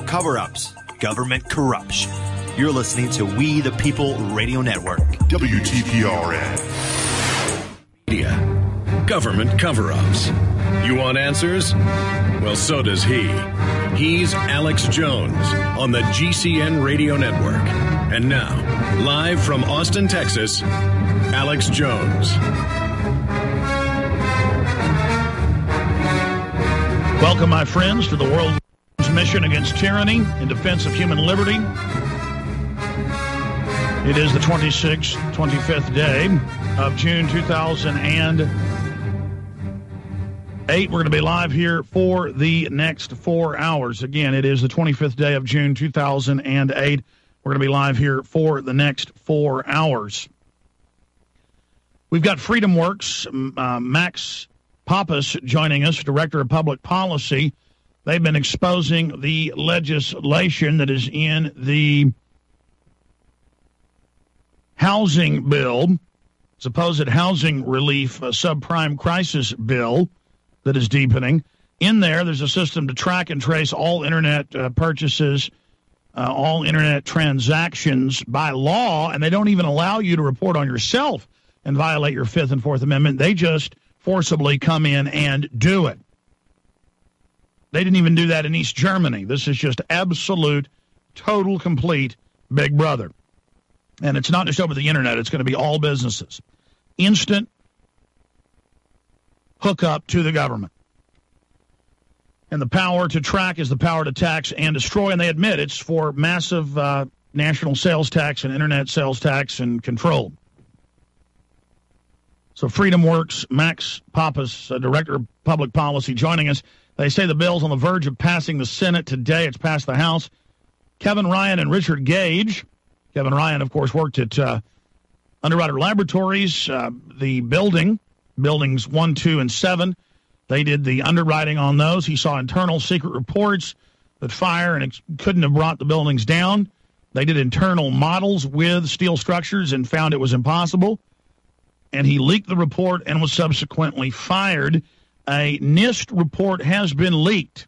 cover-ups, government corruption. You're listening to We the People Radio Network. WTPRN. Media. Government cover-ups. You want answers? Well, so does he. He's Alex Jones on the GCN Radio Network. And now, live from Austin, Texas, Alex Jones. Welcome, my friends, to the world's mission against tyranny in defense of human liberty. It is the 25th day of June 2008. We're going to be live here for the next 4 hours. Again, it is the 25th day of June 2008. We're going to be live here for the next 4 hours. We've got FreedomWorks, Max Pappas joining us, Director of Public Policy. They've been exposing the legislation that is in the housing bill, supposed housing relief subprime crisis bill that is deepening. In there's a system to track and trace all Internet purchases, all Internet transactions by law, and they don't even allow you to report on yourself and violate your Fifth and Fourth Amendment. They just forcibly come in and do it. They didn't even do that in East Germany. This is just absolute, total, complete Big Brother. And it's not just over the Internet. It's going to be all businesses. Instant hookup to the government. And the power to track is the power to tax and destroy. And they admit it's for massive national sales tax and Internet sales tax and control. So FreedomWorks, Max Pappas, Director of Public Policy, joining us. They say the bill's on the verge of passing the Senate today. It's passed the House. Kevin Ryan and Richard Gage. Kevin Ryan, of course, worked at Underwriter Laboratories, the buildings 1, 2, and 7. They did the underwriting on those. He saw internal secret reports that fire and it couldn't have brought the buildings down. They did internal models with steel structures and found it was impossible. And he leaked the report and was subsequently fired. A NIST report has been leaked.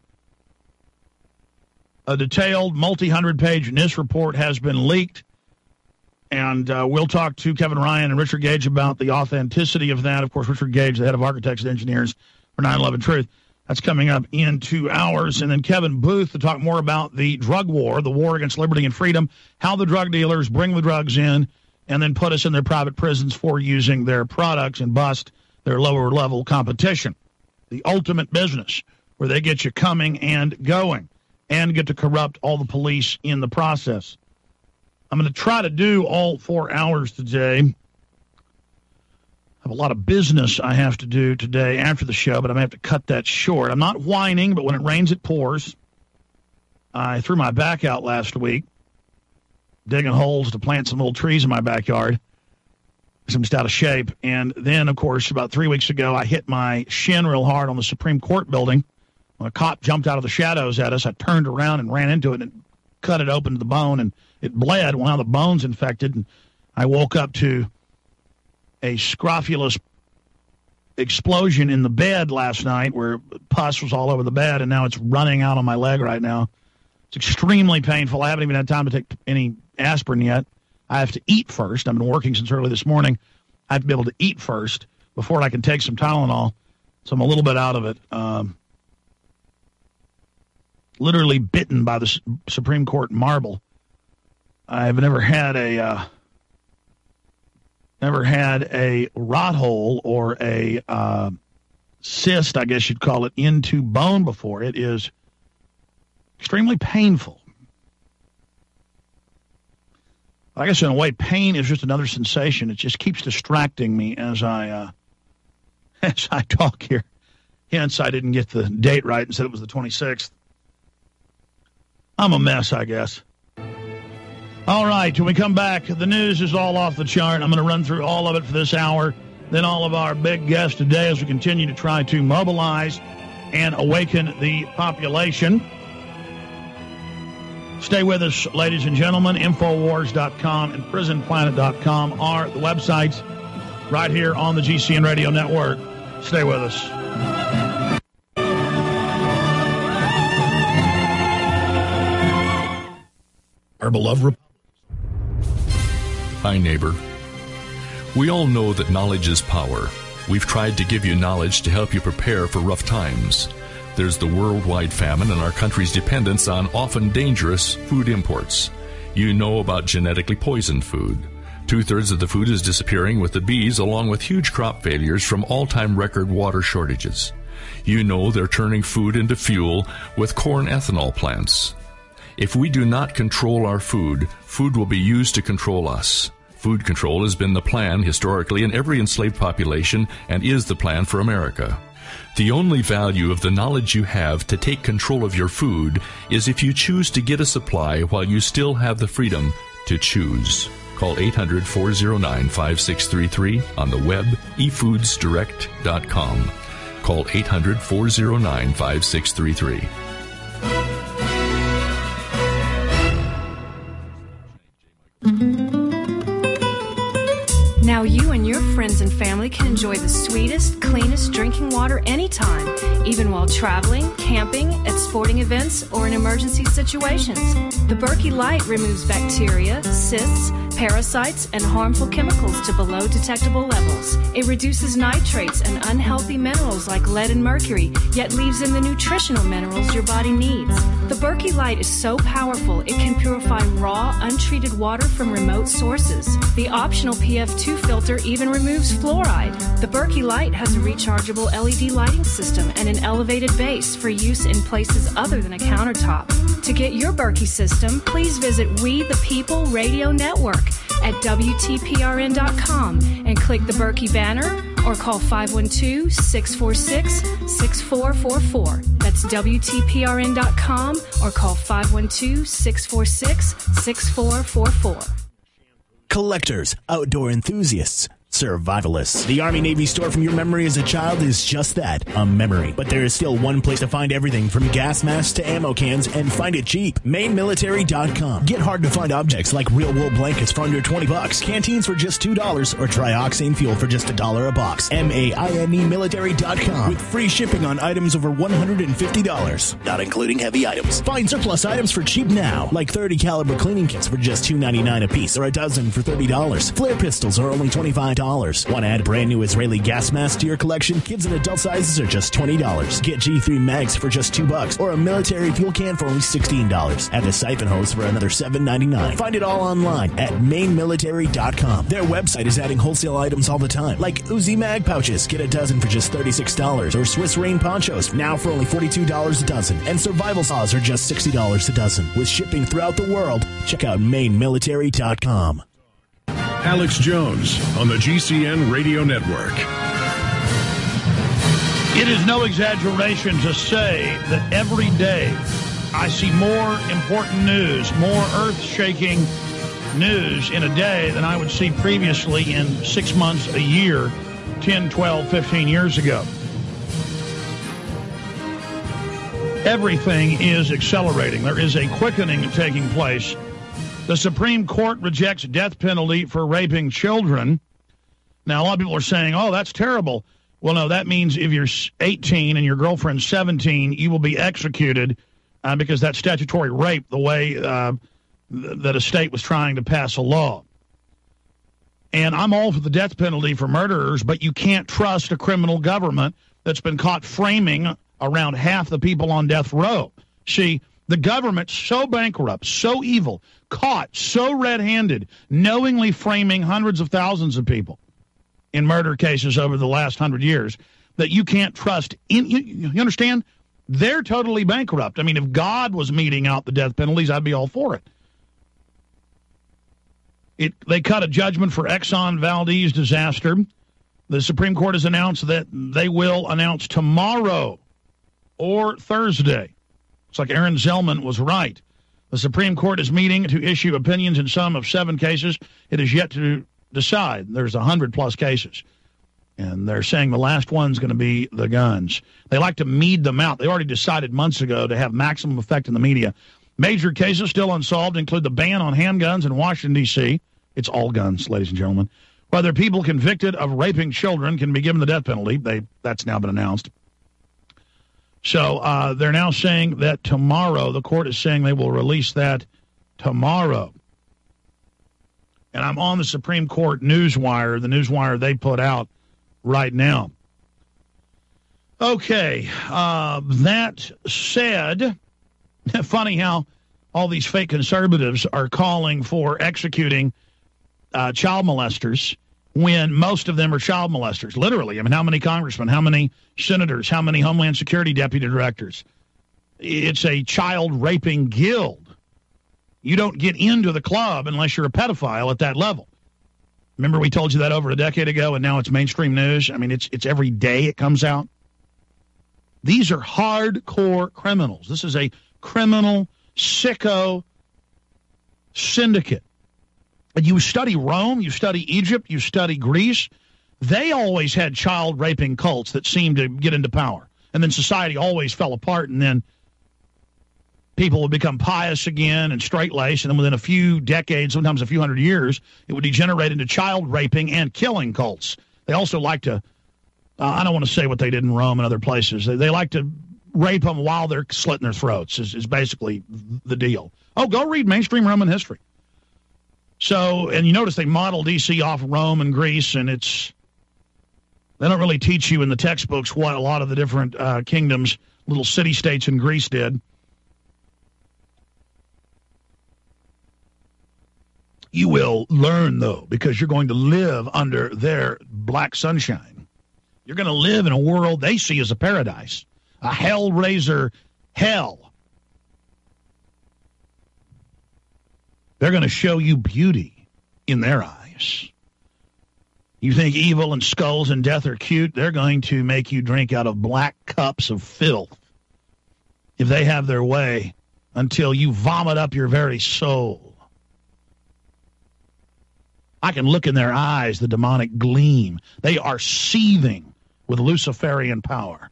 A detailed, multi-hundred-page NIST report has been leaked. And we'll talk to Kevin Ryan and Richard Gage about the authenticity of that. Of course, Richard Gage, the head of Architects and Engineers for 9/11 Truth. That's coming up in 2 hours. And then Kevin Booth to talk more about the drug war, the war against liberty and freedom, how the drug dealers bring the drugs in and then put us in their private prisons for using their products and bust their lower-level competition. The ultimate business where they get you coming and going and get to corrupt all the police in the process. I'm going to try to do all 4 hours today. I have a lot of business I have to do today after the show, but I'm going to have to cut that short. I'm not whining, but when it rains, it pours. I threw my back out last week, digging holes to plant some little trees in my backyard. I'm just out of shape. And then, of course, about 3 weeks ago, I hit my shin real hard on the Supreme Court building. When a cop jumped out of the shadows at us, I turned around and ran into it and cut it open to the bone, and it bled. Well, now the bone's infected, and I woke up to a scrofulous explosion in the bed last night where pus was all over the bed, and now it's running out on my leg right now. It's extremely painful. I haven't even had time to take any aspirin yet. I have to eat first. I've been working since early this morning. I have to be able to eat first before I can take some Tylenol, so I'm a little bit out of it. Literally bitten by the Supreme Court marble. I've never had a rot hole or a cyst, I guess you'd call it, into bone before. It is extremely painful. I guess in a way, pain is just another sensation. It just keeps distracting me as I talk here. Hence, I didn't get the date right and said it was the 26th. I'm a mess, I guess. All right, when we come back, the news is all off the chart. I'm going to run through all of it for this hour. Then all of our big guests today as we continue to try to mobilize and awaken the population. Stay with us, ladies and gentlemen. Infowars.com and PrisonPlanet.com are the websites right here on the GCN Radio Network. Stay with us. our beloved Hi, neighbor. We all know that knowledge is power. We've tried to give you knowledge to help you prepare for rough times. There's the worldwide famine and our country's dependence on often dangerous food imports. You know about genetically poisoned food. 2/3 of the food is disappearing with the bees, along with huge crop failures from all-time record water shortages. You know they're turning food into fuel with corn ethanol plants. If we do not control our food, food will be used to control us. Food control has been the plan historically in every enslaved population and is the plan for America. The only value of the knowledge you have to take control of your food is if you choose to get a supply while you still have the freedom to choose. Call 800-409-5633 on the web, efoodsdirect.com. Call 800-409-5633. Now you and your friends and family can enjoy the sweetest, cleanest drinking water anytime, even while traveling, camping, at sporting events, or in emergency situations. The Berkey Light removes bacteria, cysts, parasites, and harmful chemicals to below detectable levels. It reduces nitrates and unhealthy minerals like lead and mercury, yet leaves in the nutritional minerals your body needs. The Berkey Light is so powerful it can purify raw, untreated water from remote sources. The optional PF2 filter even removes fluoride. The Berkey Light has a rechargeable LED lighting system and an elevated base for use in places other than a countertop. To get your Berkey system, please visit We the People Radio Network at WTPRN.com and click the Berkey banner or call 512-646-6444. That's WTPRN.com or call 512-646-6444. Collectors, outdoor enthusiasts, survivalists. The Army-Navy store from your memory as a child is just that, a memory. But there is still one place to find everything from gas masks to ammo cans and find it cheap. MainMilitary.com. Get hard-to-find objects like real wool blankets for under $20, canteens for just $2, or trioxane fuel for just $1 a box. MAINEMilitary.com with free shipping on items over $150, not including heavy items. Find surplus items for cheap now, like 30 caliber cleaning kits for just $2.99 a piece, or a dozen for $30. Flare pistols are only $25. Want to add brand new Israeli gas masks to your collection? Kids and adult sizes are just $20. Get G3 mags for just $2, or a military fuel can for only $16. Add the siphon hose for another $7.99. Find it all online at MainMilitary.com. Their website is adding wholesale items all the time, like Uzi mag pouches. Get a dozen for just $36, or Swiss Rain ponchos now for only $42 a dozen, and survival saws are just $60 a dozen. With shipping throughout the world, check out MainMilitary.com. Alex Jones on the GCN Radio Network. It is no exaggeration to say that every day I see more important news, more earth-shaking news in a day than I would see previously in 6 months, a year, 10, 12, 15 years ago. Everything is accelerating. There is a quickening taking place. The Supreme Court rejects death penalty for raping children. Now, a lot of people are saying, oh, that's terrible. Well, no, that means if you're 18 and your girlfriend's 17, you will be executed because that's statutory rape, the way that a state was trying to pass a law. And I'm all for the death penalty for murderers, but you can't trust a criminal government that's been caught framing around half the people on death row. See, the government's so bankrupt, so evil, caught so red-handed, knowingly framing hundreds of thousands of people in murder cases over the last 100 years that you can't trust. You understand? They're totally bankrupt. I mean, if God was meting out the death penalties, I'd be all for it. They cut a judgment for Exxon Valdez disaster. The Supreme Court has announced that they will announce tomorrow or Thursday. It's like Aaron Zellman was right. The Supreme Court is meeting to issue opinions in some of 7 cases. It is yet to decide. There's 100-plus cases. And they're saying the last one's going to be the guns. They like to mead them out. They already decided months ago to have maximum effect in the media. Major cases still unsolved include the ban on handguns in Washington, D.C. It's all guns, ladies and gentlemen. Whether people convicted of raping children can be given the death penalty. That's now been announced. So they're now saying that tomorrow, the court is saying they will release that tomorrow. And I'm on the Supreme Court Newswire, the Newswire they put out right now. Okay, that said, funny how all these fake conservatives are calling for executing child molesters when most of them are child molesters. Literally, I mean, how many congressmen, how many senators, how many Homeland Security deputy directors? It's a child raping guild. You don't get into the club unless you're a pedophile at that level. Remember we told you that over a decade ago, and now it's mainstream news? I mean, it's every day it comes out. These are hardcore criminals. This is a criminal, sicko syndicate. You study Rome, you study Egypt, you study Greece. They always had child-raping cults that seemed to get into power. And then society always fell apart, and then people would become pious again and straight-laced, and then within a few decades, sometimes a few hundred years, it would degenerate into child-raping and killing cults. They also like to, I don't want to say what they did in Rome and other places. They like to rape them while they're slitting their throats is basically the deal. Oh, go read mainstream Roman history. So, and you notice they model D.C. off Rome and Greece, and they don't really teach you in the textbooks what a lot of the different kingdoms, little city-states in Greece did. You will learn, though, because you're going to live under their black sunshine. You're going to live in a world they see as a paradise, a hellraiser hell. They're going to show you beauty in their eyes. You think evil and skulls and death are cute? They're going to make you drink out of black cups of filth if they have their way until you vomit up your very soul. I can look in their eyes, the demonic gleam. They are seething with Luciferian power.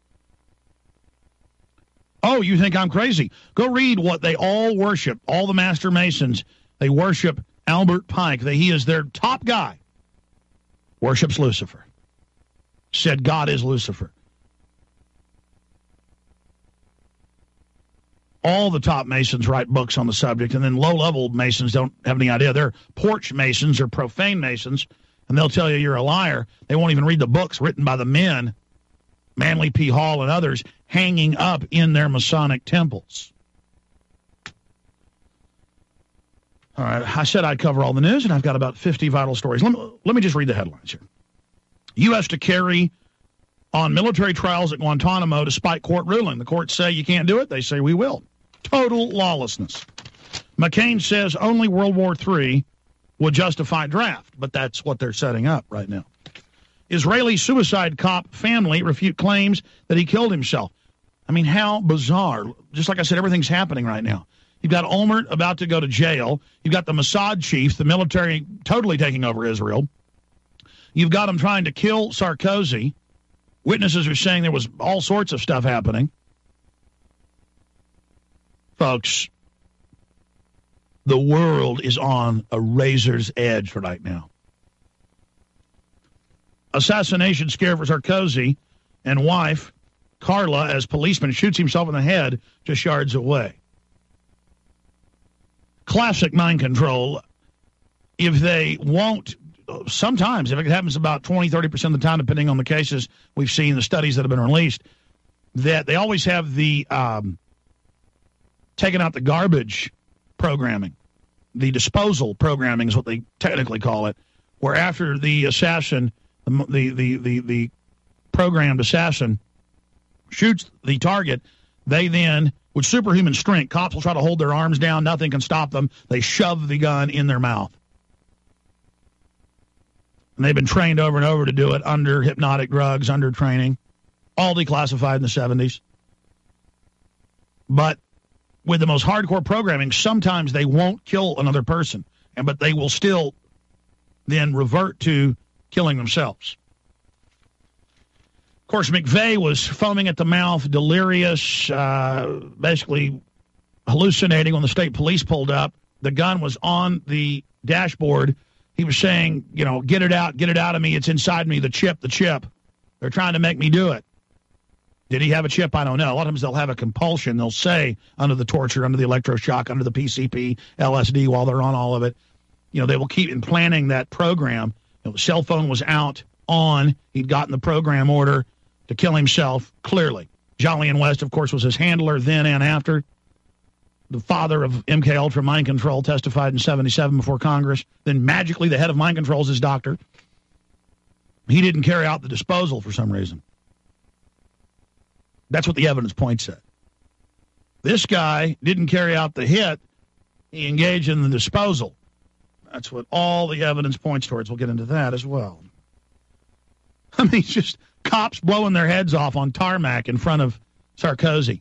Oh, you think I'm crazy? Go read what they all worship, all the Master Masons. They worship Albert Pike. He is their top guy. Worships Lucifer. Said God is Lucifer. All the top Masons write books on the subject, and then low-level Masons don't have any idea. They're porch Masons or profane Masons, and they'll tell you you're a liar. They won't even read the books written by the men, Manly P. Hall and others, hanging up in their Masonic temples. All right, I said I'd cover all the news, and I've got about 50 vital stories. Let me just read the headlines here. U.S. to carry on military trials at Guantanamo despite court ruling. The courts say you can't do it. They say we will. Total lawlessness. McCain says only World War III would justify draft, but that's what they're setting up right now. Israeli suicide cop family refute claims that he killed himself. I mean, how bizarre. Just like I said, everything's happening right now. You've got Olmert about to go to jail. You've got the Mossad chief, the military, totally taking over Israel. You've got them trying to kill Sarkozy. Witnesses are saying there was all sorts of stuff happening. Folks, the world is on a razor's edge right now. Assassination scare for Sarkozy and wife, Carla, as policeman shoots himself in the head just yards away. Classic mind control. If they won't, sometimes, if it happens about 20, 30% of the time, depending on the cases we've seen, the studies that have been released, that they always have the taking out the garbage programming. The disposal programming is what they technically call it, where after the assassin, the programmed assassin shoots the target, they then, with superhuman strength, cops will try to hold their arms down, nothing can stop them, they shove the gun in their mouth. And they've been trained over and over to do it under hypnotic drugs, under training, all declassified in the 70s. But with the most hardcore programming, sometimes they won't kill another person, but they will still then revert to killing themselves. Of course, McVeigh was foaming at the mouth, delirious, basically hallucinating when the state police pulled up. The gun was on the dashboard. He was saying, get it out of me. It's inside me, the chip. They're trying to make me do it. Did he have a chip? I don't know. A lot of times they'll have a compulsion. They'll say under the torture, under the electroshock, under the PCP, LSD, while they're on all of it, they will keep implanting that program. The cell phone was out, on. He'd gotten the program order to kill himself, clearly. Jolyon West, of course, was his handler then and after. The father of MKUltra mind control testified in 1977 before Congress. Then magically the head of mind control is his doctor. He didn't carry out the disposal for some reason. That's what the evidence points at. This guy didn't carry out the hit. He engaged in the disposal. That's what all the evidence points towards. We'll get into that as well. I mean, it's just cops blowing their heads off on tarmac in front of Sarkozy.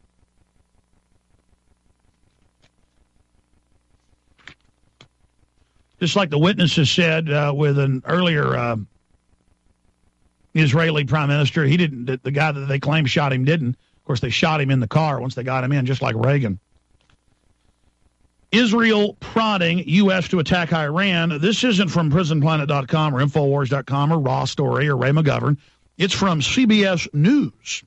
Just like the witnesses said with an earlier Israeli prime minister, he didn't. The guy that they claim shot him didn't. Of course, they shot him in the car once they got him in, just like Reagan. Israel prodding U.S. to attack Iran. This isn't from PrisonPlanet.com or Infowars.com or Raw Story or Ray McGovern. It's from CBS News.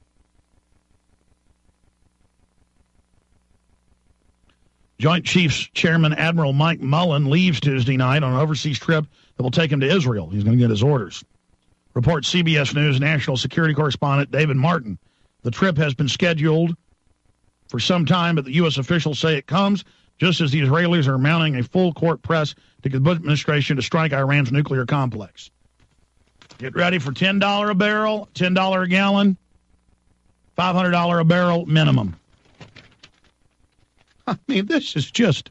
Joint Chiefs Chairman Admiral Mike Mullen leaves Tuesday night on an overseas trip that will take him to Israel. He's going to get his orders. Reports CBS News national security correspondent David Martin. The trip has been scheduled for some time, but the U.S. officials say it comes just as the Israelis are mounting a full-court press to get the Bush administration to strike Iran's nuclear complex. Get ready for $10 a barrel, $10 a gallon, $500 a barrel minimum. I mean, this is just...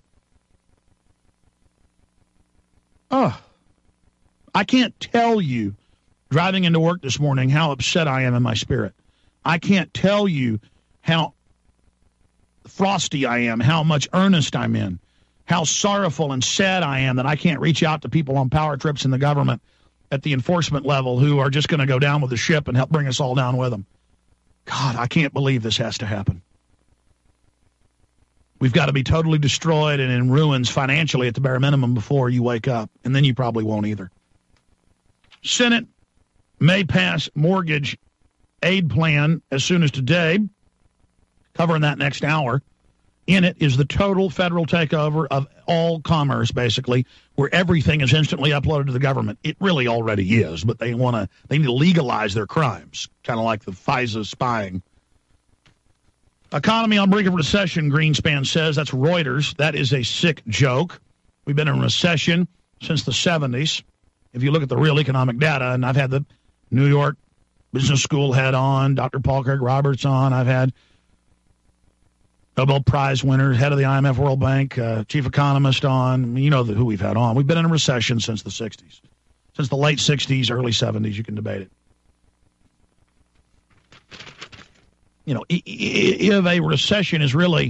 I can't tell you, driving into work this morning, how upset I am in my spirit. I can't tell you how frosty I am, how much earnest I'm in, how sorrowful and sad I am that I can't reach out to people on power trips in the government at the enforcement level who are just going to go down with the ship and help bring us all down with them. God, I can't believe this has to happen. We've got to be totally destroyed and in ruins financially at the bare minimum before you wake up, and then you probably won't either. Senate may pass mortgage aid plan as soon as today, covering that next hour. In it is the total federal takeover of all commerce, basically, where everything is instantly uploaded to the government. It really already is, but they need to legalize their crimes, kind of like the FISA spying. Economy on brink of recession, Greenspan says. That's Reuters. That is a sick joke. We've been in recession since the 70s. If you look at the real economic data, and I've had the New York Business School head on, Dr. Paul Craig Roberts on, I've had Nobel Prize winner, head of the IMF World Bank, chief economist on. You know who we've had on. We've been in a recession since the 60s. Since the late 60s, early 70s. You can debate it. If a recession is really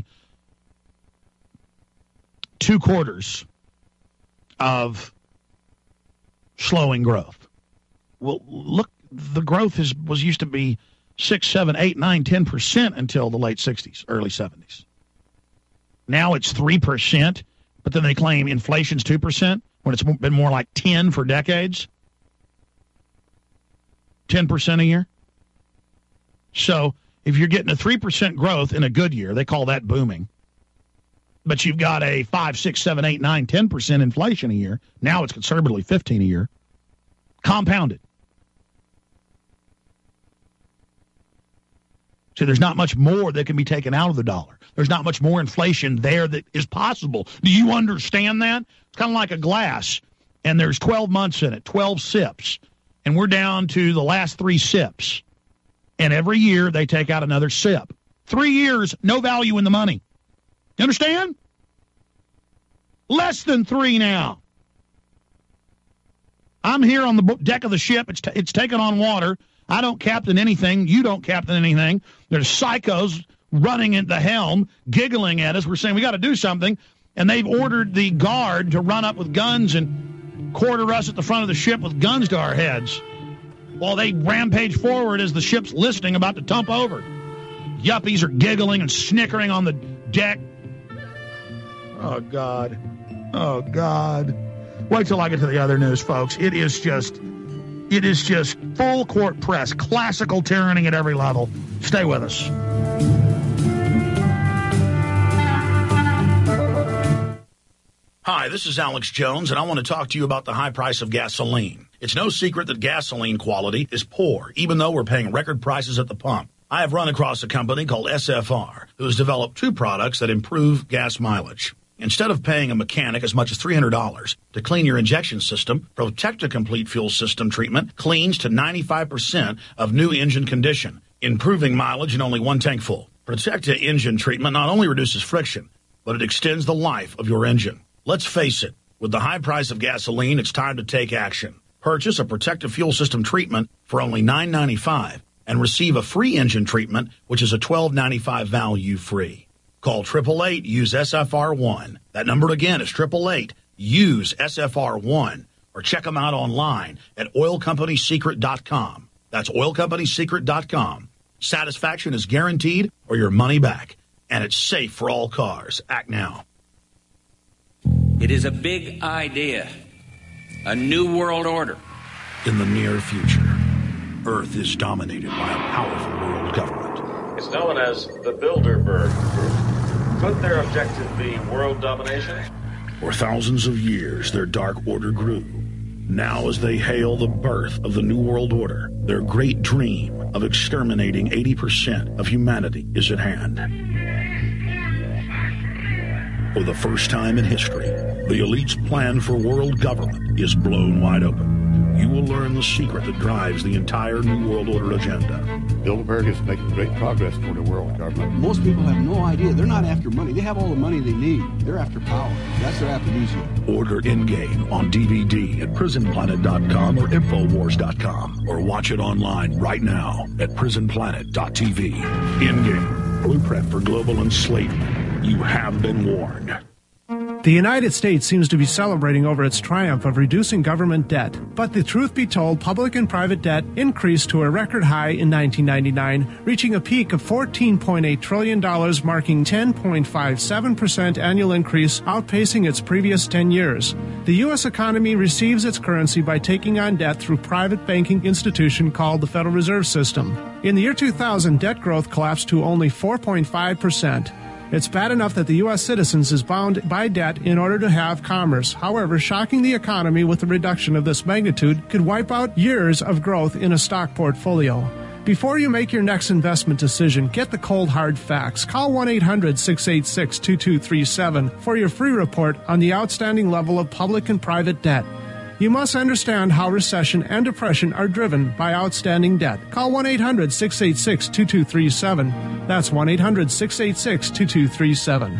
2 quarters of slowing growth. Well, look, the growth was used to be 6, 7, 8, 9, 10% until the late 60s, early 70s. Now it's 3%, but then they claim inflation's 2% when it's been more like 10 for decades. 10% a year. So if you're getting a 3% growth in a good year, they call that booming. But you've got a 5, 6, 7, 8, 9, 10% inflation a year. Now it's conservatively 15 a year. Compounded. So there's not much more that can be taken out of the dollar. There's not much more inflation there that is possible. Do you understand that? It's kind of like a glass, and there's 12 months in it, 12 sips, and we're down to the last 3 sips. And every year they take out another sip. 3 years, no value in the money. You understand? Less than 3 now. I'm here on the deck of the ship. It's taking on water. I don't captain anything. You don't captain anything. There's psychos running at the helm, giggling at us. We're saying we got to do something. And they've ordered the guard to run up with guns and quarter us at the front of the ship with guns to our heads while they rampage forward as the ship's listening, about to tump over. Yuppies are giggling and snickering on the deck. Oh, God. Oh, God. Wait till I get to the other news, folks. It is just It is just full court press, classical tyranny at every level. Stay with us. Hi, this is Alex Jones, and I want to talk to you about the high price of gasoline. It's no secret that gasoline quality is poor, even though we're paying record prices at the pump. I have run across a company called SFR, who has developed two products that improve gas mileage. Instead of paying a mechanic as much as $300 to clean your injection system, Protecta Complete Fuel System treatment cleans to 95% of new engine condition, improving mileage in only one tank full. Protecta engine treatment not only reduces friction, but it extends the life of your engine. Let's face it, with the high price of gasoline, it's time to take action. Purchase a Protecta Fuel System treatment for only $9.95 and receive a free engine treatment, which is a $12.95 value free. Call 888-USE-SFR1. That number again is 888-USE-SFR1. Or check them out online at oilcompanysecret.com. That's oilcompanysecret.com. Satisfaction is guaranteed or your money back. And it's safe for all cars. Act now. It is a big idea. A new world order. In the near future, Earth is dominated by a powerful world government. It's known as the Bilderberg Group. Could their objective be world domination? For thousands of years, their dark order grew. Now, as they hail the birth of the New World Order, their great dream of exterminating 80% of humanity is at hand. For the first time in history, the elite's plan for world government is blown wide open. You will learn the secret that drives the entire New World Order agenda. Bilderberg is making great progress toward a world government. Most people have no idea. They're not after money. They have all the money they need. They're after power. That's their aphrodisiac. Order Endgame on DVD at prisonplanet.com or Infowars.com, or watch it online right now at prisonplanet.tv. Endgame, blueprint for global enslavement. You have been warned. The United States seems to be celebrating over its triumph of reducing government debt. But the truth be told, public and private debt increased to a record high in 1999, reaching a peak of $14.8 trillion, marking 10.57% annual increase, outpacing its previous 10 years. The U.S. economy receives its currency by taking on debt through private banking institution called the Federal Reserve System. In the year 2000, debt growth collapsed to only 4.5%. It's bad enough that the U.S. citizens is bound by debt in order to have commerce. However, shocking the economy with a reduction of this magnitude could wipe out years of growth in a stock portfolio. Before you make your next investment decision, get the cold hard facts. Call 1-800-686-2237 for your free report on the outstanding level of public and private debt. You must understand how recession and depression are driven by outstanding debt. Call 1-800-686-2237. That's 1-800-686-2237.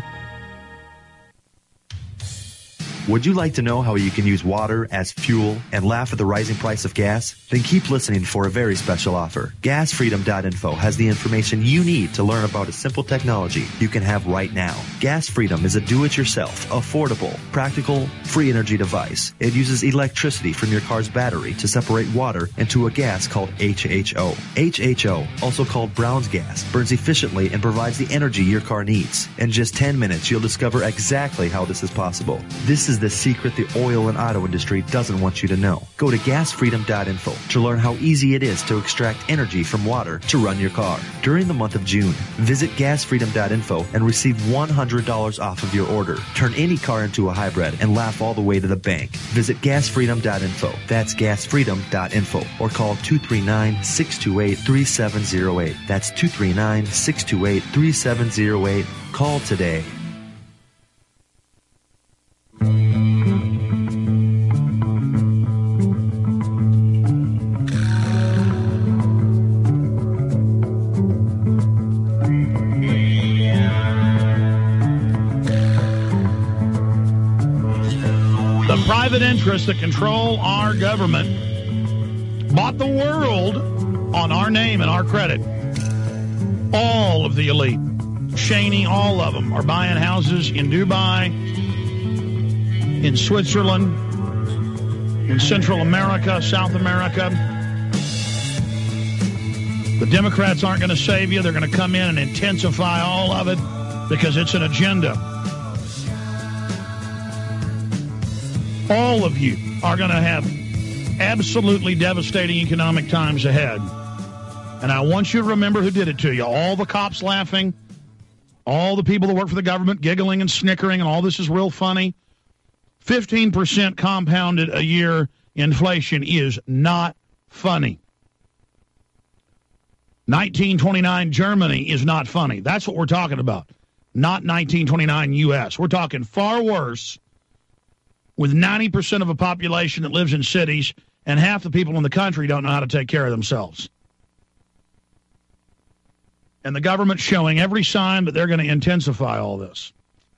Would you like to know how you can use water as fuel and laugh at the rising price of gas? Then keep listening for a very special offer. GasFreedom.info has the information you need to learn about a simple technology you can have right now. Gas Freedom is a do-it-yourself, affordable, practical, free energy device. It uses electricity from your car's battery to separate water into a gas called HHO. HHO, also called Brown's gas, burns efficiently and provides the energy your car needs. In just 10 minutes, you'll discover exactly how this is possible. This is the secret the oil and auto industry doesn't want you to know. Go to gasfreedom.info to learn how easy it is to extract energy from water to run your car. During the month of June, visit gasfreedom.info and receive $100 off of your order. Turn any car into a hybrid and laugh all the way to the bank. Visit gasfreedom.info. That's gasfreedom.info. Or call 239-628-3708. That's 239-628-3708. Call today. The private interests that control our government bought the world on our name and our credit. All of the elite, Cheney, all of them, are buying houses in Dubai, in Switzerland, in Central America, South America. The Democrats aren't going to save you. They're going to come in and intensify all of it because it's an agenda. All of you are going to have absolutely devastating economic times ahead. And I want you to remember who did it to you. All the cops laughing, all the people that work for the government giggling and snickering, and all this is real funny. 15% compounded a year inflation is not funny. 1929 Germany is not funny. That's what we're talking about. Not 1929 U.S. We're talking far worse, with 90% of a population that lives in cities and half the people in the country don't know how to take care of themselves. And the government's showing every sign that they're going to intensify all this.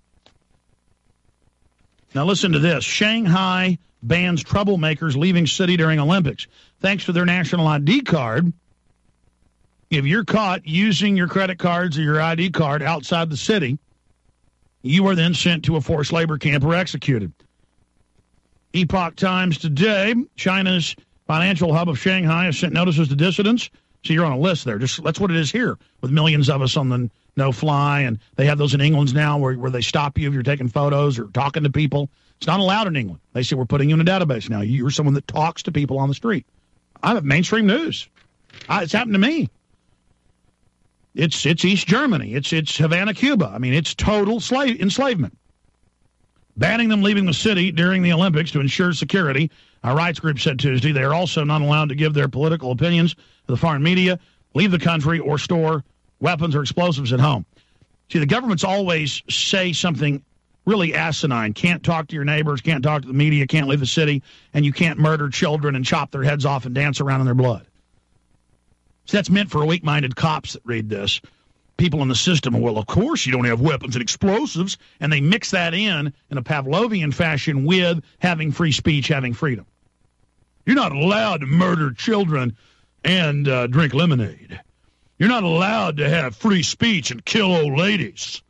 Now listen to this. Shanghai bans troublemakers leaving city during Olympics. Thanks to their national ID card, if you're caught using your credit cards or your ID card outside the city, you are then sent to a forced labor camp or executed. Epoch Times today, China's financial hub of Shanghai has sent notices to dissidents. So you're on a list there. Just that's what it is here, with millions of us on the no-fly, and they have those in England now where they stop you if you're taking photos or talking to people. It's not allowed in England. They say, we're putting you in a database now. You're someone that talks to people on the street. I have mainstream news. It's happened to me. It's East Germany. It's Havana, Cuba. I mean, it's total enslavement. Banning them leaving the city during the Olympics to ensure security. A rights group said Tuesday they are also not allowed to give their political opinions to the foreign media, leave the country, or store weapons or explosives at home. See, the governments always say something really asinine. Can't talk to your neighbors, can't talk to the media, can't leave the city, and you can't murder children and chop their heads off and dance around in their blood. So that's meant for weak-minded cops that read this. People in the system, well, of course you don't have weapons and explosives, and they mix that in a Pavlovian fashion with having free speech, having freedom. You're not allowed to murder children and drink lemonade. You're not allowed to have free speech and kill old ladies.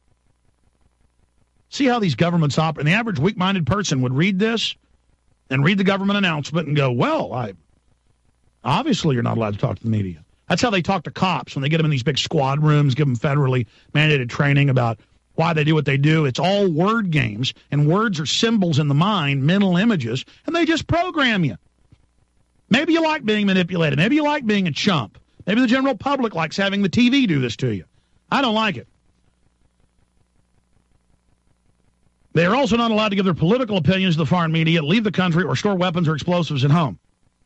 See how these governments operate? And the average weak-minded person would read this and read the government announcement and go, well, obviously you're not allowed to talk to the media. That's how they talk to cops when they get them in these big squad rooms, give them federally mandated training about why they do what they do. It's all word games, and words are symbols in the mind, mental images, and they just program you. Maybe you like being manipulated. Maybe you like being a chump. Maybe the general public likes having the TV do this to you. I don't like it. They are also not allowed to give their political opinions to the foreign media, leave the country, or store weapons or explosives at home.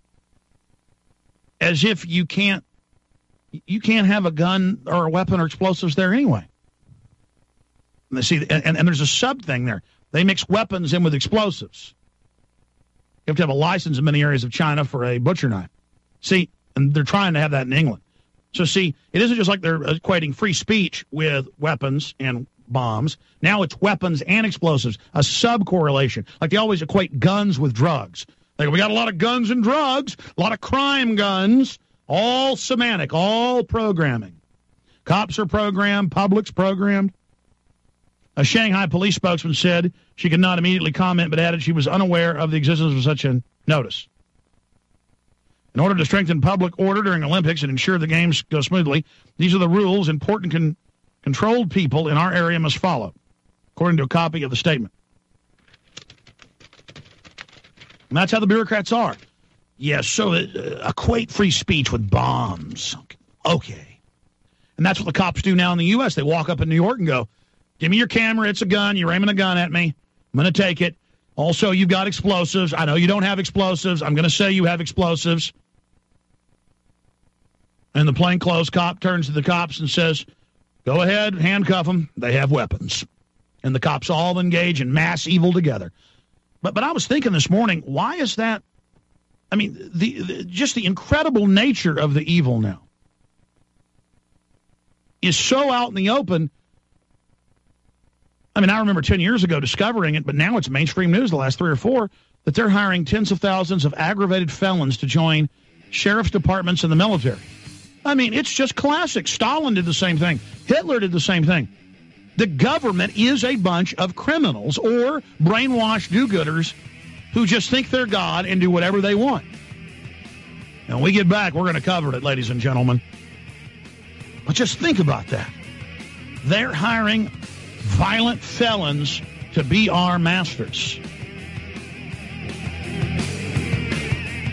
As if you can't have a gun or a weapon or explosives there anyway. And see, and there's a sub thing there. They mix weapons in with explosives. You have to have a license in many areas of China for a butcher knife. See, and they're trying to have that in England. So see, it isn't just like they're equating free speech with weapons and bombs. Now it's weapons and explosives, a sub-correlation. Like they always equate guns with drugs. Like, we got a lot of guns and drugs, a lot of crime guns, all semantic, all programming. Cops are programmed, public's programmed. A Shanghai police spokesman said she could not immediately comment, but added she was unaware of the existence of such a notice. In order to strengthen public order during Olympics and ensure the games go smoothly, these are the rules important controlled people in our area must follow, according to a copy of the statement. And that's how the bureaucrats are. Yes, so equate free speech with bombs. Okay. And that's what the cops do now in the U.S. They walk up in New York and go, give me your camera, it's a gun, you're aiming a gun at me, I'm going to take it. Also, you've got explosives. I know you don't have explosives. I'm going to say you have explosives. And the plainclothes cop turns to the cops and says, go ahead, handcuff them. They have weapons. And the cops all engage in mass evil together. But I was thinking this morning, why is that? I mean, just the incredible nature of the evil now is so out in the open. I mean, I remember 10 years ago discovering it, but now it's mainstream news the last 3 or 4, that they're hiring tens of thousands of aggravated felons to join sheriff's departments and the military. I mean, it's just classic. Stalin did the same thing. Hitler did the same thing. The government is a bunch of criminals or brainwashed do-gooders who just think they're God and do whatever they want. And when we get back, we're going to cover it, ladies and gentlemen. But just think about that. They're hiring violent felons to be our masters.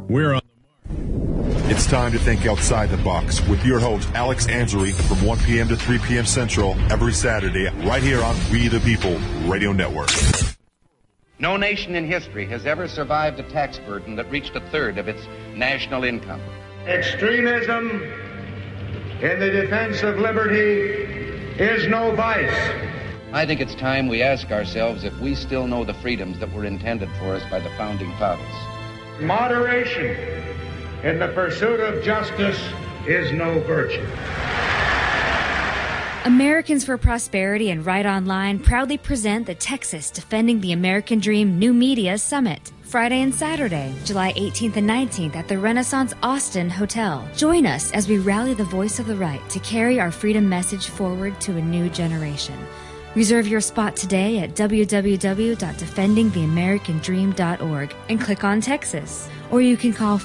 We're on. It's time to think outside the box with your host, Alex Anzari, from 1 p.m. to 3 p.m. Central every Saturday, right here on We the People Radio Network. No nation in history has ever survived a tax burden that reached a third of its national income. Extremism in the defense of liberty is no vice. I think it's time we ask ourselves if we still know the freedoms that were intended for us by the founding fathers. Moderation in the pursuit of justice is no virtue. Americans for Prosperity and Right Online proudly present the Texas Defending the American Dream New Media Summit, Friday and Saturday, July 18th and 19th at the Renaissance Austin Hotel. Join us as we rally the voice of the right to carry our freedom message forward to a new generation. Reserve your spot today at www.defendingtheamericandream.org and click on Texas. Or you can call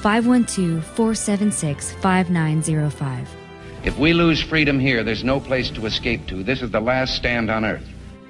512-476-5905. If we lose freedom here, there's no place to escape to. This is the last stand on earth.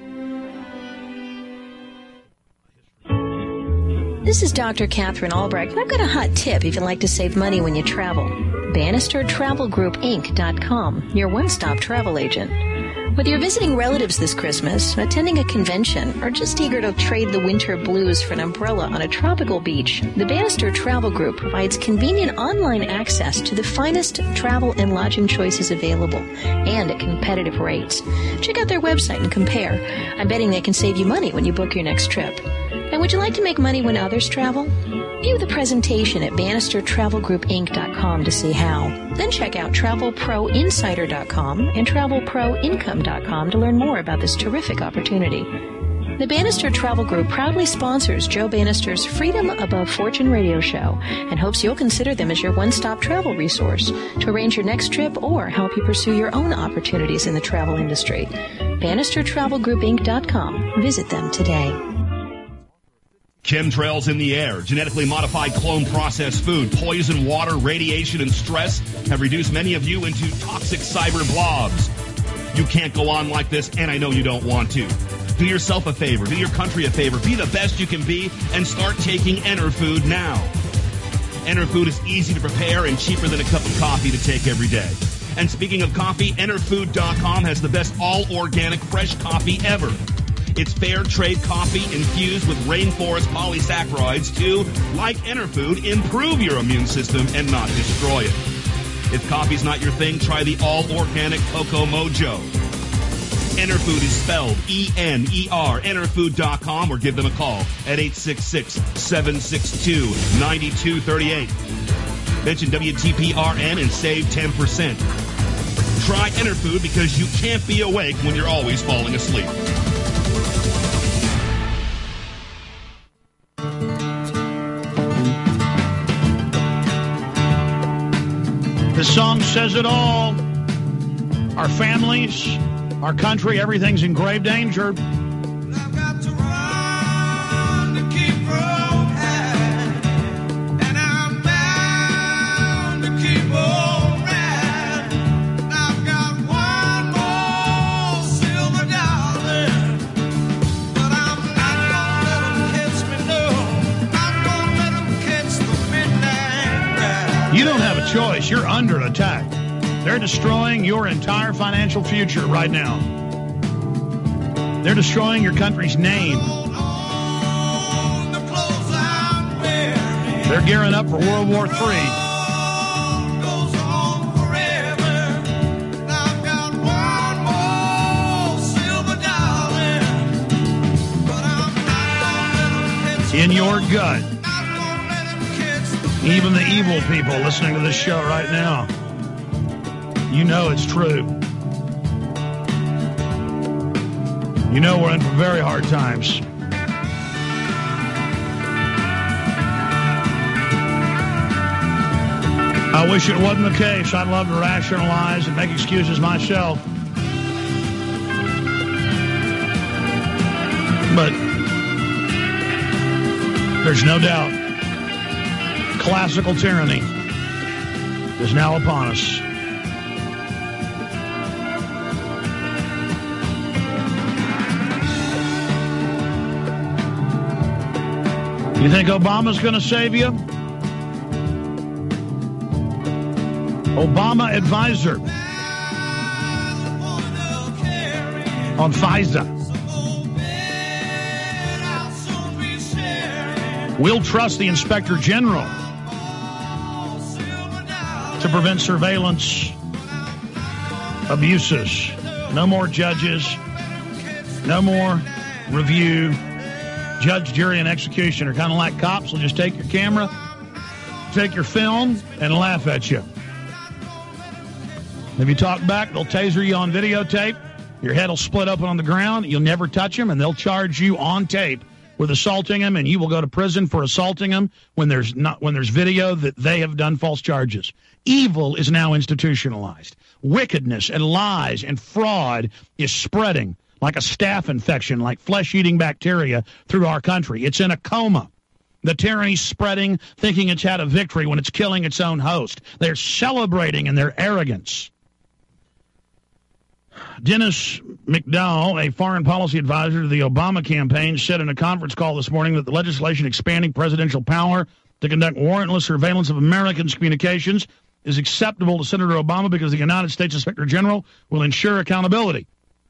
This is Dr. Catherine Albrecht, and I've got a hot tip if you like to save money when you travel. BannisterTravelGroupInc.com, your one-stop travel agent. Whether you're visiting relatives this Christmas, attending a convention, or just eager to trade the winter blues for an umbrella on a tropical beach, the Bannister Travel Group provides convenient online access to the finest travel and lodging choices available, and at competitive rates. Check out their website and compare. I'm betting they can save you money when you book your next trip. And would you like to make money when others travel? View the presentation at BannisterTravelGroupInc.com to see how. Then check out TravelProInsider.com and TravelProIncome.com to learn more about this terrific opportunity. The Bannister Travel Group proudly sponsors Joe Bannister's Freedom Above Fortune radio show and hopes you'll consider them as your one-stop travel resource to arrange your next trip or help you pursue your own opportunities in the travel industry. BannisterTravelGroupInc.com. Visit them today. Chemtrails in the air, genetically modified clone processed food, poison water, radiation, and stress have reduced many of you into toxic cyber blobs. You can't go on like this, and I know you don't want to. Do yourself a favor, do your country a favor, be the best you can be, and start taking Enerfood now. Enerfood is easy to prepare and cheaper than a cup of coffee to take every day. And speaking of coffee, Enerfood.com has the best all-organic fresh coffee ever. It's fair trade coffee infused with rainforest polysaccharides to, like Enerfood, improve your immune system and not destroy it. If coffee's not your thing, try the all-organic Cocoa Mojo. Enerfood is spelled E-N-E-R, Enerfood.com, or give them a call at 866-762-9238. Mention WTPRN and save 10%. Try Enerfood because you can't be awake when you're always falling asleep. This song says it all. Our families, our country, everything's in grave danger. You don't have a choice. You're under attack. They're destroying your entire financial future right now. They're destroying your country's name. They're gearing up for World War III. In your gut. Even the evil people listening to this show right now, you know it's true. You know we're in for very hard times. I wish it wasn't the case. I'd love to rationalize and make excuses myself. But there's no doubt. Classical tyranny is now upon us. You think Obama's going to save you? Obama advisor on FISA. We'll trust the Inspector General to prevent surveillance abuses. No more judges. No more review. Judge, jury, and executioner. Kind of like cops will just take your camera, take your film, and laugh at you. If you talk back, they'll taser you on videotape. Your head will split open on the ground. You'll never touch them, and they'll charge you on tape with assaulting them, and you will go to prison for assaulting them when there's video that they have done false charges. Evil is now institutionalized. Wickedness and lies and fraud is spreading like a staph infection, like flesh-eating bacteria through our country. It's in a coma. The tyranny's spreading, thinking it's had a victory when it's killing its own host. They're celebrating in their arrogance. Dennis McDowell, a foreign policy advisor to the Obama campaign, said in a conference call this morning that the legislation expanding presidential power to conduct warrantless surveillance of Americans' communications is acceptable to Senator Obama because the United States Inspector General will ensure accountability.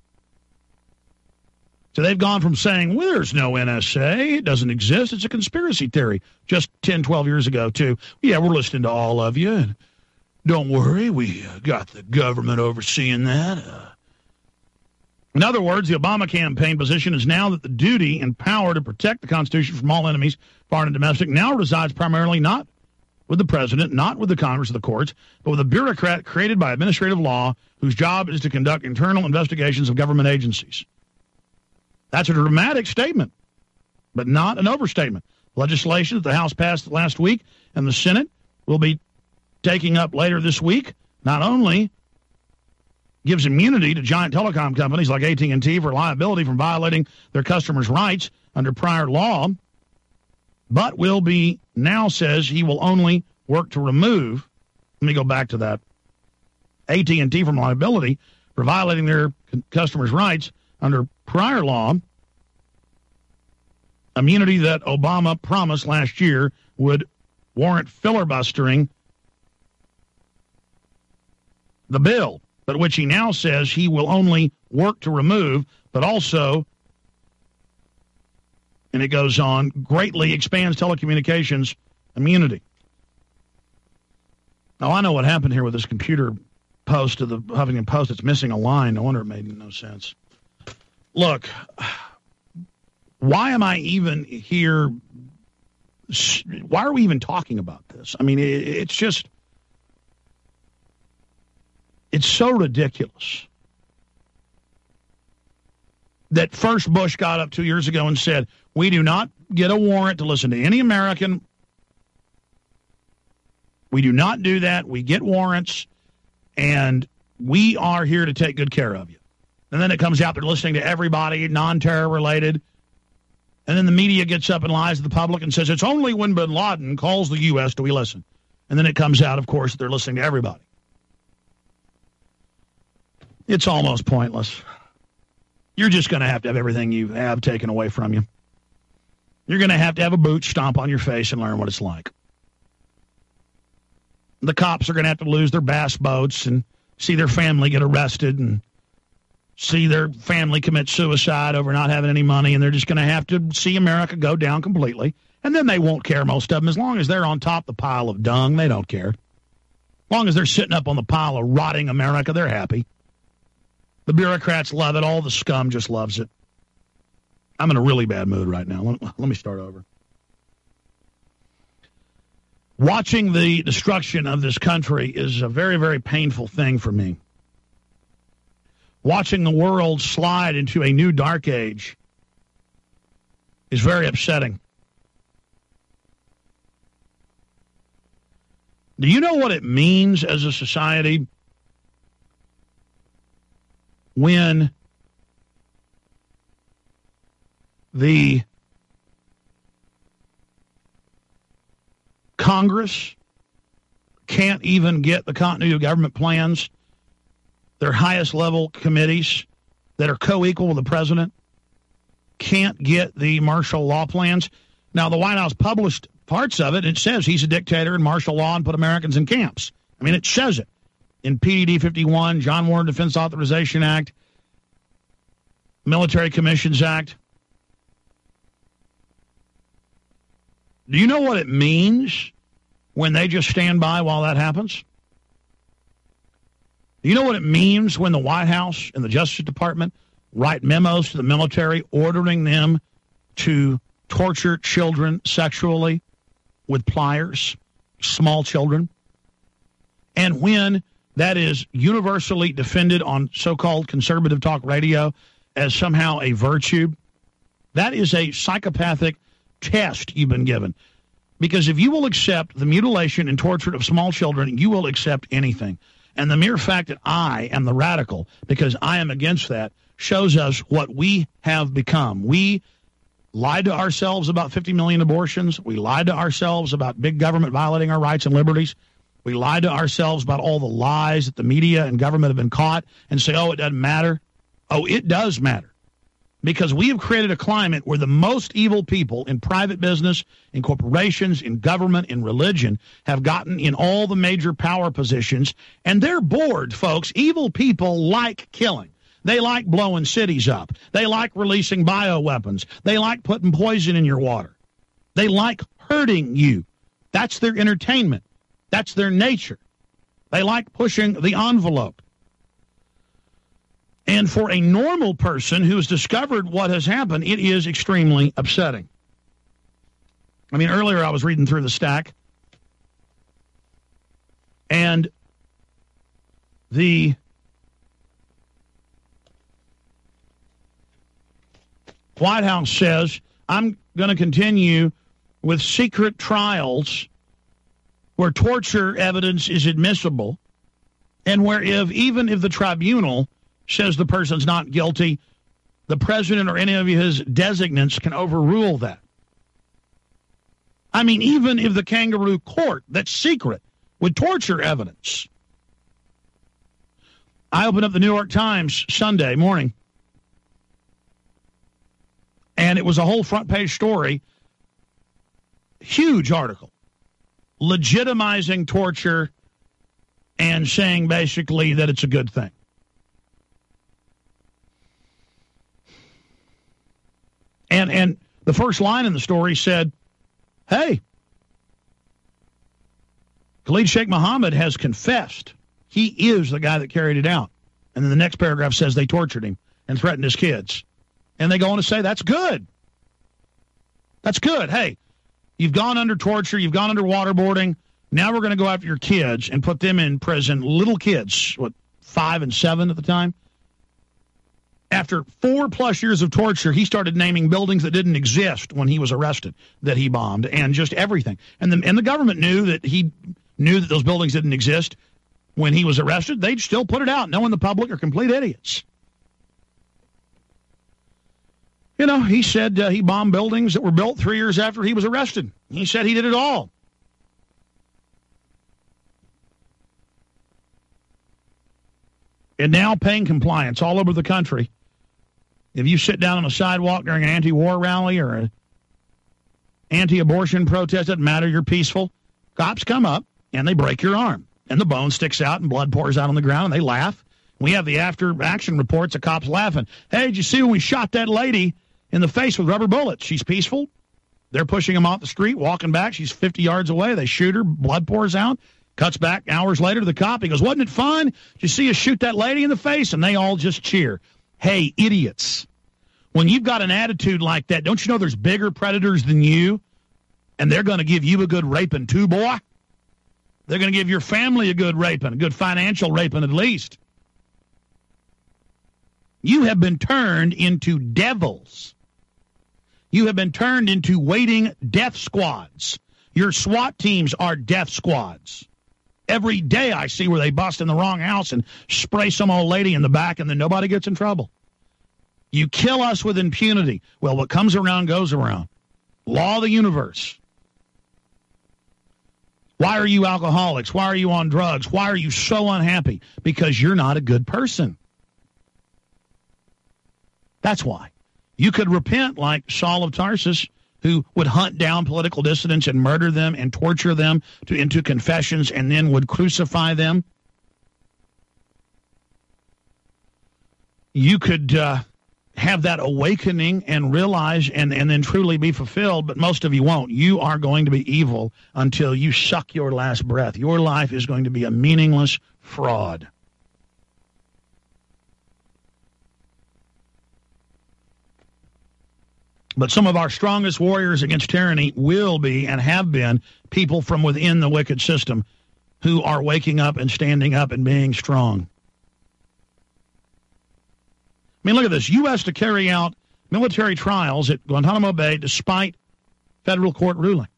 So they've gone from saying, well, there's no NSA, it doesn't exist, it's a conspiracy theory, just 10, 12 years ago, to, yeah, we're listening to all of you, and don't worry, we got the government overseeing that. In other words, the Obama campaign position is now that the duty and power to protect the Constitution from all enemies, foreign and domestic, now resides primarily not with the president, not with the Congress or the courts, but with a bureaucrat created by administrative law whose job is to conduct internal investigations of government agencies. That's a dramatic statement, but not an overstatement. Legislation that the House passed last week and the Senate will be taking up later this week not only gives immunity to giant telecom companies like AT&T for liability from violating their customers' rights under prior law, but will be now says he will only work to remove, let me go back to that, AT&T from liability for violating their customers' rights under prior law, immunity that Obama promised last year would warrant filibustering the bill, but which he now says he will only work to remove, but also, and it goes on, greatly expands telecommunications immunity. Now, I know what happened here with this computer post to the Huffington Post. It's missing a line. No wonder it made no sense. Look, why am I even here? Why are we even talking about this? I mean, it's just, it's so ridiculous that first Bush got up 2 years ago and said, we do not get a warrant to listen to any American. We do not do that. We get warrants, and we are here to take good care of you. And then it comes out they're listening to everybody, non-terror related. And then the media gets up and lies to the public and says it's only when bin Laden calls the U.S. do we listen. And then it comes out, of course, that they're listening to everybody. It's almost pointless. You're just going to have everything you have taken away from you. You're going to have a boot stomp on your face and learn what it's like. The cops are going to have to lose their bass boats and see their family get arrested and see their family commit suicide over not having any money, and they're just going to have to see America go down completely. And then they won't care, most of them. As long as they're on top of the pile of dung, they don't care. As long as they're sitting up on the pile of rotting America, they're happy. The bureaucrats love it. All the scum just loves it. I'm in a really bad mood right now. Let me start over. Watching the destruction of this country is a very, very painful thing for me. Watching the world slide into a new dark age is very upsetting. Do you know what it means as a society when the Congress can't even get the continuity of government plans, their highest level committees that are co-equal with the president, can't get the martial law plans? Now, the White House published parts of it, and it says he's a dictator and martial law and put Americans in camps. I mean, it says it. in PDD 51, John Warner Defense Authorization Act, Military Commissions Act. Do you know what it means when they just stand by while that happens? Do you know what it means when the White House and the Justice Department write memos to the military ordering them to torture children sexually with pliers, small children? And when that is universally defended on so-called conservative talk radio as somehow a virtue, that is a psychopathic test you've been given. Because if you will accept the mutilation and torture of small children, you will accept anything. And the mere fact that I am the radical, because I am against that, shows us what we have become. We lied to ourselves about 50 million abortions. We lied to ourselves about big government violating our rights and liberties. We lied to ourselves about all the lies that the media and government have been caught and say, oh, it doesn't matter. Oh, it does matter. Because we have created a climate where the most evil people in private business, in corporations, in government, in religion have gotten in all the major power positions, and they're bored, folks. Evil people like killing. They like blowing cities up. They like releasing bioweapons. They like putting poison in your water. They like hurting you. That's their entertainment. That's their nature. They like pushing the envelope. And for a normal person who has discovered what has happened, it is extremely upsetting. I mean, earlier I was reading through the stack, and the White House says, I'm going to continue with secret trials where torture evidence is admissible, and where even if the tribunal says the person's not guilty, the president or any of his designates can overrule that. I mean, even if the kangaroo court that's secret would torture evidence. I opened up the New York Times Sunday morning, and it was a whole front page story, huge article, legitimizing torture and saying basically that it's a good thing. And the first line in the story said, hey, Khalid Sheikh Mohammed has confessed. He is the guy that carried it out. And then the next paragraph says they tortured him and threatened his kids. And they go on to say, that's good. That's good. Hey, you've gone under torture. You've gone under waterboarding. Now we're going to go after your kids and put them in prison. Little kids, 5 and 7 at the time? After 4+ years of torture, he started naming buildings that didn't exist when he was arrested, that he bombed, and just everything. And the government knew that those buildings didn't exist when he was arrested. They'd still put it out, knowing the public are complete idiots. You know, he said he bombed buildings that were built 3 years after he was arrested. He said he did it all. And now paying compliance all over the country. If you sit down on a sidewalk during an anti-war rally or an anti-abortion protest, doesn't matter, you're peaceful, cops come up and they break your arm. And the bone sticks out and blood pours out on the ground and they laugh. We have the after-action reports of cops laughing. Hey, did you see when we shot that lady in the face with rubber bullets? She's peaceful. They're pushing him off the street, walking back. She's 50 yards away. They shoot her. Blood pours out. Cuts back hours later to the cop. He goes, wasn't it fun? Did you see us shoot that lady in the face? And they all just cheer. Hey, idiots. When you've got an attitude like that, don't you know there's bigger predators than you? And they're going to give you a good raping too, boy. They're going to give your family a good raping, a good financial raping at least. You have been turned into devils. You have been turned into waiting death squads. Your SWAT teams are death squads. Every day I see where they bust in the wrong house and spray some old lady in the back and then nobody gets in trouble. You kill us with impunity. Well, what comes around goes around. Law of the universe. Why are you alcoholics? Why are you on drugs? Why are you so unhappy? Because you're not a good person. That's why. You could repent like Saul of Tarsus, who would hunt down political dissidents and murder them and torture them into confessions and then would crucify them. you could have that awakening and realize and then truly be fulfilled, but most of you won't. You are going to be evil until you suck your last breath. Your life is going to be a meaningless fraud. But some of our strongest warriors against tyranny will be and have been people from within the wicked system who are waking up and standing up and being strong. I mean, look at this. U.S. to carry out military trials at Guantanamo Bay despite federal court ruling.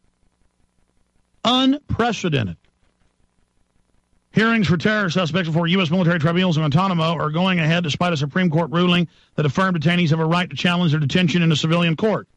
Unprecedented. Hearings for terror suspects before U.S. military tribunals in Guantanamo are going ahead despite a Supreme Court ruling that affirmed detainees have a right to challenge their detention in a civilian court.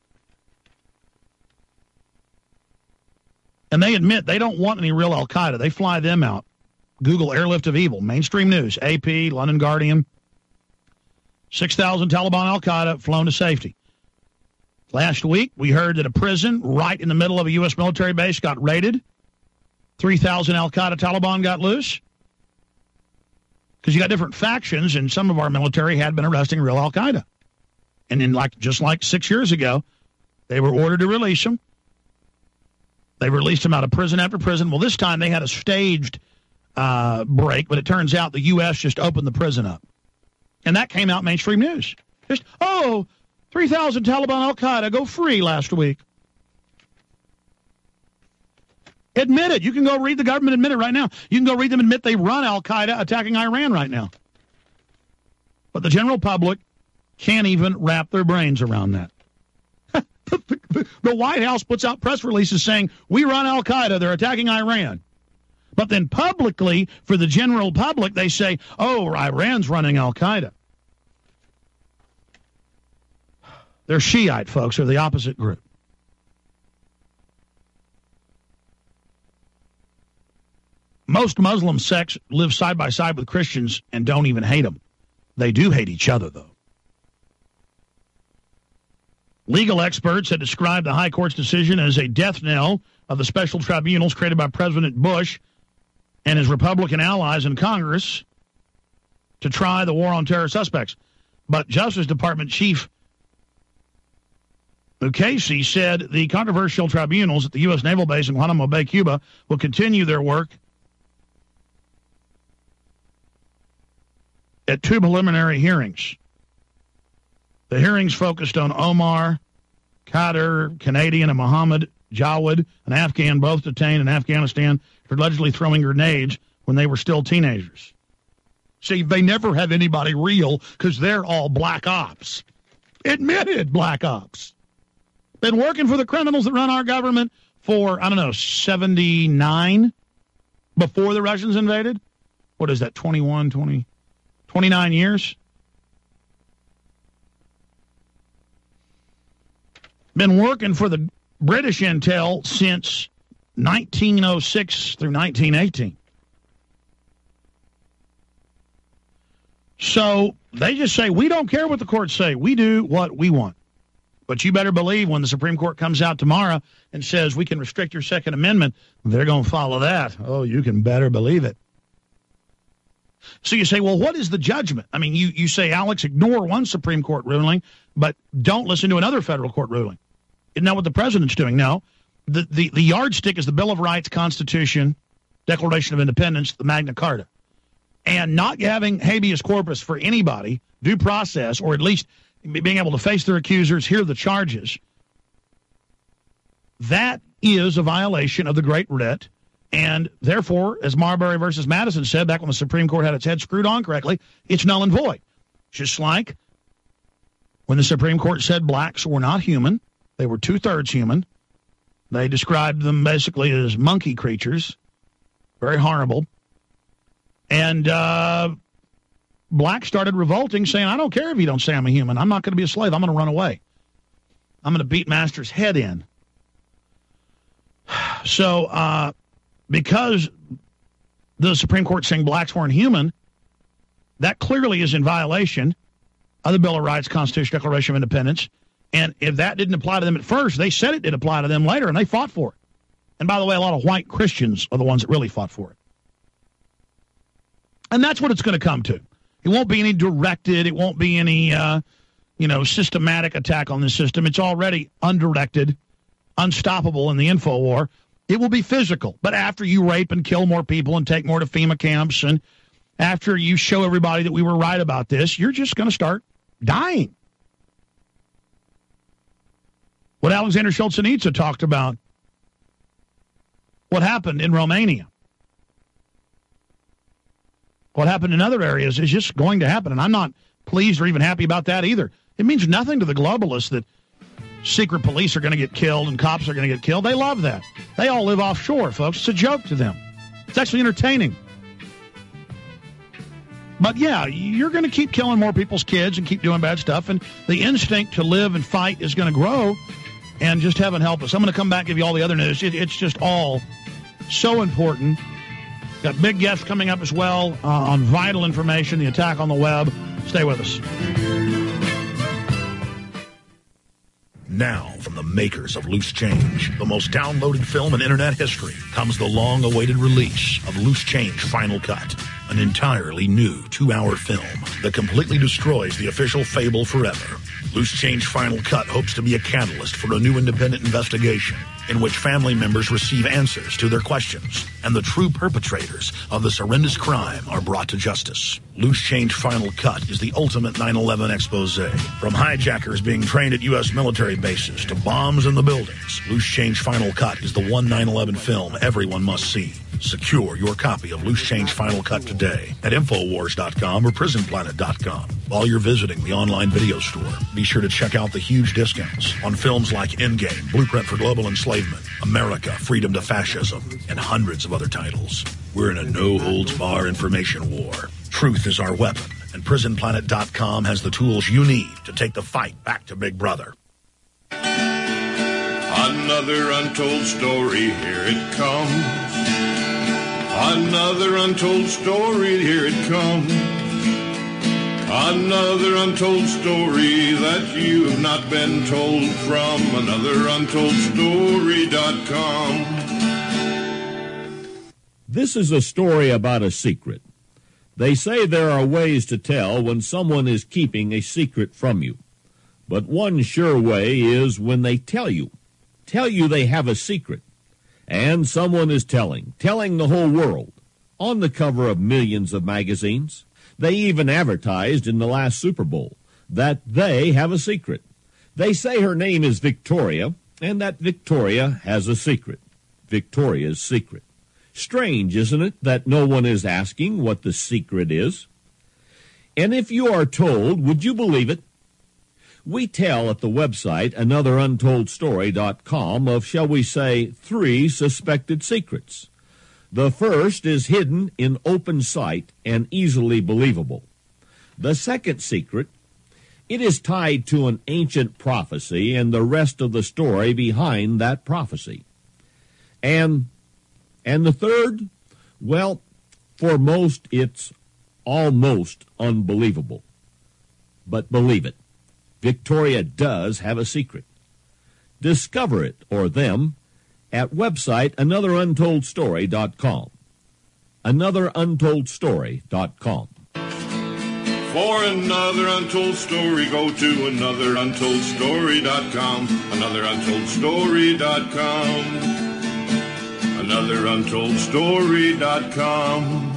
And they admit they don't want any real al-Qaeda. They fly them out. Google Airlift of Evil, mainstream news, AP, London Guardian. 6,000 Taliban al-Qaeda flown to safety. Last week, we heard that a prison right in the middle of a U.S. military base got raided. 3,000 al-Qaeda Taliban got loose. Because you got different factions, and some of our military had been arresting real al-Qaeda. And then, just like 6 years ago, they were ordered to release them. They released them out of prison after prison. Well, this time they had a staged break, but it turns out the U.S. just opened the prison up. And that came out mainstream news. Just, 3,000 Taliban al-Qaeda go free last week. Admit it. You can go read the government admit it right now. You can go read them admit they run al-Qaeda attacking Iran right now. But the general public can't even wrap their brains around that. The White House puts out press releases saying, we run al-Qaeda, they're attacking Iran. But then publicly, for the general public, they say, Iran's running al-Qaeda. They're Shiite folks, or the opposite group. Most Muslim sects live side by side with Christians and don't even hate them. They do hate each other, though. Legal experts had described the High Court's decision as a death knell of the special tribunals created by President Bush and his Republican allies in Congress to try the war on terror suspects. But Justice Department Chief Mukasey said the controversial tribunals at the U.S. Naval Base in Guantanamo Bay, Cuba, will continue their work at 2 preliminary hearings. The hearings focused on Omar Khadr, Canadian, and Mohammed Jawad, an Afghan, both detained in Afghanistan for allegedly throwing grenades when they were still teenagers. See, they never have anybody real because they're all black ops. Admitted black ops. Been working for the criminals that run our government for, 79 before the Russians invaded. What is that, 29 years? Been working for the British intel since 1906 through 1918. So they just say, we don't care what the courts say. We do what we want. But you better believe when the Supreme Court comes out tomorrow and says we can restrict your Second Amendment, they're going to follow that. Oh, you can better believe it. So you say, well, what is the judgment? I mean, you say, Alex, ignore one Supreme Court ruling, but don't listen to another federal court ruling. Isn't that what the president's doing? No. The yardstick is the Bill of Rights, Constitution, Declaration of Independence, the Magna Carta. And not having habeas corpus for anybody, due process, or at least being able to face their accusers, hear the charges, that is a violation of the Great Writ. And therefore, as Marbury versus Madison said back when the Supreme Court had its head screwed on correctly, it's null and void. Just like when the Supreme Court said blacks were not human, they were 2/3 human. They described them basically as monkey creatures, very horrible. And blacks started revolting, saying, I don't care if you don't say I'm a human. I'm not going to be a slave. I'm going to run away. I'm going to beat master's head in. So because the Supreme Court saying blacks weren't human, that clearly is in violation of the Bill of Rights, Constitution, Declaration of Independence. And if that didn't apply to them at first, they said it did apply to them later, and they fought for it. And by the way, a lot of white Christians are the ones that really fought for it. And that's what it's going to come to. It won't be any directed. It won't be any, systematic attack on the system. It's already undirected, unstoppable in the info war. It will be physical. But after you rape and kill more people and take more to FEMA camps, and after you show everybody that we were right about this, you're just going to start dying. What Alexander Solzhenitsyn talked about, what happened in Romania, what happened in other areas is just going to happen. And I'm not pleased or even happy about that either. It means nothing to the globalists that secret police are going to get killed and cops are going to get killed. They love that. They all live offshore, folks. It's a joke to them. It's actually entertaining. But, yeah, you're going to keep killing more people's kids and keep doing bad stuff, and the instinct to live and fight is going to grow, and just heaven help us. I'm going to come back and give you all the other news. It's just all so important. Got big guests coming up as well on vital information, the attack on the web. Stay with us. Now, from the makers of Loose Change, the most downloaded film in internet history, comes the long-awaited release of Loose Change Final Cut, an entirely new 2-hour film that completely destroys the official fable forever. Loose Change Final Cut hopes to be a catalyst for a new independent investigation in which family members receive answers to their questions and the true perpetrators of this horrendous crime are brought to justice. Loose Change Final Cut is the ultimate 9/11 expose. From hijackers being trained at U.S. military bases to bombs in the buildings, Loose Change Final Cut is the one 9/11 film everyone must see. Secure your copy of Loose Change Final Cut today at Infowars.com or PrisonPlanet.com. While you're visiting the online video store, be sure to check out the huge discounts on films like Endgame, Blueprint for Global Enslavement, America, Freedom to Fascism, and hundreds of other titles. We're in a no-holds-bar information war. Truth is our weapon, and PrisonPlanet.com has the tools you need to take the fight back to Big Brother. Another untold story, here it comes. Another untold story, here it comes. Another untold story that you have not been told from anotheruntoldstory.com. This is a story about a secret. They say there are ways to tell when someone is keeping a secret from you. But one sure way is when they tell you they have a secret. And someone is telling the whole world, on the cover of millions of magazines. They even advertised in the last Super Bowl that they have a secret. They say her name is Victoria, and that Victoria has a secret. Victoria's secret. Strange, isn't it, that no one is asking what the secret is? And if you are told, would you believe it? We tell at the website anotheruntoldstory.com of, shall we say, 3 suspected secrets. The first is hidden in open sight and easily believable. The second secret, it is tied to an ancient prophecy and the rest of the story behind that prophecy. And the third, well, for most it's almost unbelievable. But believe it. Victoria does have a secret. Discover it, or them, at website anotheruntoldstory.com. Anotheruntoldstory.com. For another untold story, go to anotheruntoldstory.com. Anotheruntoldstory.com. Anotheruntoldstory.com.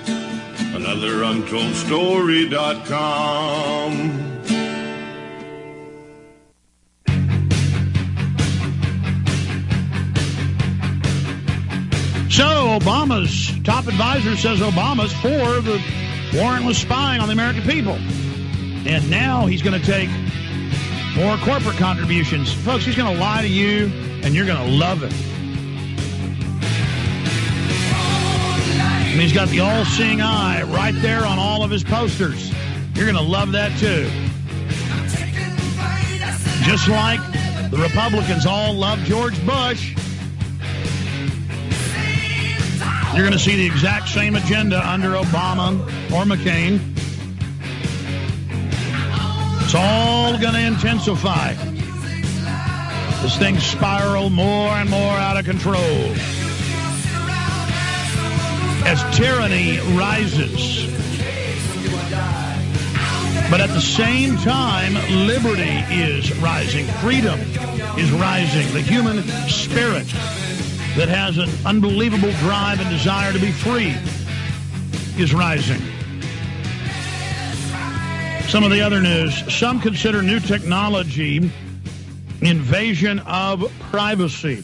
Anotheruntoldstory.com. So, Obama's top advisor says Obama's for the warrantless spying on the American people. And now he's going to take more corporate contributions. Folks, he's going to lie to you, and you're going to love it. And he's got the all-seeing eye right there on all of his posters. You're going to love that, too. Just like the Republicans all love George Bush, you're going to see the exact same agenda under Obama or McCain. It's all going to intensify. This thing spiral more and more out of control. As tyranny rises, But at the same time, liberty is rising. Freedom is rising. The human spirit that has an unbelievable drive and desire to be free is rising. Some of the other news. Some consider new technology invasion of privacy.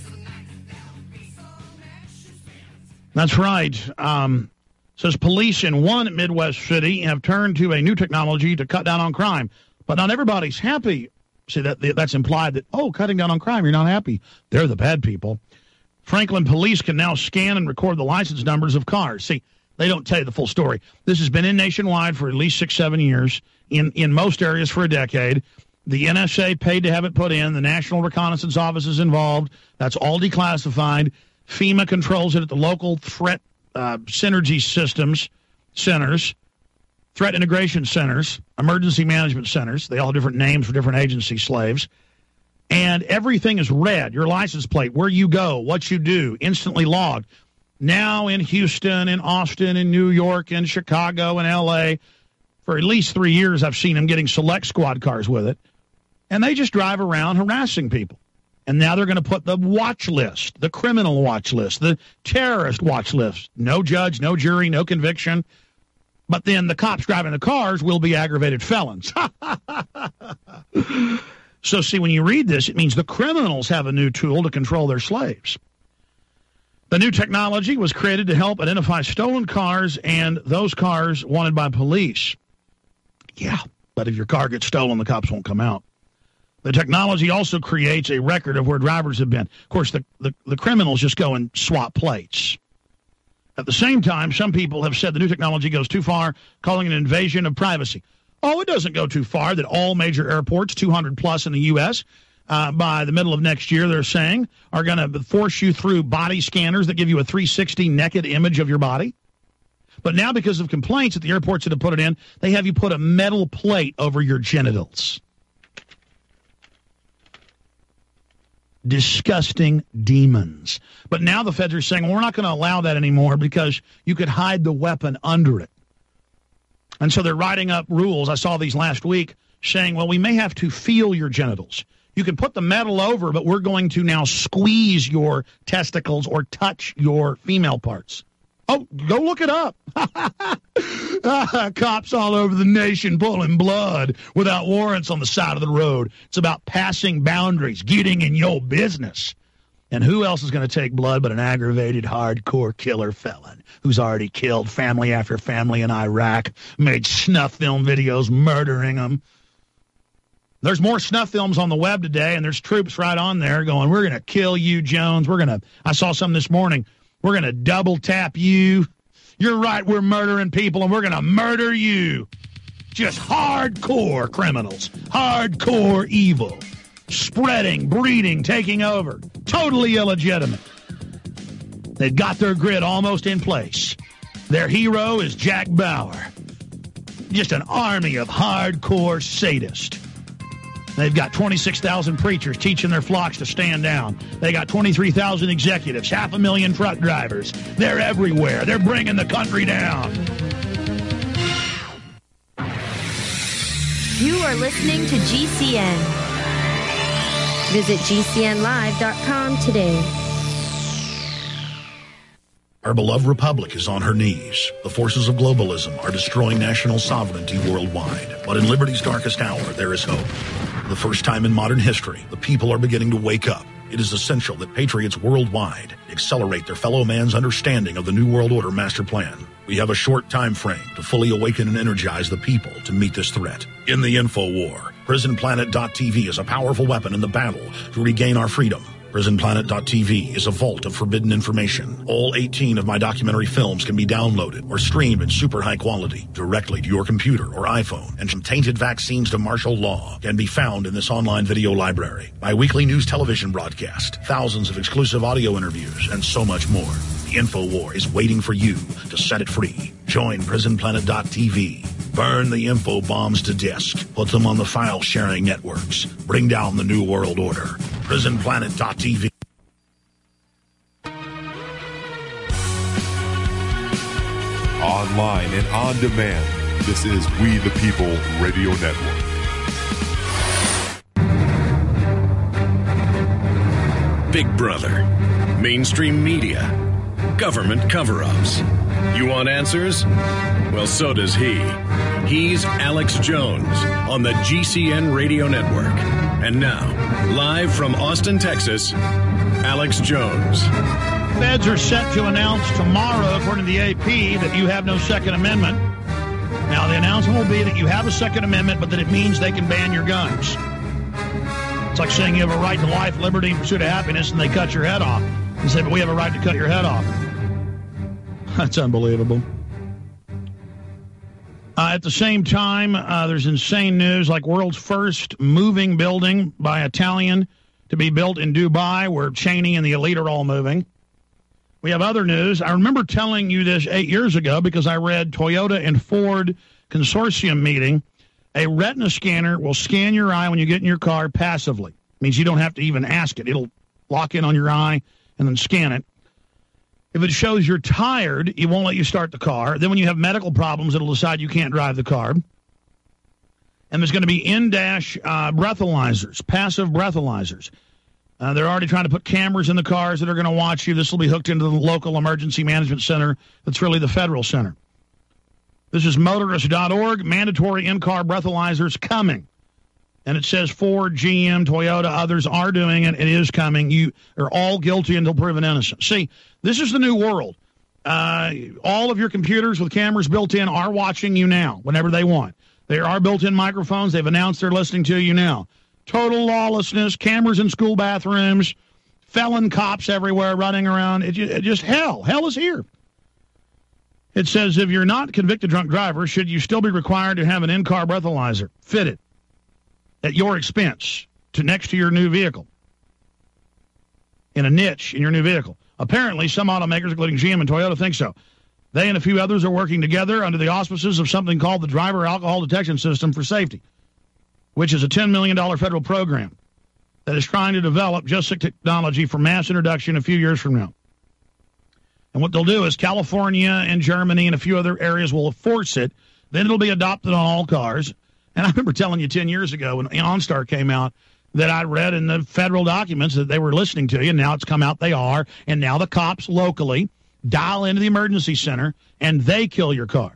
That's right. Says police in one Midwest city have turned to a new technology to cut down on crime. But not everybody's happy. See, that's implied that, cutting down on crime, you're not happy. They're the bad people. Franklin police can now scan and record the license numbers of cars. See, they don't tell you the full story. This has been in nationwide for at least 6-7 years, in most areas for a decade. The NSA paid to have it put in. The National Reconnaissance Office is involved. That's all declassified. FEMA controls it at the local threat synergy systems centers, threat integration centers, emergency management centers. They all have different names for different agency slaves. And everything is read. Your license plate, where you go, what you do, instantly logged. Now in Houston, in Austin, in New York, in Chicago, in L.A., for at least 3 years I've seen them getting select squad cars with it. And they just drive around harassing people. And now they're going to put the watch list, the criminal watch list, the terrorist watch list. No judge, no jury, no conviction. But then the cops driving the cars will be aggravated felons. So, see, when you read this, it means the criminals have a new tool to control their slaves. The new technology was created to help identify stolen cars and those cars wanted by police. Yeah, but if your car gets stolen, the cops won't come out. The technology also creates a record of where drivers have been. Of course, the criminals just go and swap plates. At the same time, some people have said the new technology goes too far, calling it an invasion of privacy. Oh, it doesn't go too far that all major airports, 200 plus in the U.S., by the middle of next year, they're saying, are going to force you through body scanners that give you a 360 naked image of your body. But now, because of complaints at the airports that have put it in, they have you put a metal plate over your genitals. Disgusting demons. But now the feds are saying, well, we're not going to allow that anymore because you could hide the weapon under it. And so they're writing up rules. I saw these last week saying, well, we may have to feel your genitals. You can put the metal over, but we're going to now squeeze your testicles or touch your female parts. Oh, go look it up. Cops all over the nation pulling blood without warrants on the side of the road. It's about passing boundaries, getting in your business. And who else is going to take blood but an aggravated, hardcore killer felon who's already killed family after family in Iraq, made snuff film videos murdering them? There's more snuff films on the web today, and there's troops right on there going, we're going to kill you, Jones. I saw some this morning. We're going to double tap you. You're right, we're murdering people, and we're going to murder you. Just hardcore criminals. Hardcore evil. Spreading, breeding, taking over. Totally illegitimate. They've got their grid almost in place. Their hero is Jack Bauer. Just an army of hardcore sadists. They've got 26,000 preachers teaching their flocks to stand down. They got 23,000 executives, 500,000 truck drivers. They're everywhere. They're bringing the country down. You are listening to GCN. Visit GCNlive.com today. Our beloved republic is on her knees. The forces of globalism are destroying national sovereignty worldwide. But in liberty's darkest hour, there is hope. For the first time in modern history, the people are beginning to wake up. It is essential that patriots worldwide accelerate their fellow man's understanding of the New World Order master plan. We have a short time frame to fully awaken and energize the people to meet this threat. In the info war, PrisonPlanet.tv is a powerful weapon in the battle to regain our freedom. PrisonPlanet.tv is a vault of forbidden information. All 18 of my documentary films can be downloaded or streamed in super high quality directly to your computer or iPhone. And from tainted vaccines to martial law can be found in this online video library. My weekly news television broadcast, thousands of exclusive audio interviews, and so much more. The InfoWar is waiting for you to set it free. Join PrisonPlanet.tv. Burn the info bombs to disk. Put them on the file-sharing networks. Bring down the New World Order. PrisonPlanet.tv. Online and on demand. This is We the People Radio Network. Big Brother, mainstream media, government cover-ups. You want answers? Well, so does he. He's Alex Jones on the GCN Radio Network. And now, live from Austin, Texas, Alex Jones. Feds are set to announce tomorrow, according to the AP, that you have no Second Amendment. Now, the announcement will be that you have a Second Amendment, but that it means they can ban your guns. It's like saying you have a right to life, liberty, and pursuit of happiness, and they cut your head off. And say, but we have a right to cut your head off. That's unbelievable. At the same time, there's insane news, like world's first moving building by Italian to be built in Dubai, where Cheney and the elite are all moving. We have other news. I remember telling you this 8 years ago because I read Toyota and Ford consortium meeting. A retina scanner will scan your eye when you get in your car passively. It means you don't have to even ask it. It'll lock in on your eye and then scan it. If it shows you're tired, it won't let you start the car. Then when you have medical problems, it'll decide you can't drive the car. And there's going to be in-dash breathalyzers, passive breathalyzers. They're already trying to put cameras in the cars that are going to watch you. This will be hooked into the local emergency management center that's really the federal center. This is motorist.org, mandatory in-car breathalyzers coming. And it says Ford, GM, Toyota, others are doing it. It is coming. You are all guilty until proven innocent. See, this is the new world. All of your computers with cameras built in are watching you now whenever they want. There are built-in microphones. They've announced they're listening to you now. Total lawlessness, cameras in school bathrooms, felon cops everywhere running around. It just hell. Hell is here. It says if you're not a convicted drunk driver, should you still be required to have an in-car breathalyzer fitted at your expense next to your new vehicle in a niche in your new vehicle? Apparently, some automakers, including GM and Toyota, think so. They and a few others are working together under the auspices of something called the Driver Alcohol Detection System for Safety, which is a $10 million federal program that is trying to develop just technology for mass introduction a few years from now. And what they'll do is California and Germany and a few other areas will force it. Then it'll be adopted on all cars. And I remember telling you 10 years ago when OnStar came out that I read in the federal documents that they were listening to you, and now it's come out they are. And now the cops locally dial into the emergency center, and they kill your car.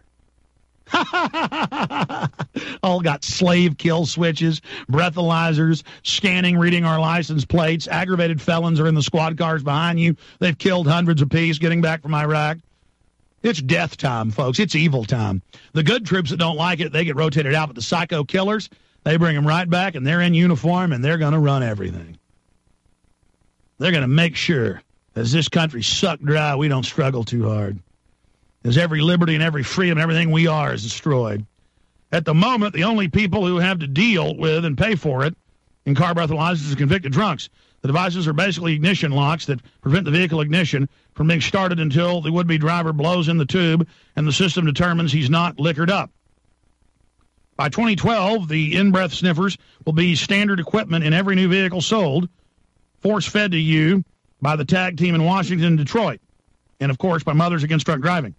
All got slave kill switches, breathalyzers, scanning, reading our license plates. Aggravated felons are in the squad cars behind you. They've killed hundreds apiece getting back from Iraq. It's death time, folks. It's evil time. The good troops that don't like it, they get rotated out. But the psycho killers, they bring them right back, and they're in uniform, and they're going to run everything. They're going to make sure, as this country sucked dry, we don't struggle too hard. As every liberty and every freedom and everything we are is destroyed. At the moment, the only people who have to deal with and pay for it in car breathalyzers are convicted drunks. The devices are basically ignition locks that prevent the vehicle ignition from being started until the would-be driver blows in the tube and the system determines he's not liquored up. By 2012, the in-breath sniffers will be standard equipment in every new vehicle sold, force-fed to you by the tag team in Washington and Detroit, and, of course, by Mothers Against Drunk Driving.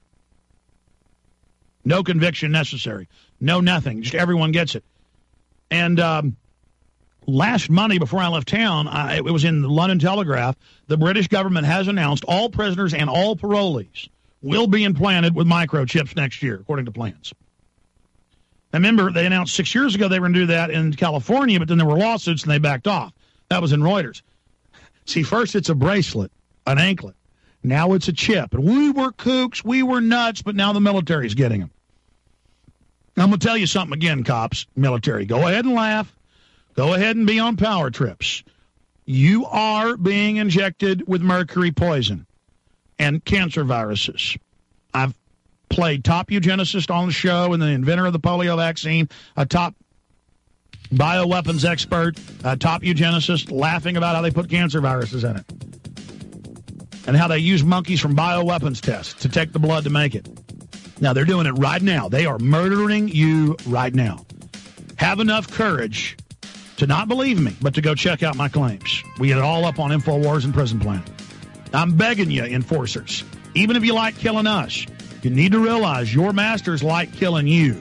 No conviction necessary. No nothing. Just everyone gets it. And last Monday before I left town, it was in the London Telegraph, the British government has announced all prisoners and all parolees will be implanted with microchips next year, according to plans. Now, remember, they announced 6 years ago they were going to do that in California, but then there were lawsuits and they backed off. That was in Reuters. See, first it's a bracelet, an anklet. Now it's a chip. And we were kooks, we were nuts, but now the military's getting them. I'm going to tell you something again, cops, military. Go ahead and laugh. Go ahead and be on power trips. You are being injected with mercury poison and cancer viruses. I've played top eugenicist on the show and the inventor of the polio vaccine, a top bioweapons expert, a top eugenicist, laughing about how they put cancer viruses in it and how they use monkeys from bioweapons tests to take the blood to make it. Now, they're doing it right now. They are murdering you right now. Have enough courage to not believe me, but to go check out my claims. We get it all up on InfoWars and Prison Planet. I'm begging you, enforcers, even if you like killing us, You need to realize your masters like killing you.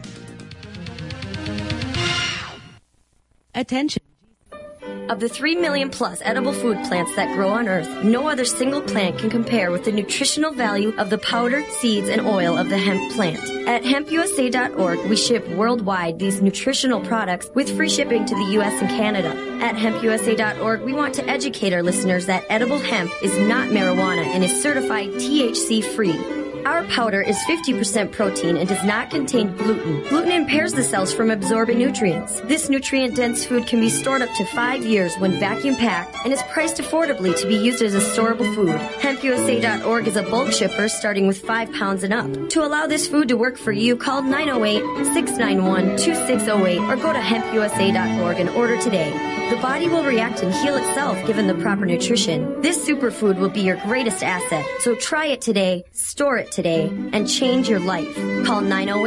Attention. Of the 3 million plus edible food plants that grow on Earth, no other single plant can compare with the nutritional value of the powder, seeds, and oil of the hemp plant. At hempusa.org, we ship worldwide these nutritional products with free shipping to the U.S. and Canada. At hempusa.org, we want to educate our listeners that edible hemp is not marijuana and is certified THC-free. Our powder is 50% protein and does not contain gluten. Gluten impairs the cells from absorbing nutrients. This nutrient-dense food can be stored up to 5 years when vacuum-packed and is priced affordably to be used as a storable food. HempUSA.org is a bulk shipper starting with 5 pounds and up. To allow this food to work for you, call 908-691-2608 or go to HempUSA.org and order today. The body will react and heal itself given the proper nutrition. This superfood will be your greatest asset. So try it today, store it today, and change your life. Call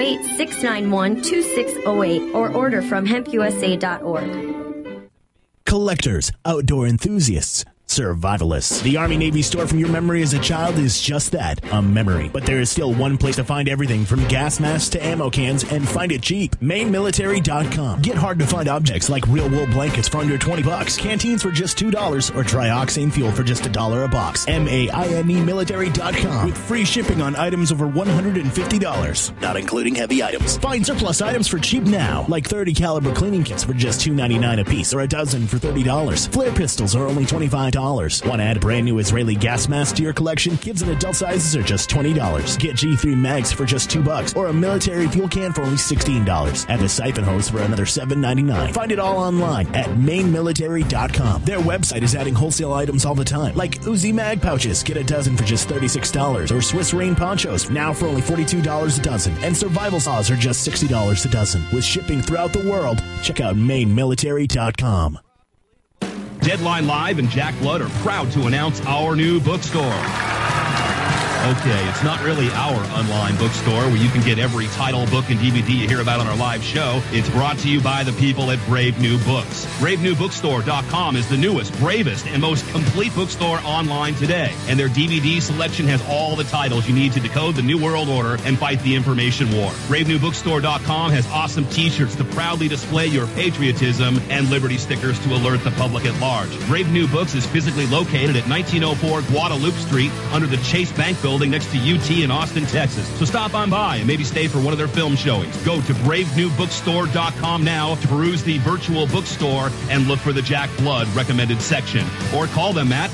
908-691-2608 or order from hempusa.org. Collectors, outdoor enthusiasts, survivalists. The Army-Navy store from your memory as a child is just that, a memory. But there is still one place to find everything from gas masks to ammo cans, and find it cheap. MainMilitary.com. Get hard-to-find objects like real wool blankets for under $20, canteens for just $2, or trioxane fuel for just $1 a box. MAINE Military.com. With free shipping on items over $150, not including heavy items. Find surplus items for cheap now, like 30 caliber cleaning kits for just $2.99 a piece, or a dozen for $30. Flare pistols are only $25. Want to add brand new Israeli gas masks to your collection? Kids and adult sizes are just $20. Get G3 mags for just $2, or a military fuel can for only $16. Add a siphon hose for another $7.99. Find it all online at mainmilitary.com. Their website is adding wholesale items all the time, like Uzi mag pouches. Get a dozen for just $36, or Swiss Rain ponchos now for only $42 a dozen, and survival saws are just $60 a dozen. With shipping throughout the world, check out mainmilitary.com. Deadline Live and Jack Blood are proud to announce our new bookstore. Okay, it's not really our online bookstore where you can get every title, book, and DVD you hear about on our live show. It's brought to you by the people at Brave New Books. BraveNewBookstore.com is the newest, bravest, and most complete bookstore online today. And their DVD selection has all the titles you need to decode the New World Order and fight the information war. BraveNewBookstore.com has awesome t-shirts to proudly display your patriotism and liberty stickers to alert the public at large. Brave New Books is physically located at 1904 Guadalupe Street under the Chase Bank Building next to UT in Austin, Texas. So stop on by and maybe stay for one of their film showings. Go to BraveNewBookstore.com now to peruse the virtual bookstore and look for the Jack Blood recommended section. Or call them at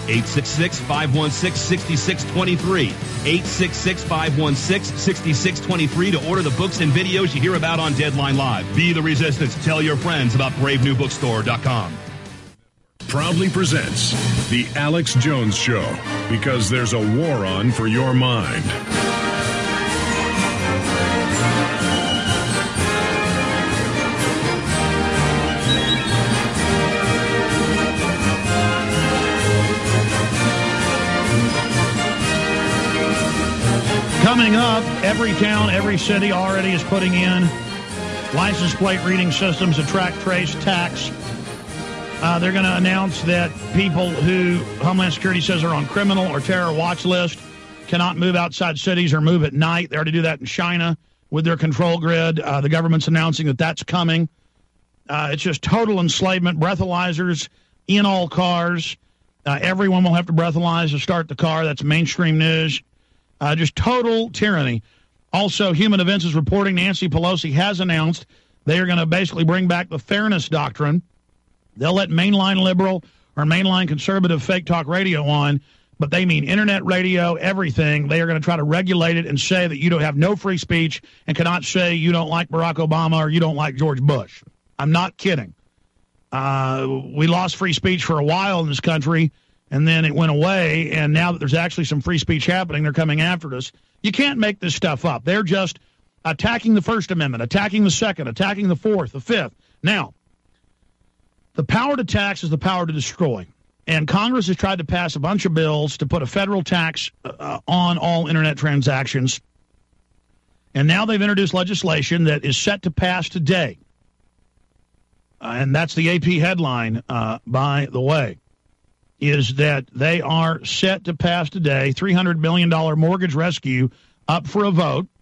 866-516-6623. 866-516-6623 to order the books and videos you hear about on Deadline Live. Be the resistance. Tell your friends about BraveNewBookstore.com. Proudly presents The Alex Jones Show, because there's a war on for your mind. Coming up, every town, every city already is putting in license plate reading systems to track, trace, tax. They're going to announce that people who Homeland Security says are on criminal or terror watch list cannot move outside cities or move at night. They already do that in China with their control grid. The government's announcing that that's coming. It's just total enslavement. Breathalyzers in all cars. Everyone will have to breathalyze to start the car. That's mainstream news. Just total tyranny. Also, Human Events is reporting Nancy Pelosi has announced they are going to basically bring back the fairness doctrine. They'll let mainline liberal or mainline conservative fake talk radio on, but they mean internet radio, everything. They are going to try to regulate it and say that you don't have no free speech and cannot say you don't like Barack Obama or you don't like George Bush. I'm not kidding. We lost free speech for a while in this country, and then it went away, and now that there's actually some free speech happening, they're coming after us. You can't make this stuff up. They're just attacking the First Amendment, attacking the Second, attacking the Fourth, the Fifth. Now, the power to tax is the power to destroy. And Congress has tried to pass a bunch of bills to put a federal tax on all Internet transactions. And now they've introduced legislation that is set to pass today. And that's the AP headline, by the way, is that they are set to pass today, $300 billion mortgage rescue up for a vote.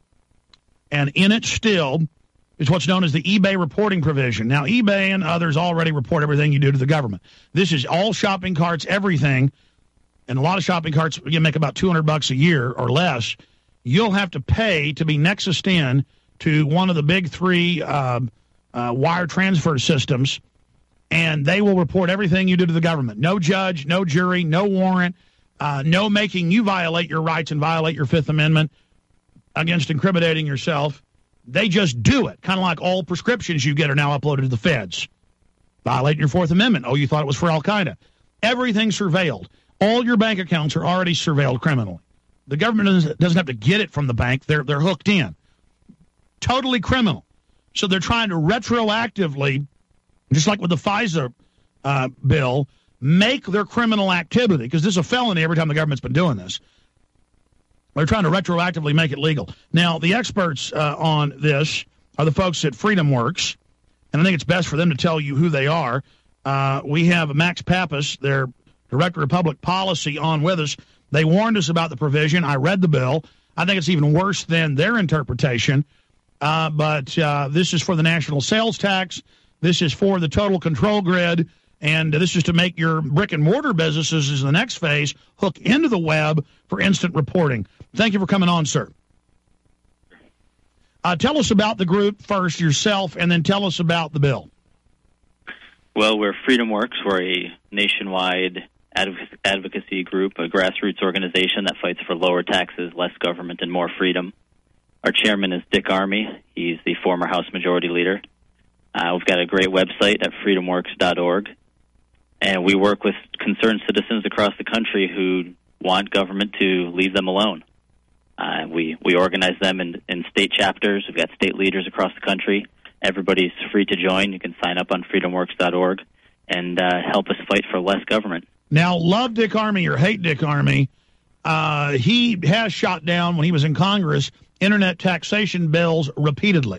and in it still is what's known as the eBay reporting provision. Now, eBay and others already report everything you do to the government. This is all shopping carts, everything, and a lot of shopping carts, you make about $200 a year or less. You'll have to pay to be nexused in to one of the big three wire transfer systems, and they will report everything you do to the government. No judge, no jury, no warrant, no making you violate your rights and violate your Fifth Amendment against incriminating yourself. They just do it, kind of like all prescriptions you get are now uploaded to the feds. Violating your Fourth Amendment. Oh, you thought it was for Al-Qaeda. Everything's surveilled. All your bank accounts are already surveilled criminally. The government doesn't have to get it from the bank. They're hooked in. Totally criminal. So they're trying to retroactively, just like with the FISA bill, make their criminal activity, because this is a felony every time the government's been doing this. They're trying to retroactively make it legal. Now, the experts on this are the folks at FreedomWorks, and I think it's best for them to tell you who they are. We have Max Pappas, their Director of Public Policy, on with us. They warned us about the provision. I read the bill. I think it's even worse than their interpretation. But this is for the national sales tax. This is for the total control grid. And this is to make your brick-and-mortar businesses, as the next phase, hook into the web for instant reporting. Thank you for coming on, sir. Tell us about the group first, yourself, and then tell us about the bill. Well, we're FreedomWorks. We're a nationwide advocacy group, a grassroots organization that fights for lower taxes, less government, and more freedom. Our chairman is Dick Armey. He's the former House Majority Leader. We've got a great website at freedomworks.org. And we work with concerned citizens across the country who want government to leave them alone. We organize them in state chapters. We've got state leaders across the country. Everybody's free to join. You can sign up on freedomworks.org and help us fight for less government. Now, love Dick Armey or hate Dick Armey, he has shot down, when he was in Congress, internet taxation bills repeatedly.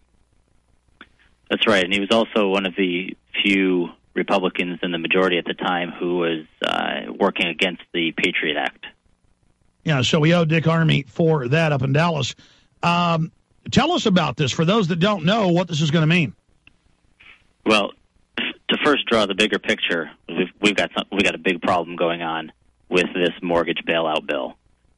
That's right, and he was also one of the few Republicans in the majority at the time who was working against the Patriot Act. Yeah, so we owe Dick Armey for that up in Dallas. Tell us about this, for those that don't know what this is going to mean. Well, to first draw the bigger picture, we've got a big problem going on with this mortgage bailout bill.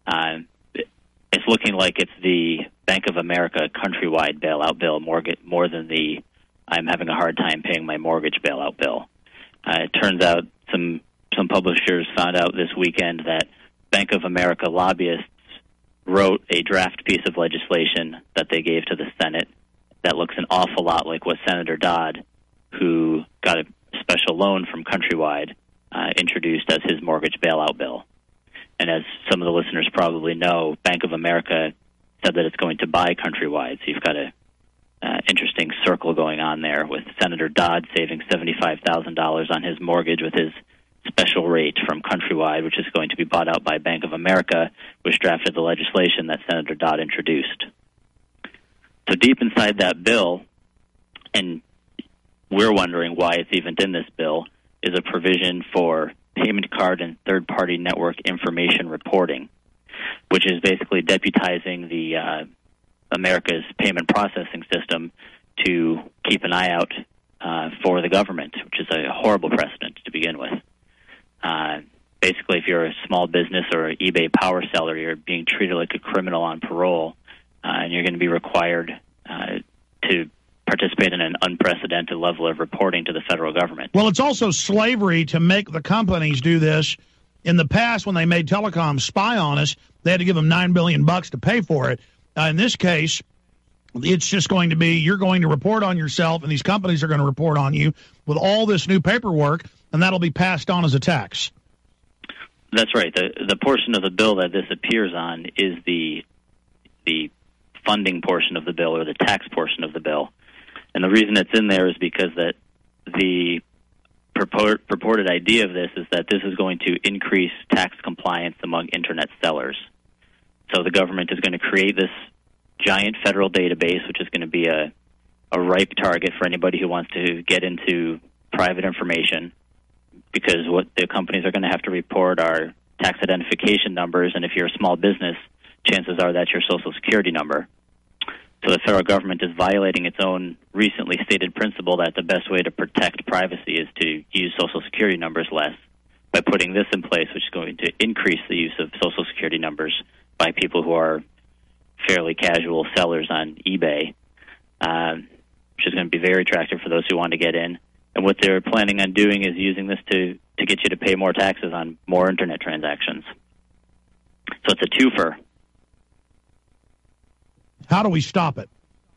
It's looking like it's the Bank of America countrywide bailout bill more than the I'm having a hard time paying my mortgage bailout bill. It turns out some publishers found out this weekend that Bank of America lobbyists wrote a draft piece of legislation that they gave to the Senate that looks an awful lot like what Senator Dodd, who got a special loan from Countrywide, introduced as his mortgage bailout bill. And as some of the listeners probably know, Bank of America said that it's going to buy Countrywide, so you've got a interesting circle going on there with Senator Dodd saving $75,000 on his mortgage with his special rate from Countrywide, which is going to be bought out by Bank of America, which drafted the legislation that Senator Dodd introduced. So deep inside that bill, and we're wondering why it's even in this bill, is a provision for payment card and third-party network information reporting, which is basically deputizing the America's payment processing system to keep an eye out for the government, which is a horrible precedent to begin with. Basically, if you're a small business or an eBay power seller, you're being treated like a criminal on parole, and you're going to be required to participate in an unprecedented level of reporting to the federal government. Well, it's also slavery to make the companies do this. In the past, when they made telecom spy on us, they had to give them $9 billion to pay for it. In this case, it's just going to be you're going to report on yourself, and these companies are going to report on you with all this new paperwork, and that'll be passed on as a tax. That's right. The portion of the bill that this appears on is the funding portion of the bill, or the tax portion of the bill. And the reason it's in there is because that the purported idea of this is that this is going to increase tax compliance among Internet sellers. So the government is going to create this giant federal database, which is going to be a ripe target for anybody who wants to get into private information, because what the companies are going to have to report are tax identification numbers, and if you're a small business, chances are that's your Social Security number. So the federal government is violating its own recently stated principle that the best way to protect privacy is to use Social Security numbers less by putting this in place, which is going to increase the use of Social Security numbers by people who are fairly casual sellers on eBay, which is going to be very attractive for those who want to get in. And what they're planning on doing is using this to get you to pay more taxes on more Internet transactions. So it's a twofer. How do we stop it?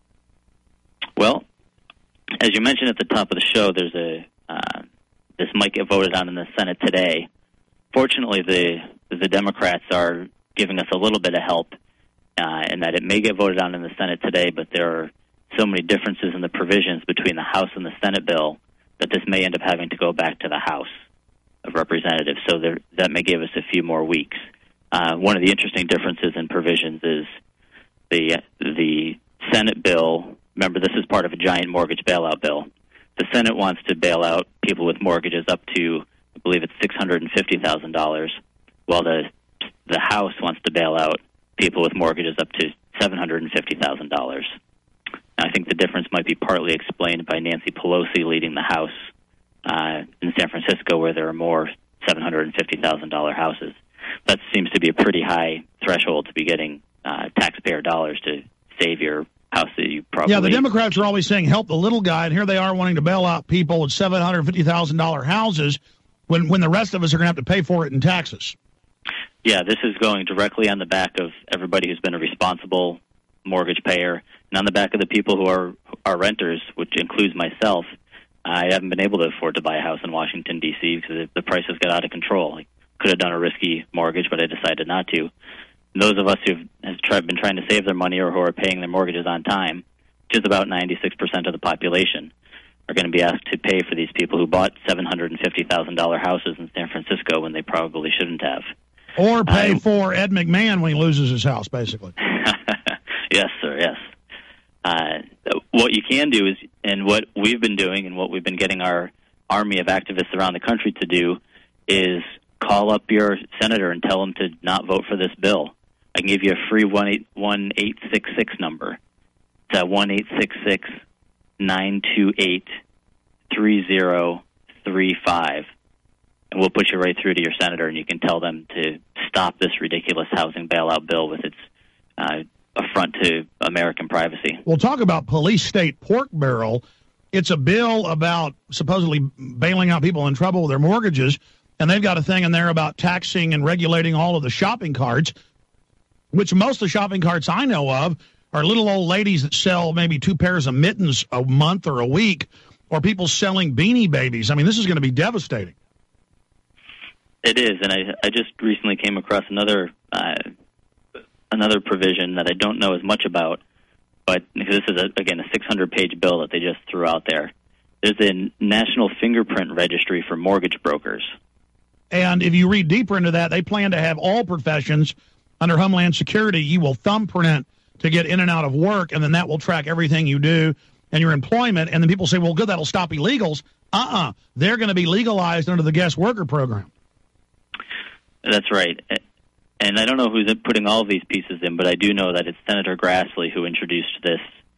Well, as you mentioned at the top of the show, there's this might get voted on in the Senate today. Fortunately, the Democrats are giving us a little bit of help in that it may get voted on in the Senate today, but there are so many differences in the provisions between the House and the Senate bill that this may end up having to go back to the House of Representatives. So that may give us a few more weeks. One of the interesting differences in provisions is the Senate bill. Remember, this is part of a giant mortgage bailout bill. The Senate wants to bail out people with mortgages up to, I believe it's $650,000, while the House wants to bail out people with mortgages up to $750,000. Now, I think the difference might be partly explained by Nancy Pelosi leading the House in San Francisco, where there are more $750,000 houses. That seems to be a pretty high threshold to be getting taxpayer dollars to save your house that you probably... Yeah, the Democrats are always saying help the little guy, and here they are wanting to bail out people with $750,000 houses when the rest of us are going to have to pay for it in taxes. Yeah, this is going directly on the back of everybody who's been a responsible mortgage payer, and on the back of the people who are renters, which includes myself. I haven't been able to afford to buy a house in Washington, D.C. because the prices got out of control. I could have done a risky mortgage, but I decided not to. And those of us who have been trying to save their money or who are paying their mortgages on time, which is about 96% of the population, are going to be asked to pay for these people who bought $750,000 houses in San Francisco when they probably shouldn't have. Or pay for Ed McMahon when he loses his house, basically. Yes, sir, yes. What you can do is, and what we've been doing and what we've been getting our army of activists around the country to do, is call up your senator and tell him to not vote for this bill. I can give you a free 1-866 number. It's at 1-866-928-3035. And we'll put you right through to your senator, and you can tell them to stop this ridiculous housing bailout bill with its affront to American privacy. We'll talk about police state pork barrel. It's a bill about supposedly bailing out people in trouble with their mortgages, and they've got a thing in there about taxing and regulating all of the shopping carts, which most of the shopping carts I know of are little old ladies that sell maybe 2 pairs of mittens a month or a week, or people selling Beanie Babies. I mean, this is going to be devastating. It is, and I just recently came across another provision that I don't know as much about, but this is, a 600-page bill that they just threw out there. There's a National Fingerprint Registry for mortgage brokers. And if you read deeper into that, they plan to have all professions under Homeland Security. You will thumbprint to get in and out of work, and then that will track everything you do and your employment. And then people say, well, good, that'll stop illegals. They're going to be legalized under the guest worker program. That's right. And I don't know who's putting all of these pieces in, but I do know that it's Senator Grassley who introduced this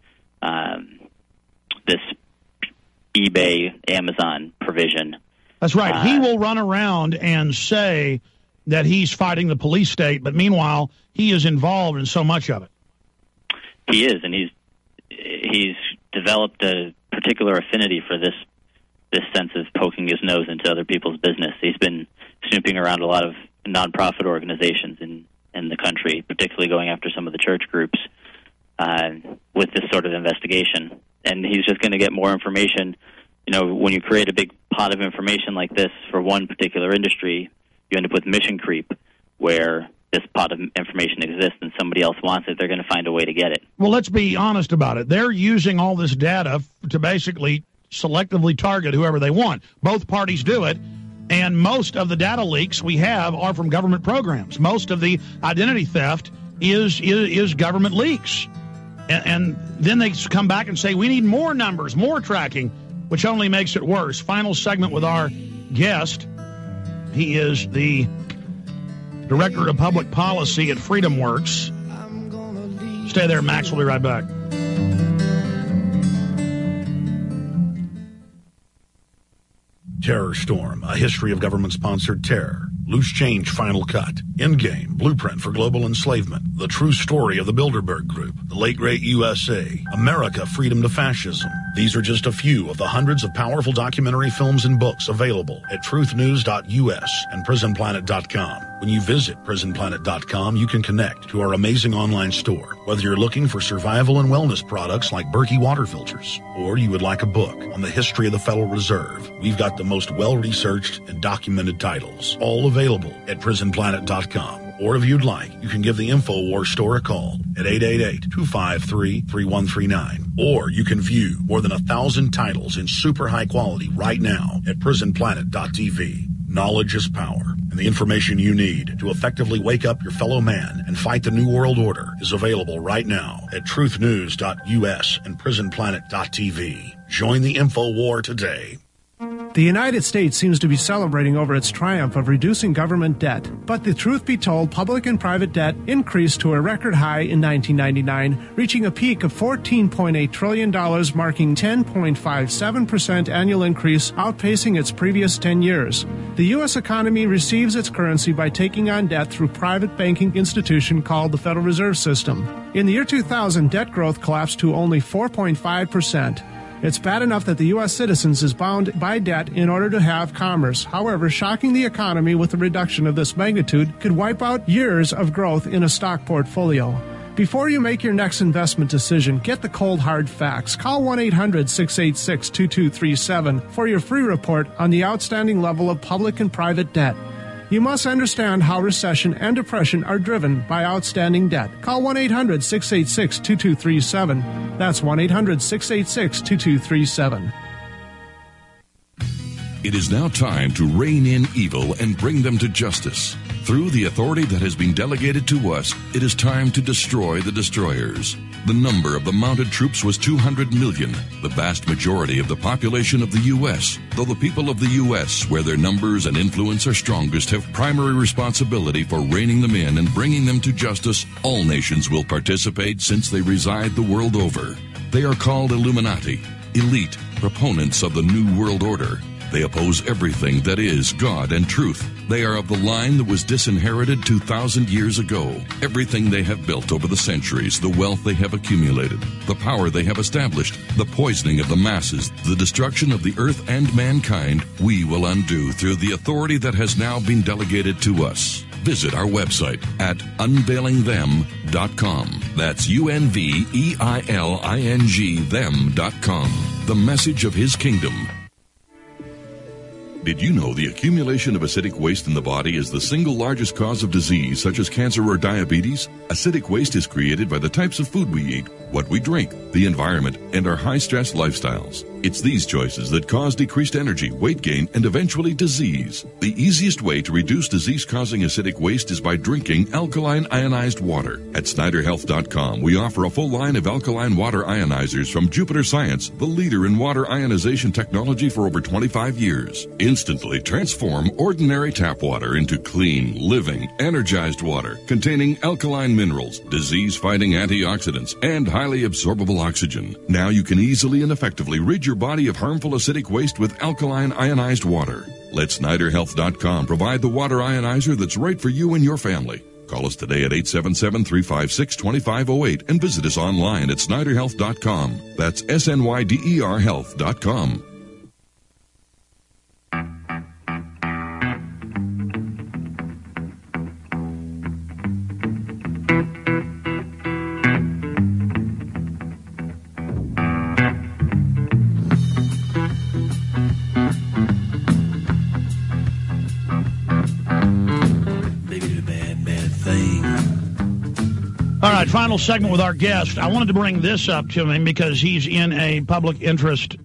eBay, Amazon provision. That's right. He will run around and say that he's fighting the police state, but meanwhile, he is involved in so much of it. He is, and he's developed a particular affinity for this sense of poking his nose into other people's business. He's been snooping around a lot of nonprofit organizations in the country, particularly going after some of the church groups with this sort of investigation. And he's just going to get more information. You know, when you create a big pot of information like this for one particular industry, you end up with mission creep, where this pot of information exists and somebody else wants it. They're going to find a way to get it. Well, let's be honest about it. They're using all this data to basically selectively target whoever they want. Both parties do it. And most of the data leaks we have are from government programs. Most of the identity theft is government leaks. And then they come back and say, we need more numbers, more tracking, which only makes it worse. Final segment with our guest. He is the Director of Public Policy at FreedomWorks. Stay there, Max. We'll be right back. Terror Storm, a history of government-sponsored terror. Loose Change Final Cut. Endgame, Blueprint for Global Enslavement. The True Story of the Bilderberg Group. The Late Great USA. America, Freedom to Fascism. These are just a few of the hundreds of powerful documentary films and books available at truthnews.us and prisonplanet.com. When you visit prisonplanet.com, you can connect to our amazing online store. Whether you're looking for survival and wellness products like Berkey water filters, or you would like a book on the history of the Federal Reserve, we've got the most well-researched and documented titles, all available at prisonplanet.com. Or if you'd like, you can give the InfoWars store a call at 888-253-3139. Or you can view more than 1,000 titles in super high quality right now at prisonplanet.tv. Knowledge is power, and the information you need to effectively wake up your fellow man and fight the New World Order is available right now at truthnews.us and prisonplanet.tv. Join the InfoWar today. The United States seems to be celebrating over its triumph of reducing government debt. But the truth be told, public and private debt increased to a record high in 1999, reaching a peak of $14.8 trillion, marking 10.57% annual increase, outpacing its previous 10 years. The U.S. economy receives its currency by taking on debt through private banking institution called the Federal Reserve System. In the year 2000, debt growth collapsed to only 4.5%. It's bad enough that the U.S. citizens is bound by debt in order to have commerce. However, shocking the economy with a reduction of this magnitude could wipe out years of growth in a stock portfolio. Before you make your next investment decision, get the cold hard facts. Call 1-800-686-2237 for your free report on the outstanding level of public and private debt. You must understand how recession and depression are driven by outstanding debt. Call 1-800-686-2237. That's 1-800-686-2237. It is now time to rein in evil and bring them to justice. Through the authority that has been delegated to us, it is time to destroy the destroyers. The number of the mounted troops was 200 million, the vast majority of the population of the U.S. Though the people of the U.S., where their numbers and influence are strongest, have primary responsibility for reining them in and bringing them to justice, all nations will participate since they reside the world over. They are called Illuminati, elite, proponents of the New World Order. They oppose everything that is God and truth. They are of the line that was disinherited 2,000 years ago. Everything they have built over the centuries, the wealth they have accumulated, the power they have established, the poisoning of the masses, the destruction of the earth and mankind, we will undo through the authority that has now been delegated to us. Visit our website at unveilingthem.com. That's UNVEILING them.com. The message of His kingdom. Did you know the accumulation of acidic waste in the body is the single largest cause of disease such as cancer or diabetes? Acidic waste is created by the types of food we eat, what we drink, the environment, and our high-stress lifestyles. It's these choices that cause decreased energy, weight gain, and eventually disease. The easiest way to reduce disease-causing acidic waste is by drinking alkaline ionized water. At SnyderHealth.com, we offer a full line of alkaline water ionizers from Jupiter Science, the leader in water ionization technology for over 25 years. Instantly transform ordinary tap water into clean, living, energized water containing alkaline minerals, disease-fighting antioxidants, and highly absorbable oxygen. Now you can easily and effectively rid your body of harmful acidic waste with alkaline ionized water. Let SnyderHealth.com provide the water ionizer that's right for you and your family. Call us today at 877-356-2508 and visit us online at SnyderHealth.com. That's SNYDER Health.com. All right, final segment with our guest. I wanted to bring this up to him because he's in a public interest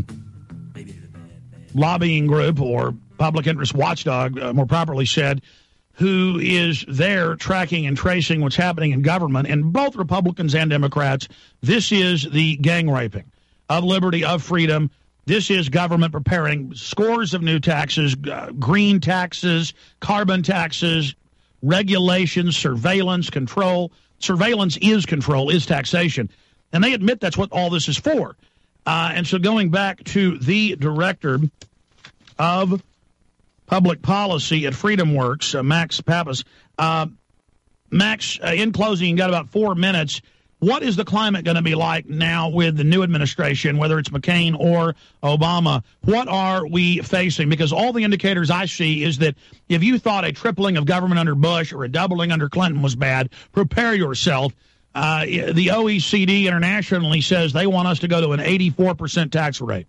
lobbying group, or public interest watchdog, more properly said, who is there tracking and tracing what's happening in government. And both Republicans and Democrats, this is the gang raping of liberty, of freedom. This is government preparing scores of new taxes, green taxes, carbon taxes, regulations, surveillance, control. Surveillance is control, is taxation. And they admit that's what all this is for. And so going back to the director of public policy at FreedomWorks, Max Pappas. Max, in closing, you got about 4 minutes. What is the climate going to be like now with the new administration, whether it's McCain or Obama? What are we facing? Because all the indicators I see is that if you thought a tripling of government under Bush or a doubling under Clinton was bad, prepare yourself. The OECD internationally says they want us to go to an 84% tax rate.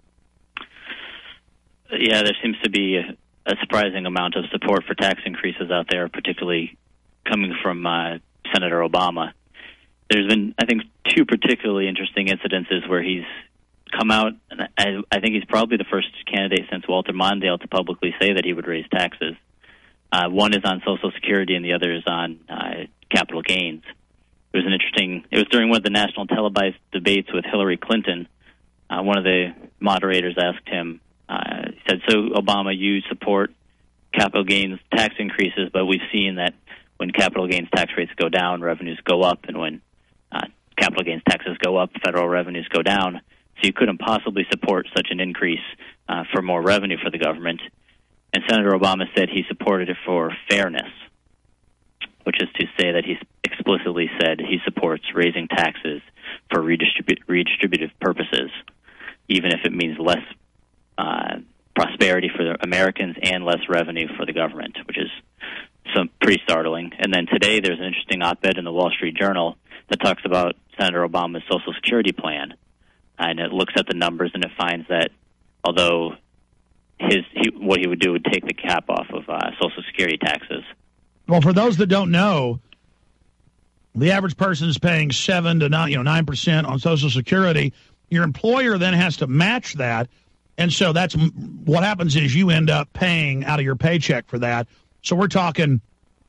Yeah, there seems to be a surprising amount of support for tax increases out there, particularly coming from Senator Obama. There's been, I think, two particularly interesting incidences where he's come out, and I think he's probably the first candidate since Walter Mondale to publicly say that he would raise taxes. One is on Social Security and the other is on capital gains. It was during one of the national televised debates with Hillary Clinton. One of the moderators asked him, he said, so Obama, you support capital gains tax increases, but we've seen that when capital gains tax rates go down, revenues go up, and when capital gains taxes go up, federal revenues go down. So you couldn't possibly support such an increase for more revenue for the government. And Senator Obama said he supported it for fairness, which is to say that he explicitly said he supports raising taxes for redistributive purposes, even if it means less prosperity for the Americans and less revenue for the government, which is pretty startling. And then today there's an interesting op-ed in the Wall Street Journal that talks about Senator Obama's Social Security plan, and it looks at the numbers and it finds that although what he would do would take the cap off of Social Security taxes. Well, for those that don't know, the average person is paying 7 to 9% on Social Security. Your employer then has to match that, and so that's what happens is you end up paying out of your paycheck for that. So we're talking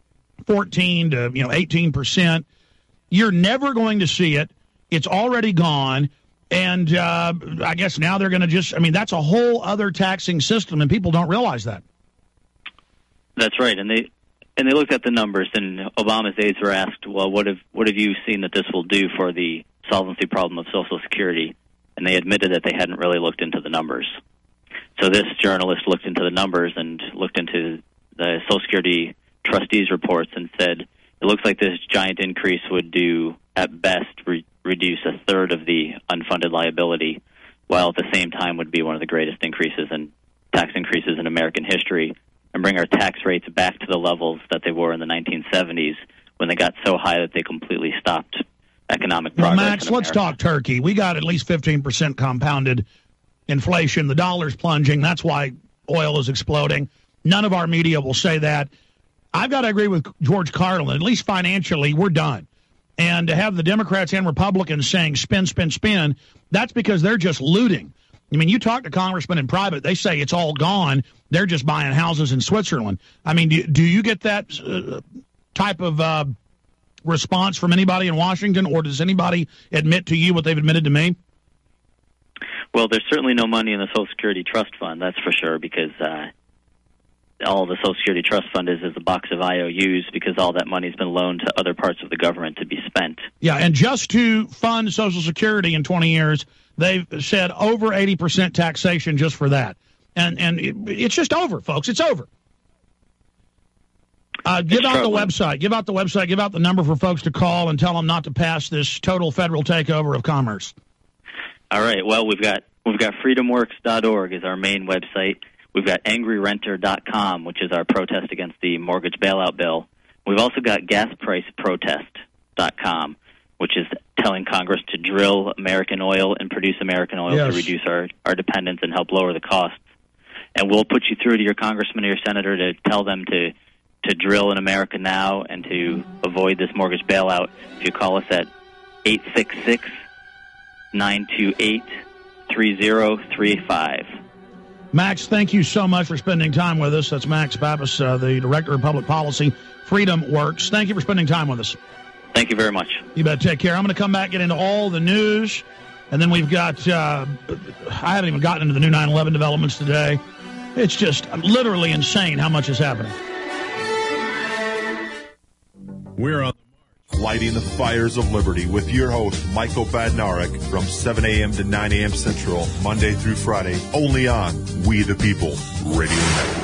14 to 18%. You're never going to see it. It's already gone. And I guess now they're going to that's a whole other taxing system, and people don't realize that. That's right. And they looked at the numbers, and Obama's aides were asked, well, what have you seen that this will do for the solvency problem of Social Security? And they admitted that they hadn't really looked into the numbers. So this journalist looked into the numbers and looked into the Social Security trustees' reports and said, it looks like this giant increase would do, at best, reduce a third of the unfunded liability, while at the same time would be one of the greatest tax increases in American history, and bring our tax rates back to the levels that they were in the 1970s when they got so high that they completely stopped economic progress. Well, Max, let's talk Turkey. We got at least 15% compounded inflation. The dollar's plunging. That's why oil is exploding. None of our media will say that. I've got to agree with George Carlin. At least financially, we're done. And to have the Democrats and Republicans saying spin, spin, spin, that's because they're just looting. I mean, you talk to congressmen in private, they say it's all gone. They're just buying houses in Switzerland. I mean, do you get that type of response from anybody in Washington, or does anybody admit to you what they've admitted to me? Well, there's certainly no money in the Social Security Trust Fund, that's for sure, because all the Social Security Trust Fund is a box of IOUs, because all that money's been loaned to other parts of the government to be spent. Yeah, and just to fund Social Security in 20 years, they've said over 80% taxation just for that. And it's just over, folks. It's over. Give out the website. Give out the number for folks to call and tell them not to pass this total federal takeover of commerce. All right. Well, we've got freedomworks.org is our main website. We've got angryrenter.com, which is our protest against the mortgage bailout bill. We've also got gaspriceprotest.com, which is telling Congress to drill American oil and produce American oil to reduce our dependence and help lower the costs. And we'll put you through to your congressman or your senator to tell them to drill in America now and to avoid this mortgage bailout. If you call us at 866-928-3035. Max, thank you so much for spending time with us. That's Max Pappas, the Director of Public Policy, FreedomWorks. Thank you for spending time with us. Thank you very much. You bet. Take care. I'm going to come back, get into all the news, and then we've got, I haven't even gotten into the new 9/11 developments today. It's just literally insane how much is happening. We're on Lighting the Fires of Liberty with your host, Michael Badnarik, from 7 a.m. to 9 a.m. Central, Monday through Friday, only on We the People Radio Network.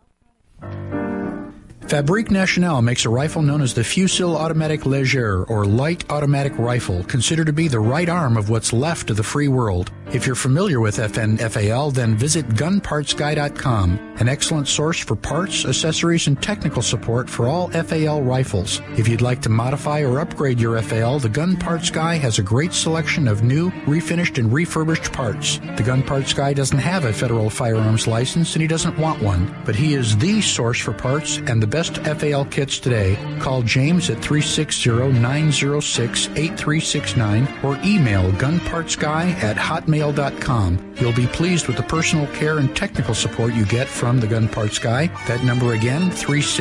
Fabrique Nationale makes a rifle known as the Fusil Automatic Léger, or light automatic rifle, considered to be the right arm of what's left of the free world. If you're familiar with FNFAL, then visit gunpartsguy.com, an excellent source for parts, accessories, and technical support for all FAL rifles. If you'd like to modify or upgrade your FAL, the Gun Parts Guy has a great selection of new, refinished, and refurbished parts. The Gun Parts Guy doesn't have a federal firearms license, and he doesn't want one, but he is the source for parts and the best FAL kits today. Call James at 360-906-8369 or email gunpartsguy@hotmail.com. You'll be pleased with the personal care and technical support you get from the Gun Parts Guy. That number again,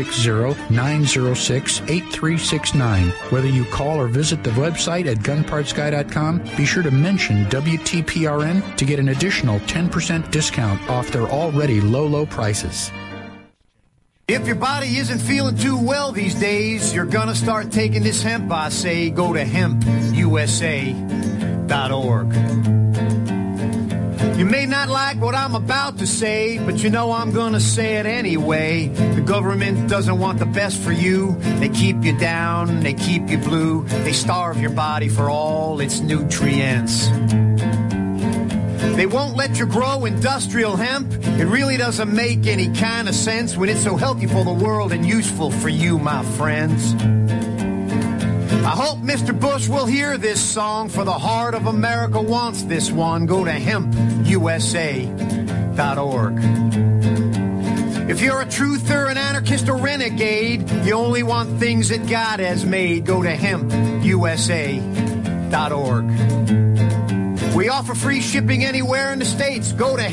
360-906-8369. Whether you call or visit the website at gunpartsguy.com, be sure to mention WTPRN to get an additional 10% discount off their already low prices. If your body isn't feeling too well these days, you're gonna start taking this hemp, I say. Go to hempusa.org. You may not like what I'm about to say, but you know I'm gonna say it anyway. The government doesn't want the best for you. They keep you down, they keep you blue. They starve your body for all its nutrients. They won't let you grow industrial hemp. It really doesn't make any kind of sense when it's so healthy for the world and useful for you, my friends. I hope Mr. Bush will hear this song, for the heart of America wants this one. Go to hempusa.org. If you're a truther, an anarchist, or renegade, you only want things that God has made. Go to hempusa.org. We offer free shipping anywhere in the States. Go to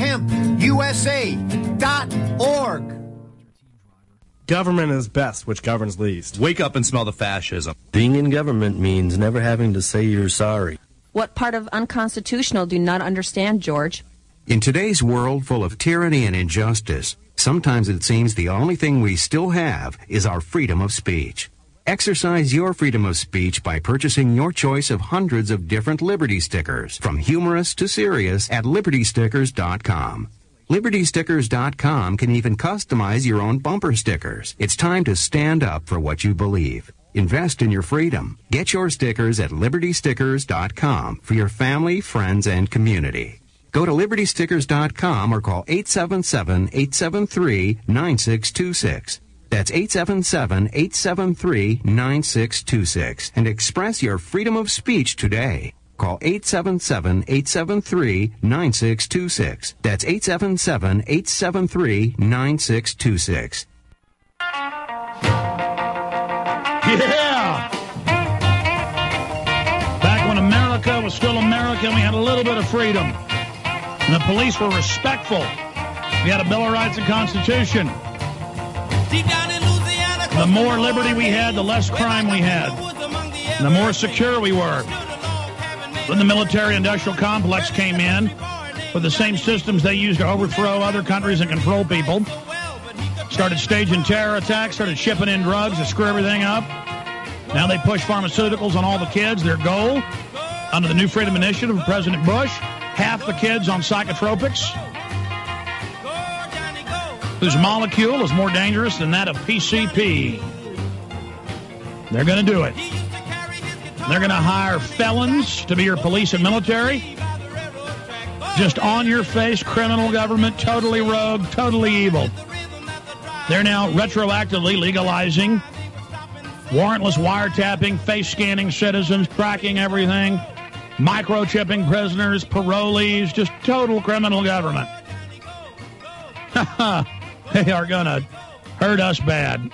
hempusa.org. Government is best, which governs least. Wake up and smell the fascism. Being in government means never having to say you're sorry. What part of unconstitutional do you not understand, George? In today's world full of tyranny and injustice, sometimes it seems the only thing we still have is our freedom of speech. Exercise your freedom of speech by purchasing your choice of hundreds of different Liberty stickers, from humorous to serious, at LibertyStickers.com. LibertyStickers.com can even customize your own bumper stickers. It's time to stand up for what you believe. Invest in your freedom. Get your stickers at LibertyStickers.com for your family, friends, and community. Go to LibertyStickers.com or call 877-873-9626. That's 877-873-9626 and express your freedom of speech today. Call 877-873-9626. That's 877-873-9626. Yeah! Back when America was still America, we had a little bit of freedom. And the police were respectful. We had a Bill of Rights and Constitution. The more liberty we had, the less crime we had. And the more secure we were. Then the military-industrial complex came in with the same systems they used to overthrow other countries and control people. Started staging terror attacks, started shipping in drugs to screw everything up. Now they push pharmaceuticals on all the kids. Their goal, under the New Freedom Initiative of President Bush, half the kids on psychotropics, whose molecule is more dangerous than that of PCP. They're going to do it. They're going to hire felons to be your police and military. Just on-your-face criminal government, totally rogue, totally evil. They're now retroactively legalizing warrantless wiretapping, face-scanning citizens, tracking everything, microchipping prisoners, parolees, just total criminal government. They are going to hurt us bad.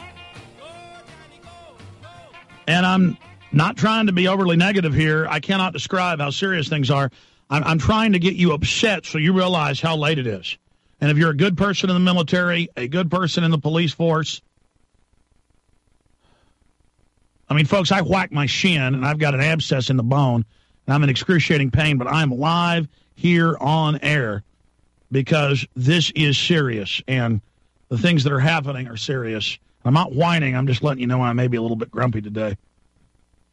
And I'm not trying to be overly negative here. I cannot describe how serious things are. I'm trying to get you upset so you realize how late it is. And if you're a good person in the military, a good person in the police force, I mean, folks, I whacked my shin, and I've got an abscess in the bone, and I'm in excruciating pain, but I'm live here on air because this is serious, and the things that are happening are serious. I'm not whining. I'm just letting you know I may be a little bit grumpy today.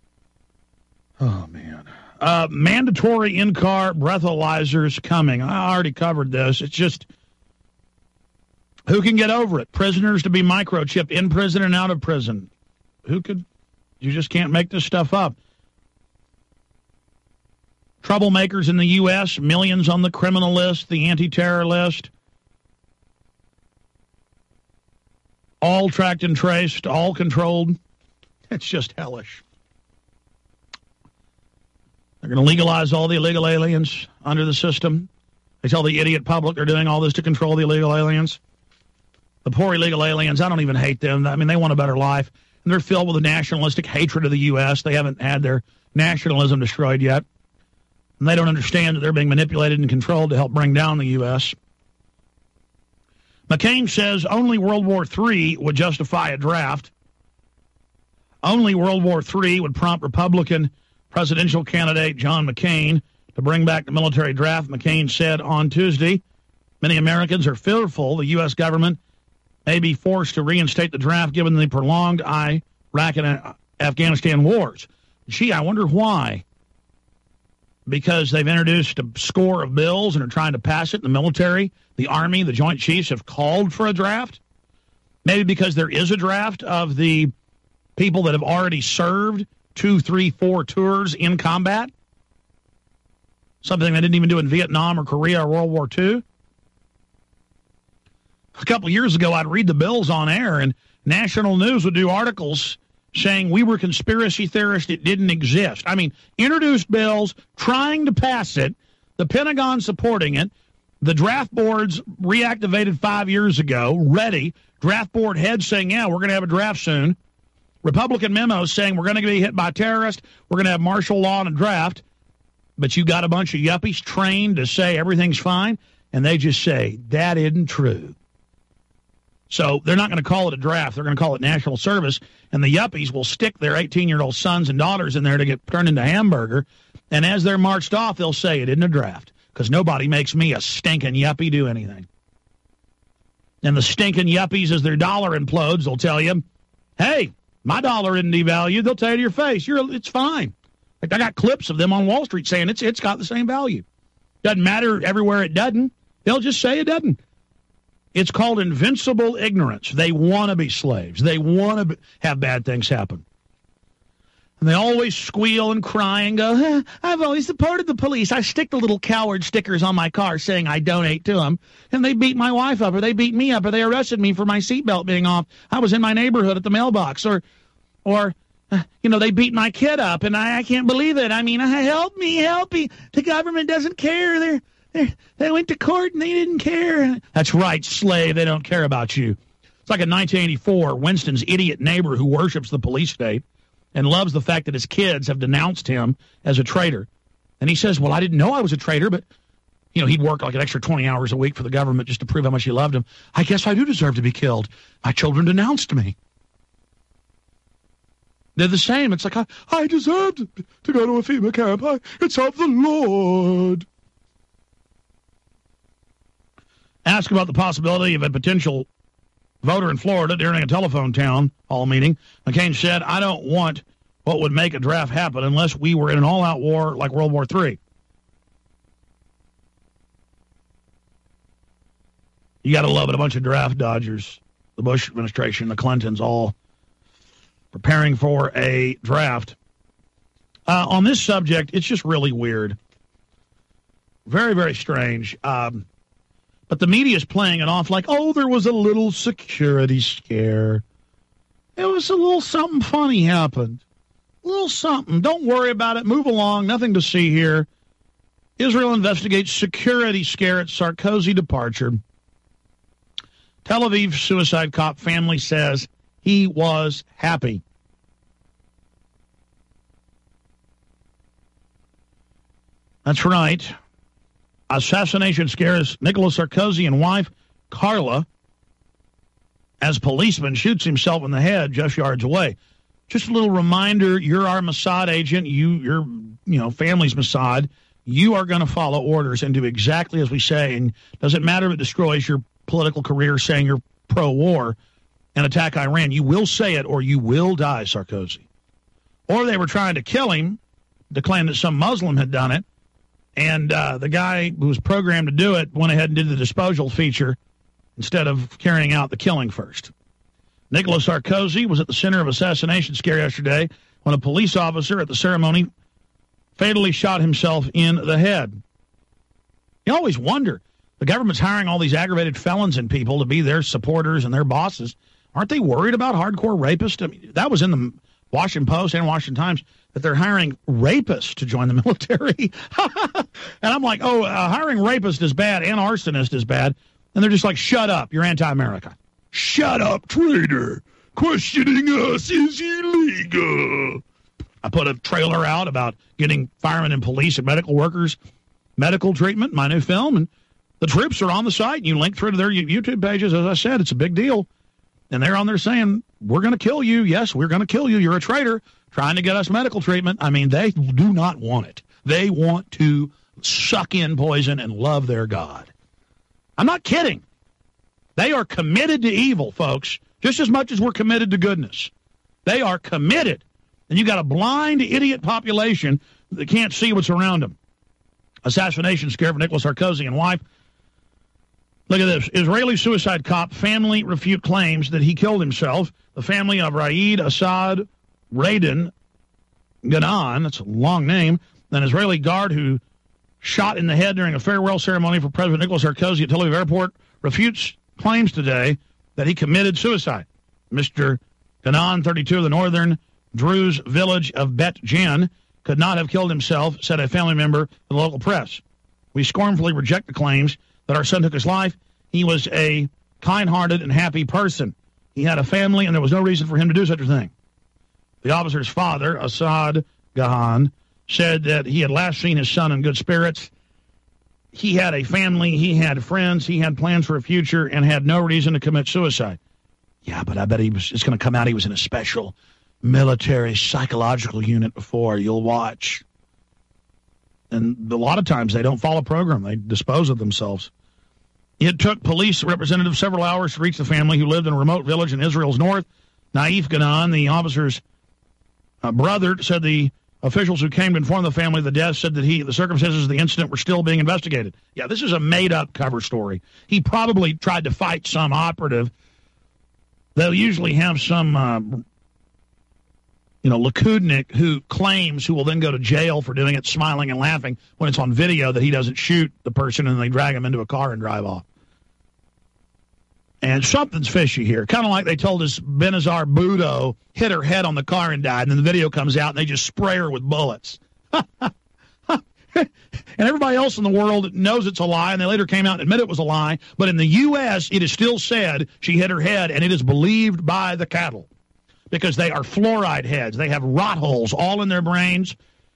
Oh, man. Mandatory in-car breathalyzers coming. I already covered this. It's just, who can get over it? Prisoners to be microchipped in prison and out of prison. You just can't make this stuff up. Troublemakers in the U.S., millions on the criminal list, the anti-terror list. All tracked and traced, all controlled. It's just hellish. They're going to legalize all the illegal aliens under the system. They tell the idiot public they're doing all this to control the illegal aliens. The poor illegal aliens, I don't even hate them. I mean, they want a better life. And they're filled with a nationalistic hatred of the U.S. They haven't had their nationalism destroyed yet. And they don't understand that they're being manipulated and controlled to help bring down the U.S. McCain says only World War III would justify a draft. Only World War III would prompt Republican presidential candidate John McCain to bring back the military draft. McCain said on Tuesday, many Americans are fearful the U.S. government may be forced to reinstate the draft given the prolonged Iraq and Afghanistan wars. Gee, I wonder why. Because they've introduced a score of bills and are trying to pass it. The military, the Army, the Joint Chiefs have called for a draft. Maybe because there is a draft of the people that have already served 2, 3, 4 tours in combat. Something they didn't even do in Vietnam or Korea or World War II. A couple of years ago, I'd read the bills on air, and national news would do articles saying we were conspiracy theorists, it didn't exist. I mean, introduced bills, trying to pass it, the Pentagon supporting it, the draft boards reactivated 5 years ago, ready, draft board heads saying, yeah, we're going to have a draft soon, Republican memos saying we're going to be hit by terrorists, we're going to have martial law and a draft, but you got a bunch of yuppies trained to say everything's fine, and they just say, that isn't true. So they're not going to call it a draft. They're going to call it national service. And the yuppies will stick their 18-year-old sons and daughters in there to get turned into hamburger. And as they're marched off, they'll say it isn't a draft because nobody makes me a stinking yuppie do anything. And the stinking yuppies, as their dollar implodes, they'll tell you, hey, my dollar isn't devalued. They'll tell you to your face, it's fine. Like I got clips of them on Wall Street saying it's got the same value. Doesn't matter everywhere it doesn't. They'll just say it doesn't. It's called invincible ignorance. They want to be slaves. They want to have bad things happen. And they always squeal and cry and go, I've always supported the police. I stick the little coward stickers on my car saying I donate to them. And they beat my wife up, or they beat me up, or they arrested me for my seatbelt being off. I was in my neighborhood at the mailbox. Or they beat my kid up, and I can't believe it. I mean, help me. The government doesn't care. They went to court and they didn't care. That's right, slave. They don't care about you. It's like in 1984, Winston's idiot neighbor who worships the police state and loves the fact that his kids have denounced him as a traitor. And he says, well, I didn't know I was a traitor, but, he'd work like an extra 20 hours a week for the government just to prove how much he loved him. I guess I do deserve to be killed. My children denounced me. They're the same. It's like, I deserved to go to a FEMA camp. It's of the Lord. Asked about the possibility of a potential voter in Florida during a telephone town hall meeting, McCain said, I don't want what would make a draft happen unless we were in an all-out war like World War III. You got to love it. A bunch of draft dodgers, the Bush administration, the Clintons, all preparing for a draft. On this subject, it's just really weird. Very, very strange. But the media is playing it off like, there was a little security scare. It was a little something funny happened. A little something. Don't worry about it. Move along. Nothing to see here. Israel investigates security scare at Sarkozy departure. Tel Aviv suicide cop family says he was happy. That's right. Assassination scares Nicolas Sarkozy and wife, Carla, as policeman shoots himself in the head just yards away. Just a little reminder, you're our Mossad agent. Your family's Mossad. You are going to follow orders and do exactly as we say. And doesn't matter if it destroys your political career saying you're pro-war and attack Iran. You will say it or you will die, Sarkozy. Or they were trying to kill him to claim that some Muslim had done it. And the guy who was programmed to do it went ahead and did the disposal feature instead of carrying out the killing first. Nicolas Sarkozy was at the center of assassination scare yesterday when a police officer at the ceremony fatally shot himself in the head. You always wonder, the government's hiring all these aggravated felons and people to be their supporters and their bosses. Aren't they worried about hardcore rapists? I mean, that was in the Washington Post and Washington Times, that they're hiring rapists to join the military. And I'm like, hiring rapists is bad and arsonist is bad. And they're just like, shut up, you're anti-America. Shut up, traitor. Questioning us is illegal. I put a trailer out about getting firemen and police and medical workers medical treatment, my new film, and the troops are on the site. You link through to their YouTube pages. As I said, it's a big deal. And they're on there saying, we're going to kill you. Yes, we're going to kill you. You're a traitor trying to get us medical treatment. I mean, they do not want it. They want to suck in poison and love their God. I'm not kidding. They are committed to evil, folks, just as much as we're committed to goodness. They are committed. And you got a blind, idiot population that can't see what's around them. Assassination scare for Nicolas Sarkozy and wife. Look at this. Israeli suicide cop family refute claims that he killed himself. The family of Raed Assad Radin Ghanan, that's a long name, an Israeli guard who shot in the head during a farewell ceremony for President Nicolas Sarkozy at Tel Aviv Airport, refutes claims today that he committed suicide. Mr. Ghanan, 32, of the northern Druze village of Bet Jan, could not have killed himself, said a family member to the local press. We scornfully reject the claims that our son took his life. He was a kind-hearted and happy person. He had a family, and there was no reason for him to do such a thing. The officer's father, Assad Gahan, said that he had last seen his son in good spirits. He had a family, he had friends, he had plans for a future, and had no reason to commit suicide. Yeah, but I bet it's going to come out he was in a special military psychological unit before. You'll watch. And a lot of times they don't follow a program. They dispose of themselves. It took police representatives several hours to reach the family who lived in a remote village in Israel's north. Naif Ghanan, the officer's brother, said the officials who came to inform the family of the death said that the circumstances of the incident were still being investigated. Yeah, this is a made-up cover story. He probably tried to fight some operative. They'll usually have some Likudnik who will then go to jail for doing it, smiling and laughing when it's on video that he doesn't shoot the person, and they drag him into a car and drive off. And something's fishy here. Kind of like they told us Benazir Bhutto hit her head on the car and died, and then the video comes out and they just spray her with bullets. And everybody else in the world knows it's a lie, and they later came out and admitted it was a lie. But in the U.S., it is still said she hit her head, and it is believed by the cattle because they are fluoride heads. They have rot holes all in their brains.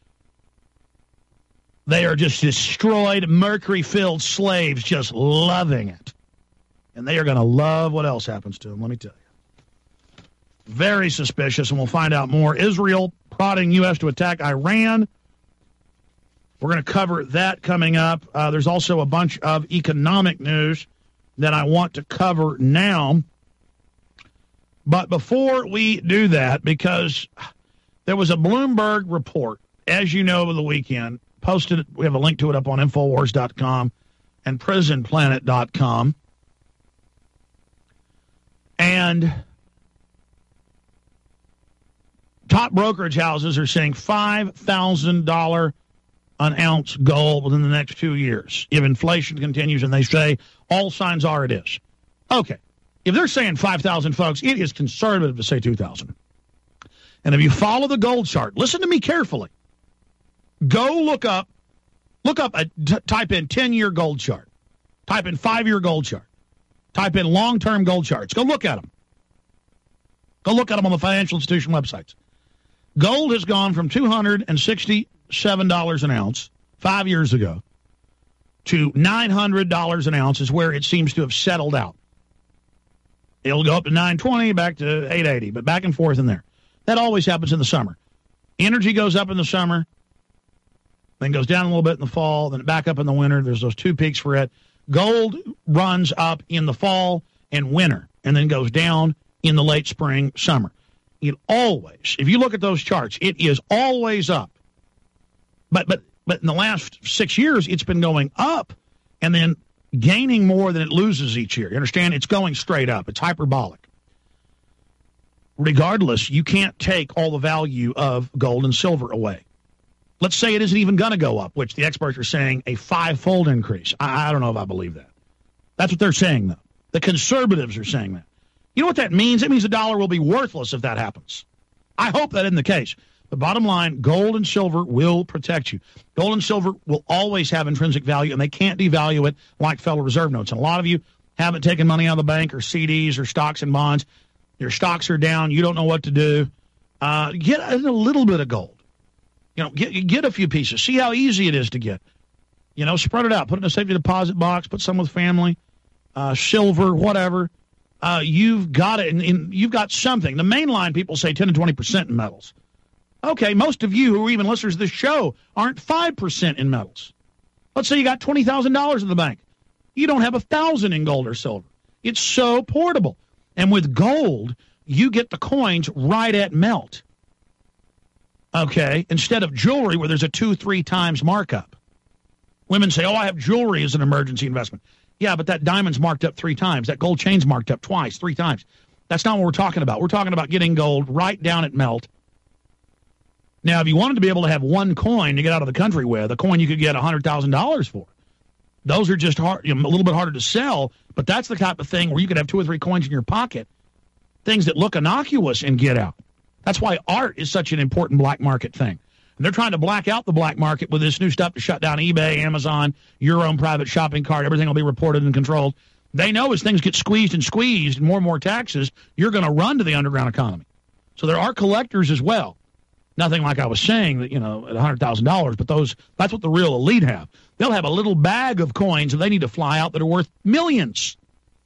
They are just destroyed, mercury-filled slaves just loving it. And they are going to love what else happens to them, let me tell you. Very suspicious, and we'll find out more. Israel prodding U.S. to attack Iran. We're going to cover that coming up. There's also a bunch of economic news that I want to cover now. But before we do that, because there was a Bloomberg report, as you know, over the weekend, posted, we have a link to it up on Infowars.com and PrisonPlanet.com. And top brokerage houses are saying $5,000 an ounce gold within the next 2 years if inflation continues, and they say all signs are it is. Okay. If they're saying 5,000, folks, it is conservative to say 2,000. And if you follow the gold chart, listen to me carefully. Go type in 10-year gold chart. Type in 5-year gold chart. Type in long-term gold charts. Go look at them. Go look at them on the financial institution websites. Gold has gone from $267 an ounce 5 years ago to $900 an ounce is where it seems to have settled out. It'll go up to $920, back to $880, but back and forth in there. That always happens in the summer. Energy goes up in the summer, then goes down a little bit in the fall, then back up in the winter. There's those two peaks for it. Gold runs up in the fall and winter and then goes down in the late spring, summer. It always, if you look at those charts, it is always up. But in the last 6 years, it's been going up and then gaining more than it loses each year. You understand? It's going straight up. It's hyperbolic. Regardless, you can't take all the value of gold and silver away. Let's say it isn't even going to go up, which the experts are saying a 5-fold increase. I don't know if I believe that. That's what they're saying, though. The conservatives are saying that. You know what that means? It means the dollar will be worthless if that happens. I hope that isn't the case. The bottom line, gold and silver will protect you. Gold and silver will always have intrinsic value, and they can't devalue it like Federal Reserve notes. And a lot of you haven't taken money out of the bank or CDs or stocks and bonds. Your stocks are down. You don't know what to do. Get a little bit of gold. You know, get a few pieces. See how easy it is to get. You know, spread it out. Put it in a safety deposit box. Put some with family. Silver, whatever. You've got it, and you've got something. The mainline people say 10 to 20% in metals. Okay, most of you who are even listeners to this show aren't 5% in metals. Let's say you got $20,000 in the bank. You don't have $1,000 in gold or silver. It's so portable. And with gold, you get the coins right at melt. Okay, instead of jewelry where there's a 2-3 times markup. Women say, I have jewelry as an emergency investment. Yeah, but that diamond's marked up 3 times. That gold chain's marked up twice, 3 times. That's not what we're talking about. We're talking about getting gold right down at melt. Now, if you wanted to be able to have one coin to get out of the country with, a coin you could get $100,000 for, those are just hard, a little bit harder to sell, but that's the type of thing where you could have 2 or 3 coins in your pocket, things that look innocuous and get out. That's why art is such an important black market thing. And they're trying to black out the black market with this new stuff to shut down eBay, Amazon, your own private shopping cart. Everything will be reported and controlled. They know as things get squeezed and more taxes, you're going to run to the underground economy. So there are collectors as well. Nothing like I was saying that, at $100,000, but that's what the real elite have. They'll have a little bag of coins and they need to fly out that are worth millions.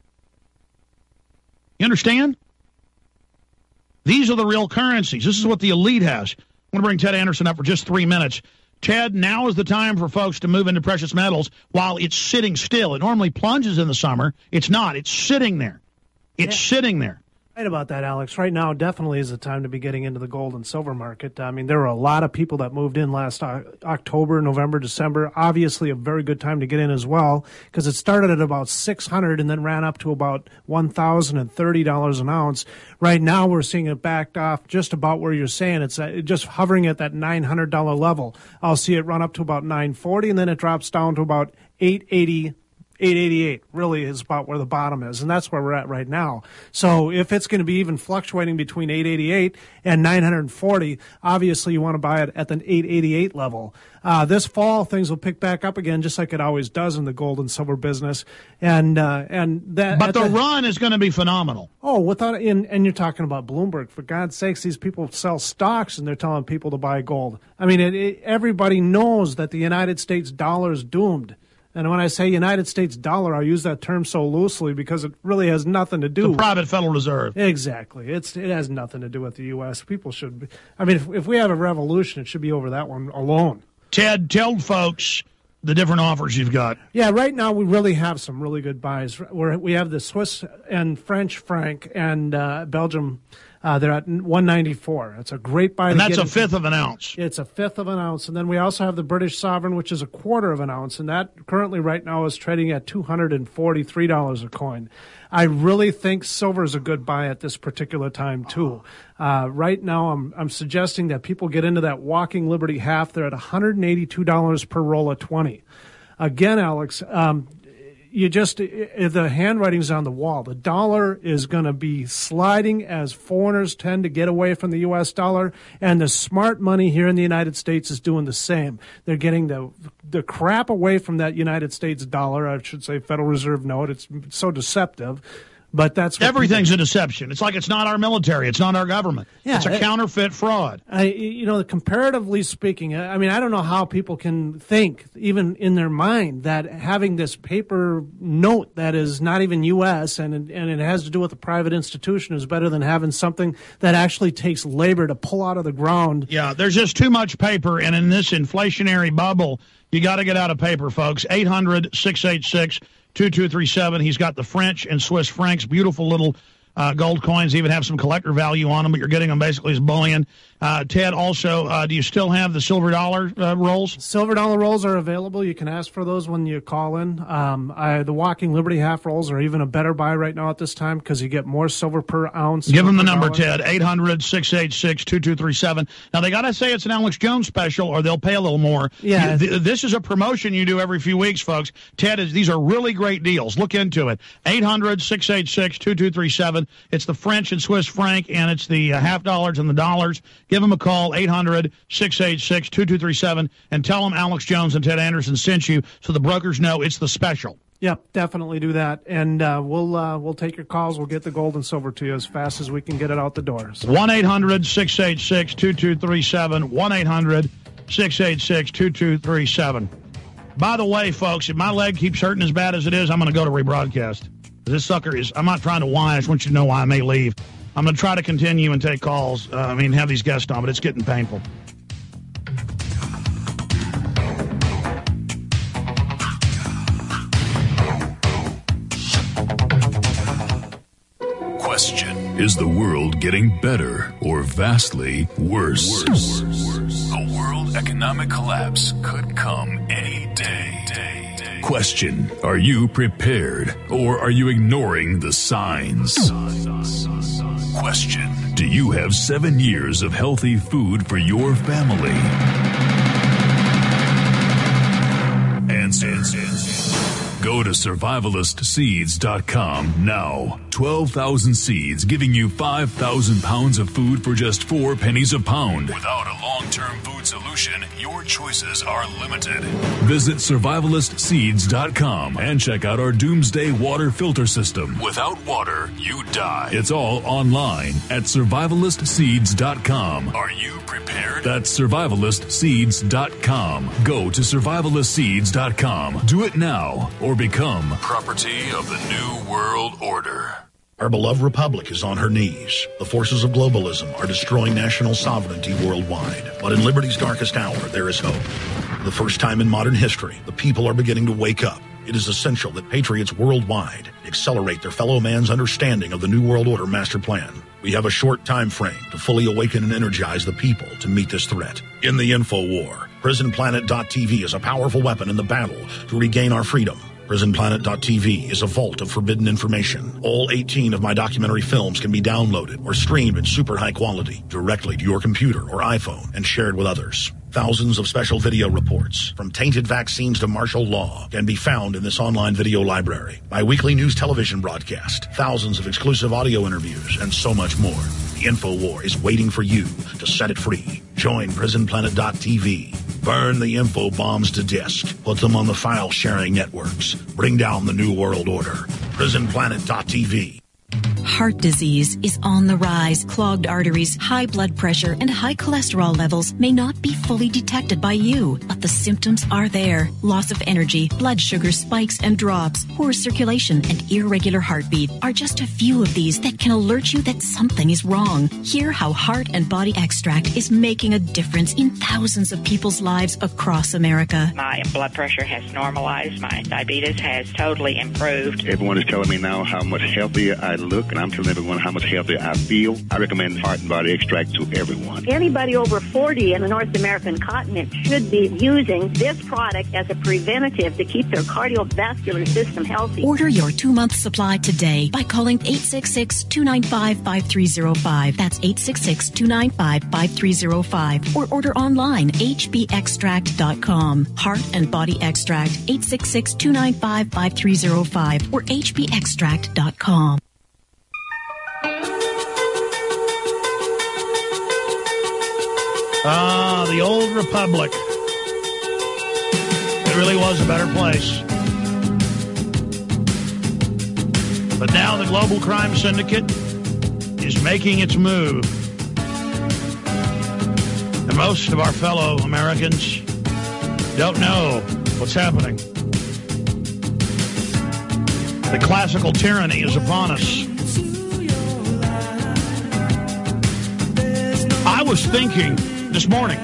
You understand? These are the real currencies. This is what the elite has. I'm going to bring Ted Anderson up for just 3 minutes. Ted, now is the time for folks to move into precious metals while it's sitting still. It normally plunges in the summer. It's not. It's sitting there. It's sitting there. Right about that, Alex. Right now definitely is the time to be getting into the gold and silver market. I mean, there were a lot of people that moved in last October, November, December. Obviously a very good time to get in as well because it started at about $600 and then ran up to about $1,030 an ounce. Right now we're seeing it backed off just about where you're saying. It's just hovering at that $900 level. I'll see it run up to about $940 and then it drops down to about $880. 888 really is about where the bottom is, and that's where we're at right now. So if it's going to be even fluctuating between 888 and 940, obviously you want to buy it at the 888 level. This fall, things will pick back up again, just like it always does in the gold and silver business. But the run is going to be phenomenal. Oh, and you're talking about Bloomberg. For God's sakes, these people sell stocks and they're telling people to buy gold. I mean, everybody knows that the United States dollar is doomed. And when I say United States dollar, I use that term so loosely because it really has nothing to do with the private Federal Reserve. Exactly. It has nothing to do with the U.S. People should be, I mean, if we have a revolution, it should be over that one alone. Ted, tell folks the different offers you've got. Yeah, right now we really have some really good buys. We have the Swiss and French franc and Belgium. They're at 194. That's a great buy. And that's a fifth of an ounce. It's a fifth of an ounce. And then we also have the British sovereign, which is a quarter of an ounce. And that currently right now is trading at $243 a coin. I really think silver is a good buy at this particular time, too. Right now I'm suggesting that people get into that Walking Liberty half. They're at $182 per roll of 20. Again, Alex, the handwriting's on the wall. The dollar is going to be sliding as foreigners tend to get away from the U.S. dollar, and the smart money here in the United States is doing the same. They're getting the crap away from that United States dollar. I should say Federal Reserve note. It's so deceptive. But that's what everything's a deception. It's like it's not our military. It's not our government. Yeah, it's a counterfeit fraud. Comparatively speaking, I mean, I don't know how people can think, even in their mind, that having this paper note that is not even U.S. and it has to do with a private institution is better than having something that actually takes labor to pull out of the ground. Yeah, there's just too much paper, and in this inflationary bubble, you got to get out of paper, folks. 800-686-2237. He's got the French and Swiss francs, beautiful little gold coins, even have some collector value on them, but you're getting them basically as bullion. Ted, also, do you still have the silver dollar rolls? Silver dollar rolls are available. You can ask for those when you call in. The Walking Liberty half rolls are even a better buy right now at this time because you get more silver per ounce. Give them the number, Ted, 800-686-2237. Now, they got to say it's an Alex Jones special or they'll pay a little more. Yeah. This is a promotion you do every few weeks, folks. Ted, these are really great deals. Look into it. 800-686-2237. It's the French and Swiss franc, and it's the half dollars and the dollars. Give them a call, 800-686-2237, and tell them Alex Jones and Ted Anderson sent you so the brokers know it's the special. Yep, definitely do that. And we'll take your calls. We'll get the gold and silver to you as fast as we can get it out the doors. 1-800-686-2237, 1-800-686-2237. By the way, folks, if my leg keeps hurting as bad as it is, I'm going to go to rebroadcast. This sucker is, I'm not trying to whine. I just want you to know why I may leave. I'm going to try to continue and take calls. Have these guests on, but it's getting painful. Question: is the world getting better or vastly worse? A world economic collapse could come any day. Question: are you prepared or are you ignoring the signs? Question: do you have 7 years of healthy food for your family? Answer: go to survivalistseeds.com now. 12,000 seeds giving you 5,000 pounds of food for just 4 pennies a pound. Without a long-term food solution, your choices are limited. Visit survivalistseeds.com and check out our Doomsday water filter system. Without water, you die. It's all online at survivalistseeds.com. Are you prepared? That's survivalistseeds.com. Go to survivalistseeds.com. Do it now or become property of the New World Order. Our beloved republic is on her knees. The forces of globalism are destroying national sovereignty worldwide. But in liberty's darkest hour, there is hope. For the first time in modern history, the people are beginning to wake up. It is essential that patriots worldwide accelerate their fellow man's understanding of the New World Order master plan. We have a short time frame to fully awaken and energize the people to meet this threat. In the info war, PrisonPlanet.tv is a powerful weapon in the battle to regain our freedom. PrisonPlanet.tv is a vault of forbidden information. All 18 of my documentary films can be downloaded or streamed in super high quality directly to your computer or iPhone and shared with others. Thousands of special video reports, from tainted vaccines to martial law, can be found in this online video library. My weekly news television broadcast, thousands of exclusive audio interviews, and so much more. The InfoWar is waiting for you to set it free. Join PrisonPlanet.tv. Burn the info bombs to disk. Put them on the file-sharing networks. Bring down the New World Order. PrisonPlanet.tv. Heart disease is on the rise. Clogged arteries, high blood pressure, and high cholesterol levels may not be fully detected by you, but the symptoms are there. Loss of energy, blood sugar spikes and drops, poor circulation, and irregular heartbeat are just a few of these that can alert you that something is wrong. Hear how Heart and Body Extract is making a difference in thousands of people's lives across America. My blood pressure has normalized. My diabetes has totally improved. Everyone is telling me now how much healthier I look, and I'm telling everyone how much healthier I feel. I recommend Heart and Body Extract to everyone. Anybody over 40 in the North American continent should be using this product as a preventative to keep their cardiovascular system healthy. Order your 2-month supply today by calling 866-295-5305. That's 866-295-5305. Or order online, hbextract.com. Heart and Body Extract, 866-295-5305 or hbextract.com. The old republic. It really was a better place. But now the global crime syndicate is making its move. And most of our fellow Americans don't know what's happening. The classical tyranny is upon us. I was thinking this morning,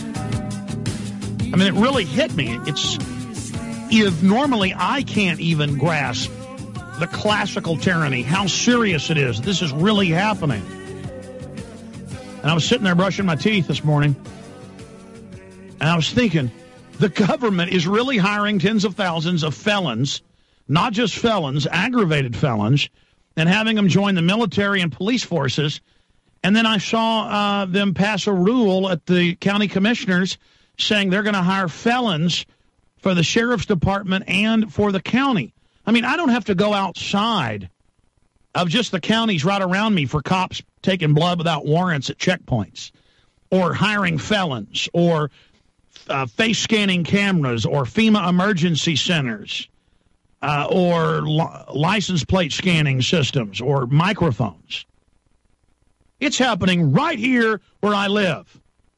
it really hit me. Normally I can't even grasp the classical tyranny, how serious it is. This is really happening. And I was sitting there brushing my teeth this morning, and I was thinking, the government is really hiring tens of thousands of felons, not just felons, aggravated felons, and having them join the military and police forces. And then I saw them pass a rule at the county commissioners saying they're going to hire felons for the sheriff's department and for the county. I mean, I don't have to go outside of just the counties right around me for cops taking blood without warrants at checkpoints, or hiring felons, or face scanning cameras, or FEMA emergency centers, or license plate scanning systems, or microphones. It's happening right here where I live.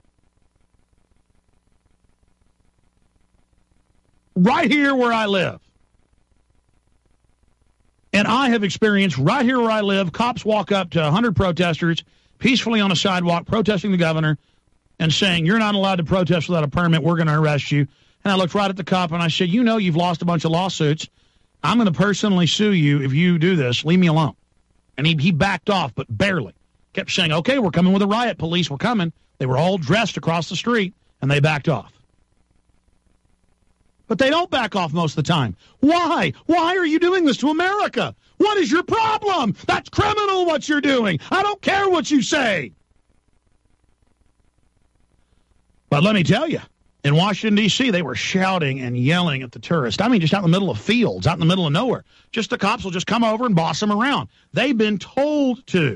Right here where I live. And I have experienced right here where I live, cops walk up to 100 protesters peacefully on a sidewalk protesting the governor and saying, you're not allowed to protest without a permit, we're going to arrest you. And I looked right at the cop and I said, you know you've lost a bunch of lawsuits. I'm going to personally sue you if you do this. Leave me alone. And he backed off, but barely. Kept saying, okay, we're coming with a riot, police, we're coming. They were all dressed across the street, and they backed off. But they don't back off most of the time. Why? Why are you doing this to America? What is your problem? That's criminal what you're doing. I don't care what you say. But let me tell you, in Washington, D.C., they were shouting and yelling at the tourists. I mean, just out in the middle of fields, out in the middle of nowhere. Just the cops will just come over and boss them around. They've been told to.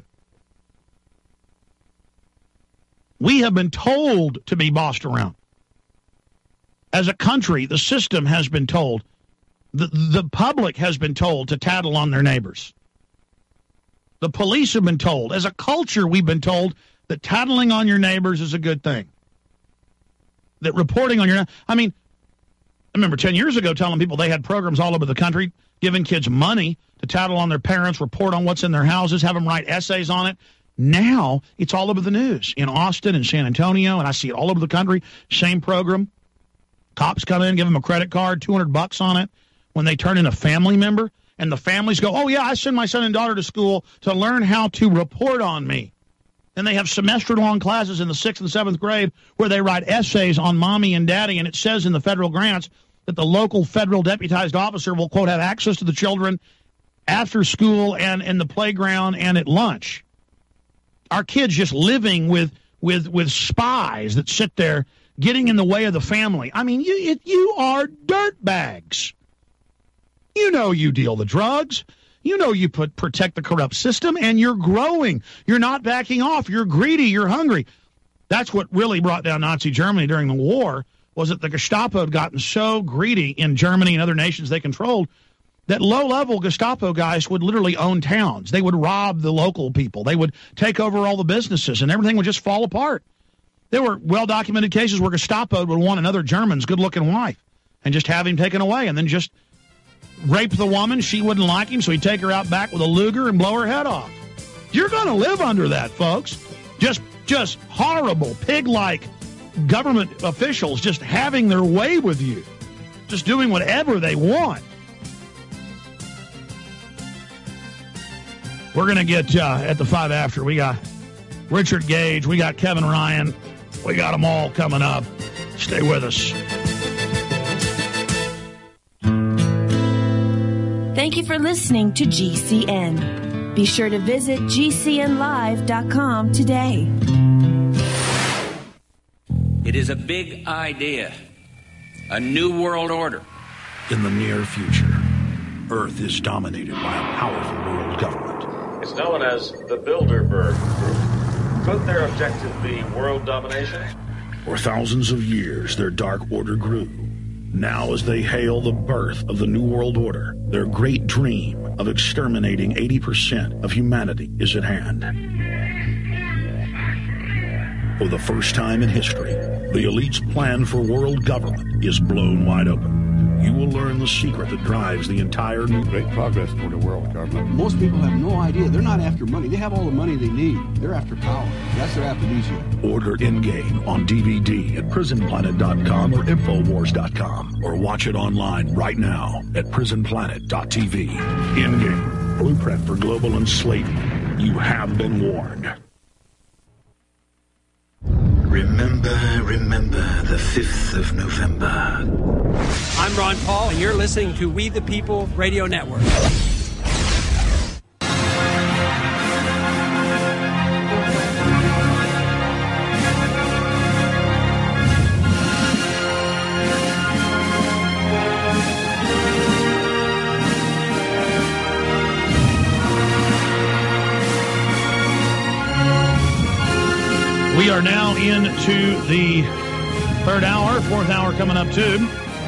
We have been told to be bossed around. As a country, the system has been told, the public has been told to tattle on their neighbors. The police have been told. As a culture, we've been told that tattling on your neighbors is a good thing. That reporting on your... I mean, I remember 10 years ago telling people they had programs all over the country, giving kids money to tattle on their parents, report on what's in their houses, have them write essays on it. Now, it's all over the news. In Austin and San Antonio, and I see it all over the country, same program. Cops come in, give them a credit card, $200 on it, when they turn in a family member, and the families go, oh, yeah, I send my son and daughter to school to learn how to report on me. And they have semester-long classes in the 6th and 7th grade where they write essays on mommy and daddy, and it says in the federal grants that the local federal deputized officer will, quote, have access to the children after school and in the playground and at lunch. Our kids just living with spies that sit there getting in the way of the family. I mean, you are dirtbags. You know you deal the drugs. You know you protect the corrupt system, and you're growing. You're not backing off. You're greedy. You're hungry. That's what really brought down Nazi Germany during the war, was that the Gestapo had gotten so greedy in Germany and other nations they controlled that low-level Gestapo guys would literally own towns. They would rob the local people. They would take over all the businesses, and everything would just fall apart. There were well-documented cases where Gestapo would want another German's good-looking wife and just have him taken away and then just rape the woman. She wouldn't like him, so he'd take her out back with a Luger and blow her head off. You're going to live under that, folks. Just horrible, pig-like government officials just having their way with you, just doing whatever they want. We're going to get at the 5 after. We got Richard Gage. We got Kevin Ryan. We got them all coming up. Stay with us. Thank you for listening to GCN. Be sure to visit GCNlive.com today. It is a big idea. A new world order. In the near future, Earth is dominated by a powerful world government. It's known as the Bilderberg Group. Could their objective be world domination? For thousands of years, their dark order grew. Now, as they hail the birth of the New World Order, their great dream of exterminating 80% of humanity is at hand. For the first time in history, the elite's plan for world government is blown wide open. you will learn the secret that drives the entire new... Great progress toward a world government. Most people have no idea. They're not after money. They have all the money they need. They're after power. That's their aphrodisiac. Order Endgame on DVD at prisonplanet.com or Infowars.com, or watch it online right now at prisonplanet.tv. Endgame, blueprint for global enslavement. You have been warned. Remember the 5th of November. I'm Ron Paul, and you're listening to We the People Radio Network. We are now into the third hour, fourth hour coming up too.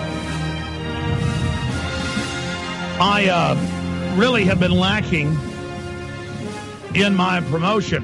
I really have been lacking in my promotion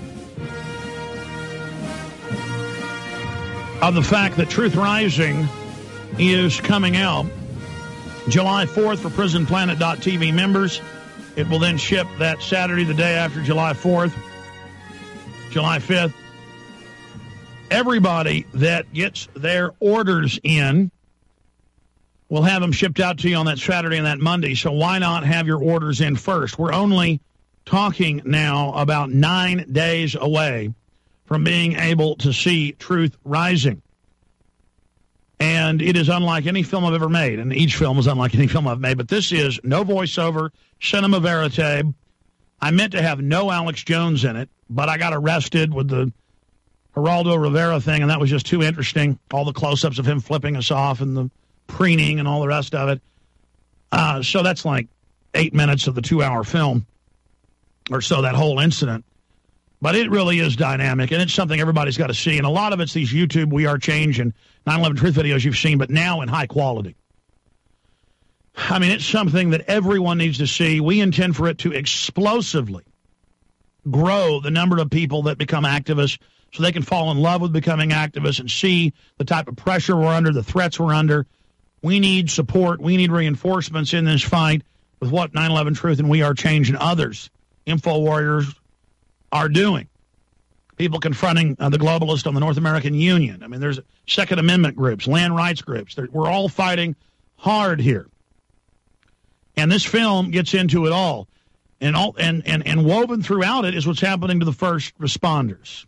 of the fact that Truth Rising is coming out July 4th for PrisonPlanet.tv members. It will then ship that Saturday, the day after July 4th, July 5th. Everybody that gets their orders in will have them shipped out to you on that Saturday and that Monday. So why not have your orders in first? We're only talking now about 9 days away from being able to see Truth Rising. And it is unlike any film I've ever made. And each film is unlike any film I've made. But this is no voiceover, cinema verite. I meant to have no Alex Jones in it, but I got arrested with the Geraldo Rivera thing, and that was just too interesting. All the close-ups of him flipping us off and the preening and all the rest of it. So that's like 8 minutes of the 2-hour film or so, that whole incident. But it really is dynamic, and it's something everybody's got to see. And a lot of it's these YouTube We Are Change and 9/11 Truth videos you've seen, but now in high quality. I mean, it's something that everyone needs to see. We intend for it to explosively grow the number of people that become activists so they can fall in love with becoming activists and see the type of pressure we're under, the threats we're under. We need support. We need reinforcements in this fight with what 9/11 Truth and We Are Change and others, InfoWarriors, are doing. People confronting the globalists on the North American Union. I mean, there's Second Amendment groups, land rights groups. We're all fighting hard here. And this film gets into it all. And woven throughout it is what's happening to the first responders.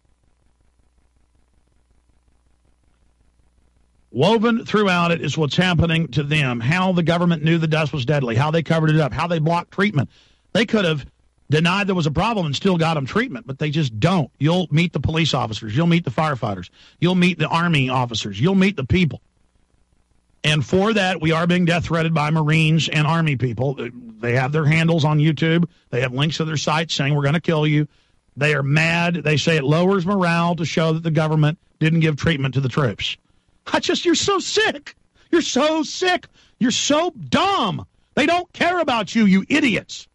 Woven throughout it is what's happening to them, how the government knew the dust was deadly, how they covered it up, how they blocked treatment. They could have denied there was a problem and still got them treatment, but they just don't. You'll meet the police officers. You'll meet the firefighters. You'll meet the Army officers. You'll meet the people. And for that, we are being death threatened by Marines and Army people. They have their handles on YouTube. They have links to their sites saying we're going to kill you. They are mad. They say it lowers morale to show that the government didn't give treatment to the troops. You're so sick. You're so sick. You're so dumb. They don't care about you, you idiots.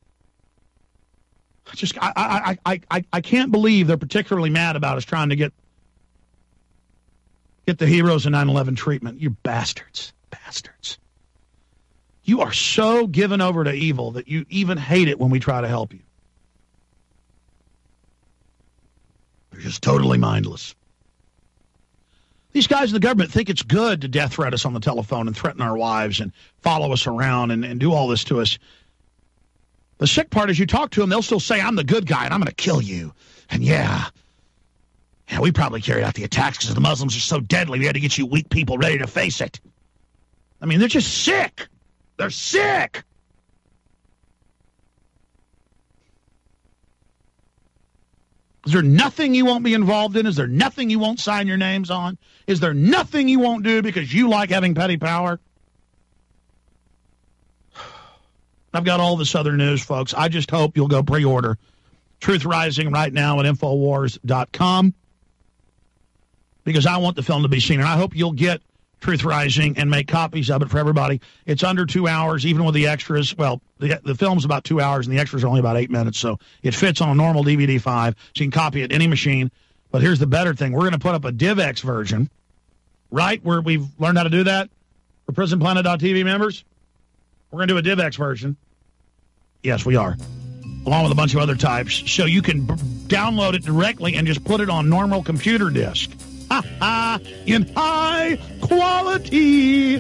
I can't believe they're particularly mad about us trying to get the heroes in 9/11 treatment. You bastards. Bastards. You are so given over to evil that you even hate it when we try to help you. You're just totally mindless. These guys in the government think it's good to death threat us on the telephone and threaten our wives and follow us around and do all this to us. The sick part is you talk to them, they'll still say, I'm the good guy and I'm going to kill you. And yeah, we probably carried out the attacks because the Muslims are so deadly. We had to get you weak people ready to face it. I mean, they're just sick. They're sick. Is there nothing you won't be involved in? Is there nothing you won't sign your names on? Is there nothing you won't do because you like having petty power? I've got all this other news, folks. I just hope you'll go pre-order Truth Rising right now at Infowars.com because I want the film to be seen. And I hope you'll get Truth Rising and make copies of it for everybody. It's under 2 hours, even with the extras. Well, the film's about 2 hours, and the extras are only about 8 minutes, so it fits on a normal DVD-5, so you can copy it any machine. But here's the better thing. We're going to put up a DivX version, right, where we've learned how to do that. for PrisonPlanet.tv members? We're going to do a DivX version. Yes, we are. Along with a bunch of other types. So you can download it directly and just put it on normal computer disk. In high quality.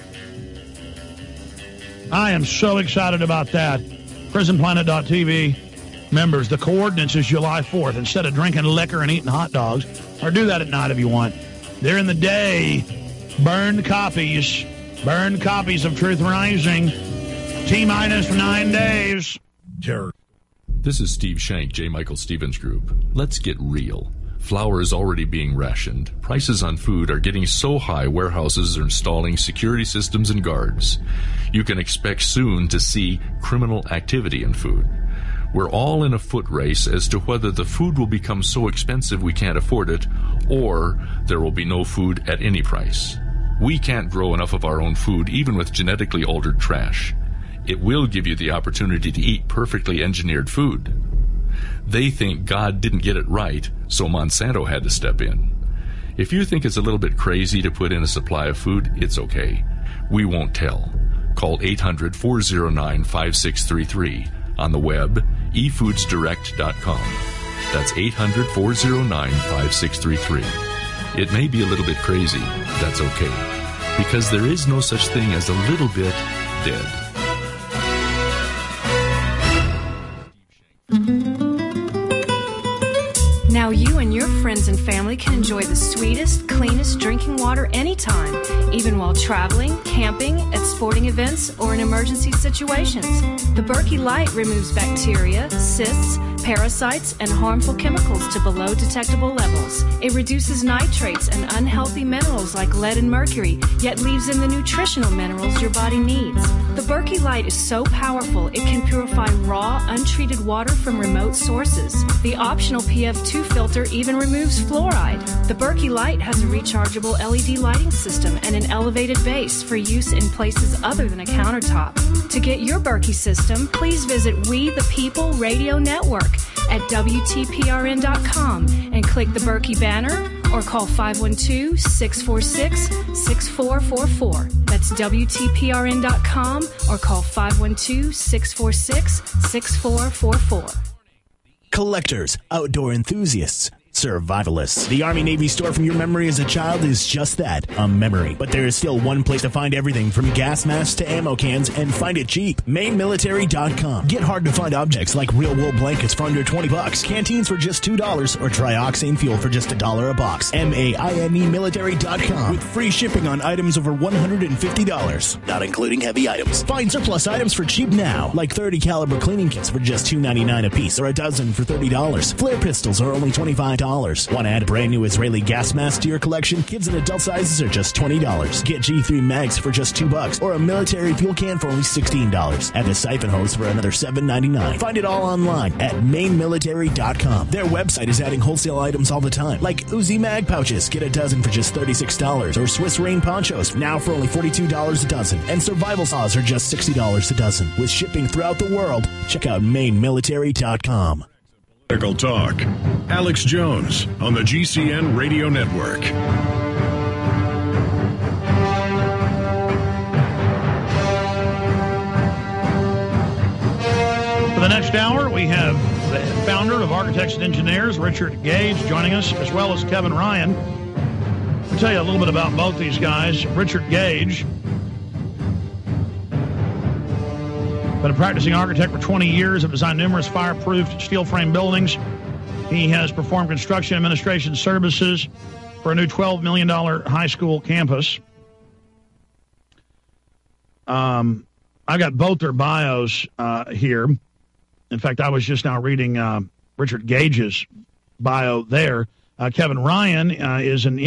I am so excited about that. PrisonPlanet.tv members, the coordinates is July 4th. Instead of drinking liquor and eating hot dogs, or do that at night if you want. During the day, burned copies of Truth Rising. T-minus 9 days. Terror. This is Steve Shank, J. Michael Stevens Group. Let's get real. Flour is already being rationed. Prices on food are getting so high, warehouses are installing security systems and guards. You can expect soon to see criminal activity in food. We're all in a foot race as to whether the food will become so expensive we can't afford it, or there will be no food at any price. We can't grow enough of our own food, even with genetically altered trash. It will give you the opportunity to eat perfectly engineered food. They think God didn't get it right, so Monsanto had to step in. If you think it's a little bit crazy to put in a supply of food, it's okay. We won't tell. Call 800-409-5633. On the web, efoodsdirect.com. That's 800-409-5633. It may be a little bit crazy. That's okay. Because there is no such thing as a little bit dead. Now you and your friends and family can enjoy the sweetest, cleanest drinking water anytime, even while traveling, camping, at sporting events, or in emergency situations. The Berkey Light removes bacteria, cysts, parasites, and harmful chemicals to below detectable levels. It reduces nitrates and unhealthy minerals like lead and mercury, yet leaves in the nutritional minerals your body needs. The Berkey Light is so powerful it can purify raw, untreated water from remote sources. The optional PF2 filter even removes fluoride. The Berkey Light has a rechargeable LED lighting system and an elevated base for use in places other than a countertop. To get your Berkey system, please visit We the People Radio Network at WTPRN.com and click the Berkey banner or call 512-646-6444. That's WTPRN.com or call 512-646-6444. Collectors, outdoor enthusiasts, survivalists. The Army-Navy store from your memory as a child is just that, a memory. But there is still one place to find everything from gas masks to ammo cans, and find it cheap. MaineMilitary.com. Get hard-to-find objects like real wool blankets for under $20, canteens for just $2, or trioxane fuel for just $1 a box. MaineMilitary.com. With free shipping on items over $150, not including heavy items. Find surplus items for cheap now, like 30 caliber cleaning kits for just $2.99 a piece, or a dozen for $30. Flare pistols are only $25. Want to add a brand new Israeli gas mask to your collection? Kids and adult sizes are just $20. Get G3 mags for just $2, or a military fuel can for only $16. Add a siphon hose for another $7.99. Find it all online at MaineMilitary.com. Their website is adding wholesale items all the time, like Uzi mag pouches. Get a dozen for just $36, or Swiss Rain ponchos now for only $42 a dozen, and survival saws are just $60 a dozen. With shipping throughout the world, check out MaineMilitary.com. Political Talk. Alex Jones on the GCN Radio Network. For the next hour, we have the founder of Architects and Engineers, Richard Gage, joining us, as well as Kevin Ryan. I'll tell you a little bit about both these guys. Richard Gage, been a practicing architect for 20 years, have designed numerous fireproofed steel frame buildings. He has performed construction administration services for a new $12 million high school campus. I've got both their bios here. In fact, I was just now reading Richard Gage's bio there. Kevin Ryan is a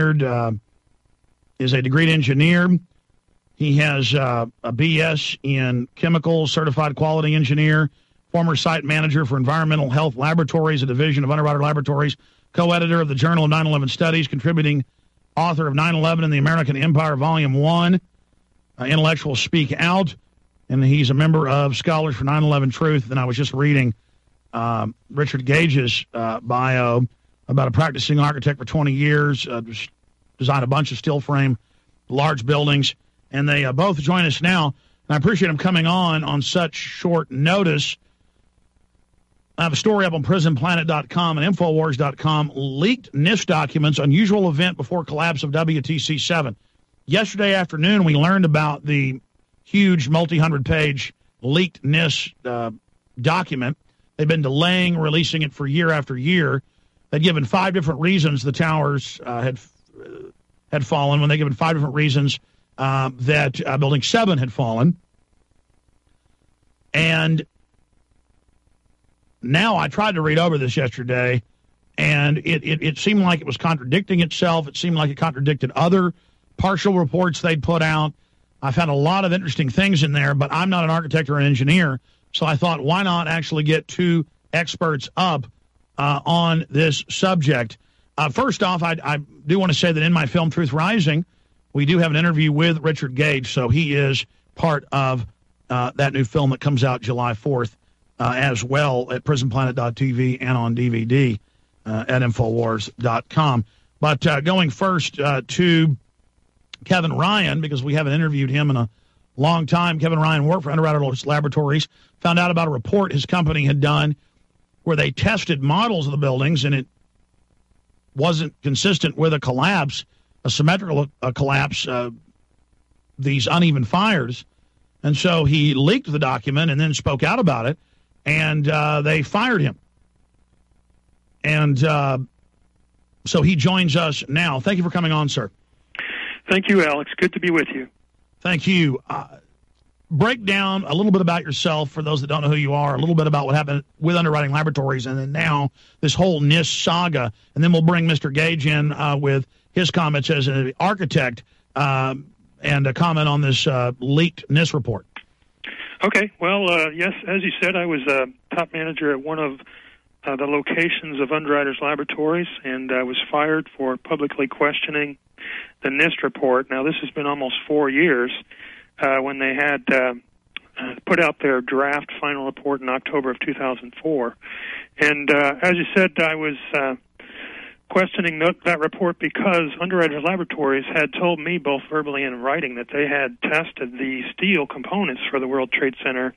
degreed engineer. He has a BS in chemicals, certified quality engineer, former site manager for Environmental Health Laboratories, a division of Underwriter Laboratories, co-editor of the Journal of 9/11 Studies, contributing author of 9/11 and the American Empire, Volume 1, Intellectual Speak Out, and he's a member of Scholars for 9/11 Truth. And I was just reading Richard Gage's bio about a practicing architect for 20 years, designed a bunch of steel frame, large buildings. and they both join us now. And I appreciate them coming on such short notice. I have a story up on PrisonPlanet.com and Infowars.com. Leaked NIST documents, unusual event before collapse of WTC-7. Yesterday afternoon, we learned about the huge multi-hundred-page leaked NIST document. They've been delaying releasing it for year after year. They'd given 5 different reasons the towers had fallen, when they given 5 different reasons that Building 7 had fallen. And now I tried to read over this yesterday, and it seemed like it was contradicting itself. It seemed like it contradicted other partial reports they'd put out. I found a lot of interesting things in there, but I'm not an architect or an engineer, so I thought, why not actually get 2 experts up on this subject? First off, I do want to say that in my film, Truth Rising, we do have an interview with Richard Gage, so he is part of that new film that comes out July 4th as well at prisonplanet.tv and on DVD at Infowars.com. But going first to Kevin Ryan, because we haven't interviewed him in a long time. Kevin Ryan worked for Underwriters Laboratories, found out about a report his company had done where they tested models of the buildings, and it wasn't consistent with a collapse, a symmetrical collapse, these uneven fires. And so he leaked the document and then spoke out about it, and they fired him. And so he joins us now. Thank you for coming on, sir. Thank you, Alex. Good to be with you. Thank you. Break down a little bit about yourself for those that don't know who you are, a little bit about what happened with Underwriting Laboratories, and then now this whole NIST saga. And then we'll bring Mr. Gage in with his comments as an architect and a comment on this leaked NIST report. Okay. Well, yes, as you said, I was a top manager at one of the locations of Underwriters Laboratories, and I was fired for publicly questioning the NIST report. Now, this has been almost 4 years when they had put out their draft final report in October of 2004. And as you said, I was questioning that report because Underwriters Laboratories had told me both verbally and in writing that they had tested the steel components for the World Trade Center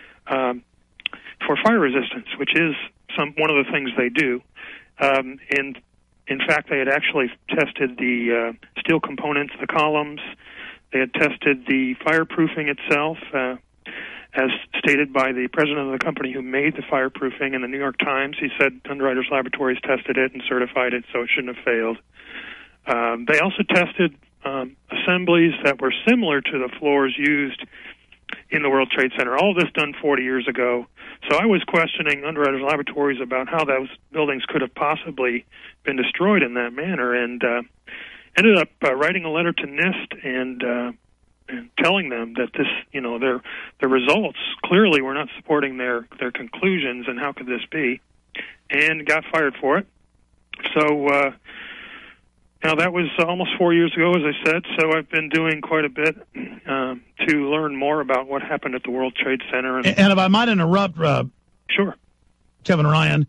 for fire resistance, which is one of the things they do. And in fact, they had actually tested the steel components, the columns. They had tested the fireproofing itself, as stated by the president of the company who made the fireproofing in the New York Times. He said Underwriters Laboratories tested it and certified it, so it shouldn't have failed. They also tested assemblies that were similar to the floors used in the World Trade Center. All this done 40 years ago. So I was questioning Underwriters Laboratories about how those buildings could have possibly been destroyed in that manner, and ended up writing a letter to NIST and telling them that this, their results clearly were not supporting their conclusions, and how could this be, and got fired for it. So now that was almost 4 years ago, as I said, so I've been doing quite a bit to learn more about what happened at the World Trade Center. And if I might interrupt, sure, Kevin Ryan,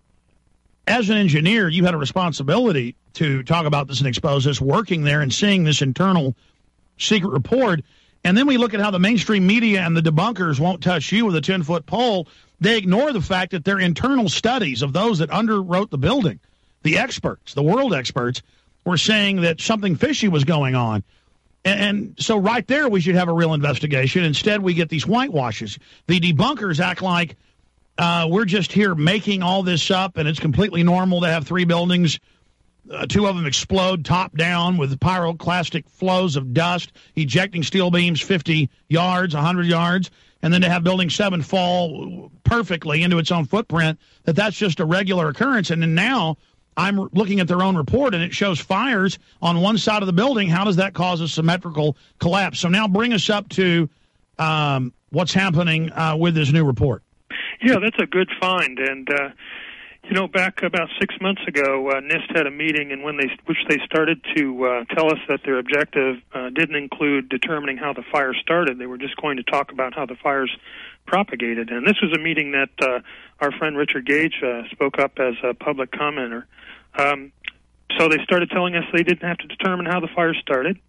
as an engineer, you had a responsibility to talk about this and expose this, working there and seeing this internal secret report. And then we look at how the mainstream media and the debunkers won't touch you with a 10-foot pole. They ignore the fact that their internal studies of those that underwrote the building, the experts, the world experts, were saying that something fishy was going on. And so right there, we should have a real investigation. Instead, we get these whitewashes. The debunkers act like we're just here making all this up, and it's completely normal to have 3 buildings, 2 of them explode top down with pyroclastic flows of dust, ejecting steel beams 50 yards, 100 yards, and then to have Building 7 fall perfectly into its own footprint, that's just a regular occurrence. And then now I'm looking at their own report, and it shows fires on one side of the building. How does that cause a symmetrical collapse? So now bring us up to what's happening with this new report. Yeah, that's a good find. And, back about 6 months ago, NIST had a meeting in which they started to tell us that their objective didn't include determining how the fire started. They were just going to talk about how the fires propagated. And this was a meeting that our friend Richard Gage spoke up as a public commenter. So they started telling us they didn't have to determine how the fire started.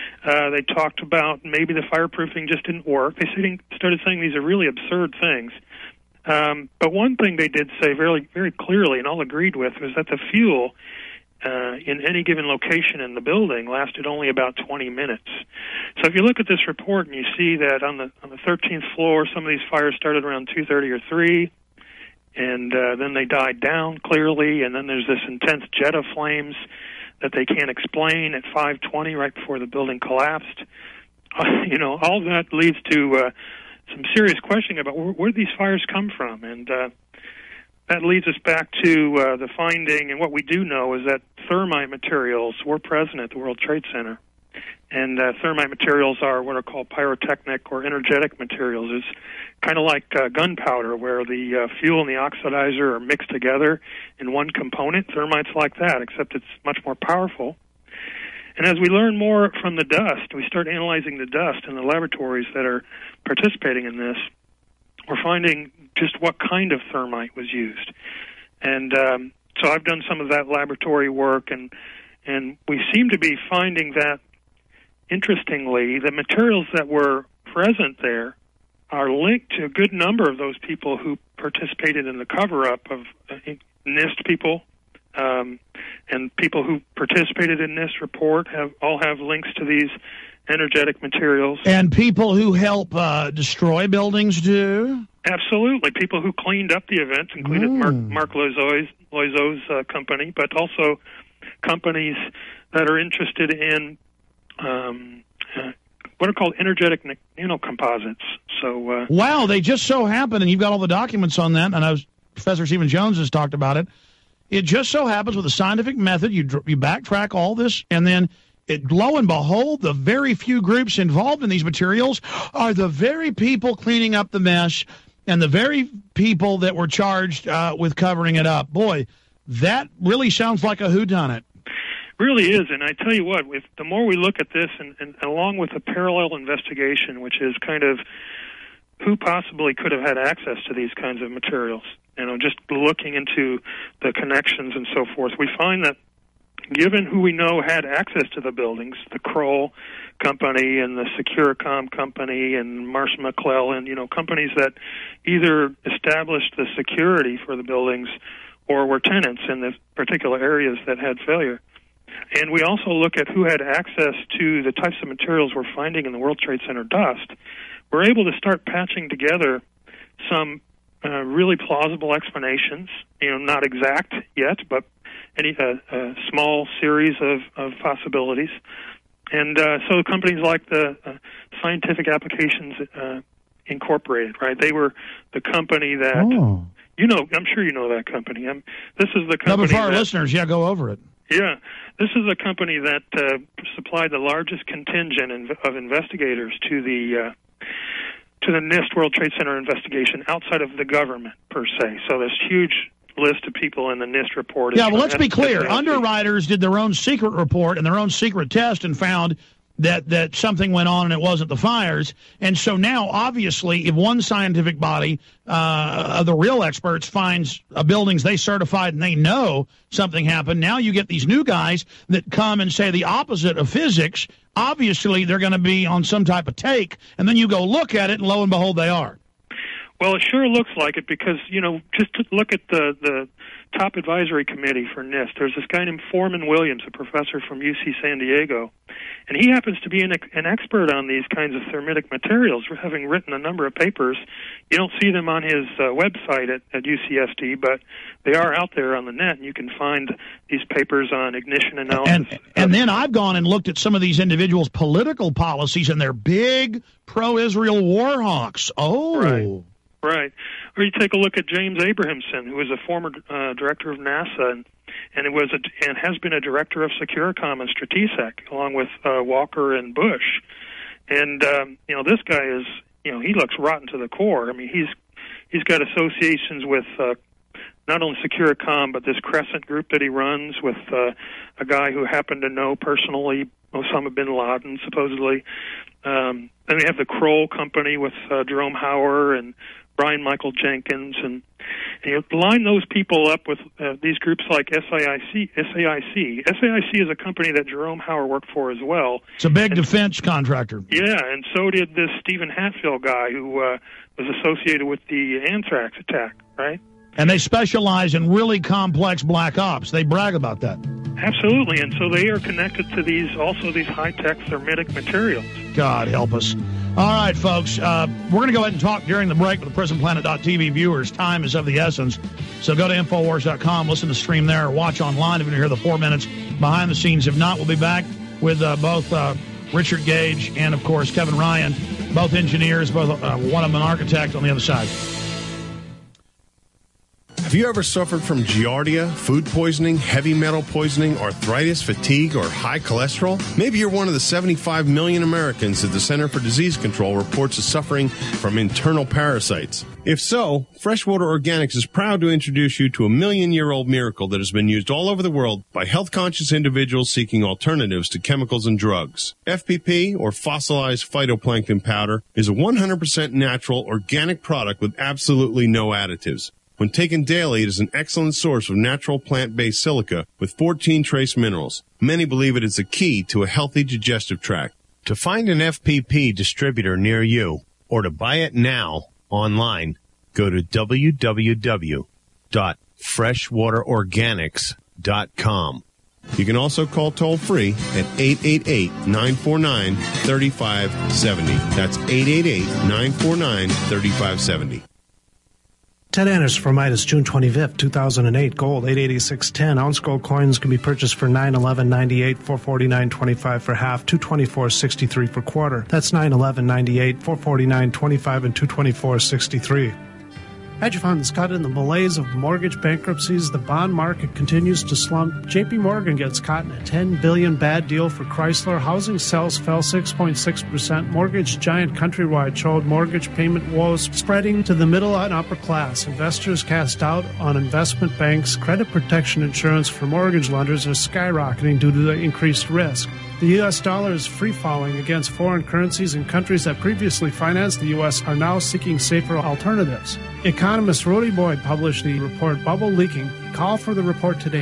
They talked about maybe the fireproofing just didn't work. They started saying these are really absurd things. But one thing they did say very, very clearly, and all agreed with, was that the fuel in any given location in the building lasted only about 20 minutes. So if you look at this report and you see that on the 13th floor, some of these fires started around 2:30 or 3, and then they died down clearly, and then there's this intense jet of flames that they can't explain at 5:20 right before the building collapsed. All of that leads to some serious questioning about where these fires come from, and that leads us back to the finding, and what we do know is that thermite materials were present at the World Trade Center. And thermite materials are what are called pyrotechnic or energetic materials. It's kind of like gunpowder, where the fuel and the oxidizer are mixed together in one component. Thermite's like that, except it's much more powerful. And as we learn more from the dust, we start analyzing the dust in the laboratories that are participating in this, we're finding just what kind of thermite was used. And so I've done some of that laboratory work, and we seem to be finding that, interestingly, the materials that were present there are linked to a good number of those people who participated in the cover-up of NIST people, and people who participated in this report all have links to these energetic materials. And people who help destroy buildings do? Absolutely. People who cleaned up the event, including Mark Loiseau's company, but also companies that are interested in what are called energetic nanocomposites. So, wow, they just so happen, and you've got all the documents on that, and I was, Professor Stephen Jones has talked about it. It just so happens with a scientific method, you backtrack all this, and then lo and behold, the very few groups involved in these materials are the very people cleaning up the mess and the very people that were charged with covering it up. Boy, that really sounds like a whodunit. Really is, and I tell you what, the more we look at this, and along with a parallel investigation, which is kind of who possibly could have had access to these kinds of materials, just looking into the connections and so forth, we find that given who we know had access to the buildings, the Kroll company and the Securicom company and Marsh McClellan, companies that either established the security for the buildings or were tenants in the particular areas that had failure. And we also look at who had access to the types of materials we're finding in the World Trade Center dust. We're able to start patching together some really plausible explanations, not exact yet, but a small series of possibilities. And so companies like the Scientific Applications Incorporated, right? They were the company that, I'm sure you know that company. This is the company. No, but for our listeners, go over it. Yeah, this is a company that supplied the largest contingent of investigators to the NIST World Trade Center investigation outside of the government per se. So there's huge list of people in the NIST report. Yeah, well, let's be clear. Underwriters did their own secret report and their own secret test and found that something went on and it wasn't the fires. And so now, obviously, if one scientific body of the real experts finds buildings they certified and they know something happened, now you get these new guys that come and say the opposite of physics. Obviously, they're going to be on some type of take, and then you go look at it, and lo and behold, they are. Well, it sure looks like it because, just to look at the top advisory committee for NIST, there's this guy named Foreman Williams, a professor from UC San Diego, and he happens to be an expert on these kinds of thermitic materials, having written a number of papers. You don't see them on his website at UCSD, but they are out there on the net, and you can find these papers on ignition analysis. And then I've gone and looked at some of these individuals' political policies, and they're big pro-Israel war hawks. Oh. Right. Or you take a look at James Abrahamson, who was a former director of NASA and has been a director of Securicom and Stratesec, along with Walker and Bush. And this guy is, he looks rotten to the core. I mean, he's got associations with not only Securicom, but this Crescent group that he runs with a guy who happened to know personally Osama bin Laden, supposedly. Then we have the Kroll company with Jerome Hauer and Brian Michael Jenkins, and you line those people up with these groups like SAIC. SAIC is a company that Jerome Hauer worked for as well. It's a big defense contractor. Yeah, and so did this Stephen Hatfield guy who was associated with the anthrax attack, right? And they specialize in really complex black ops. They brag about that. Absolutely, and so they are connected to these high-tech thermitic materials. God help us. All right, folks, we're going to go ahead and talk during the break with the PrisonPlanet.tv viewers. Time is of the essence, so go to Infowars.com, listen to stream there, or watch online if you want to hear the 4 minutes behind the scenes. If not, we'll be back with both Richard Gage and, of course, Kevin Ryan, both engineers, both one of them an architect on the other side. Have you ever suffered from giardia, food poisoning, heavy metal poisoning, arthritis, fatigue, or high cholesterol? Maybe you're one of the 75 million Americans that the Center for Disease Control reports is suffering from internal parasites. If so, Freshwater Organics is proud to introduce you to a million-year-old miracle that has been used all over the world by health-conscious individuals seeking alternatives to chemicals and drugs. FPP, or fossilized phytoplankton powder, is a 100% natural, organic product with absolutely no additives. When taken daily, it is an excellent source of natural plant-based silica with 14 trace minerals. Many believe it is the key to a healthy digestive tract. To find an FPP distributor near you, or to buy it now online, go to www.freshwaterorganics.com. You can also call toll-free at 888-949-3570. That's 888-949-3570. Ted Anders for Midas, June 25th, 2008. Gold, $886.10. Ounce gold coins can be purchased for $911.98, $449.25 for half, $224.63 for quarter. That's $911.98, $449.25, and $224.63. Hedge funds caught in the malaise of mortgage bankruptcies. The bond market continues to slump. J.P. Morgan gets caught in a $10 billion bad deal for Chrysler. Housing sales fell 6.6%. Mortgage giant Countrywide showed mortgage payment woes spreading to the middle and upper class. Investors cast doubt on investment banks. Credit protection insurance for mortgage lenders are skyrocketing due to the increased risk. The U.S. dollar is free-falling against foreign currencies, and countries that previously financed the U.S. are now seeking safer alternatives. Economist Rudy Boyd published the report Bubble Leaking. Call for the report today,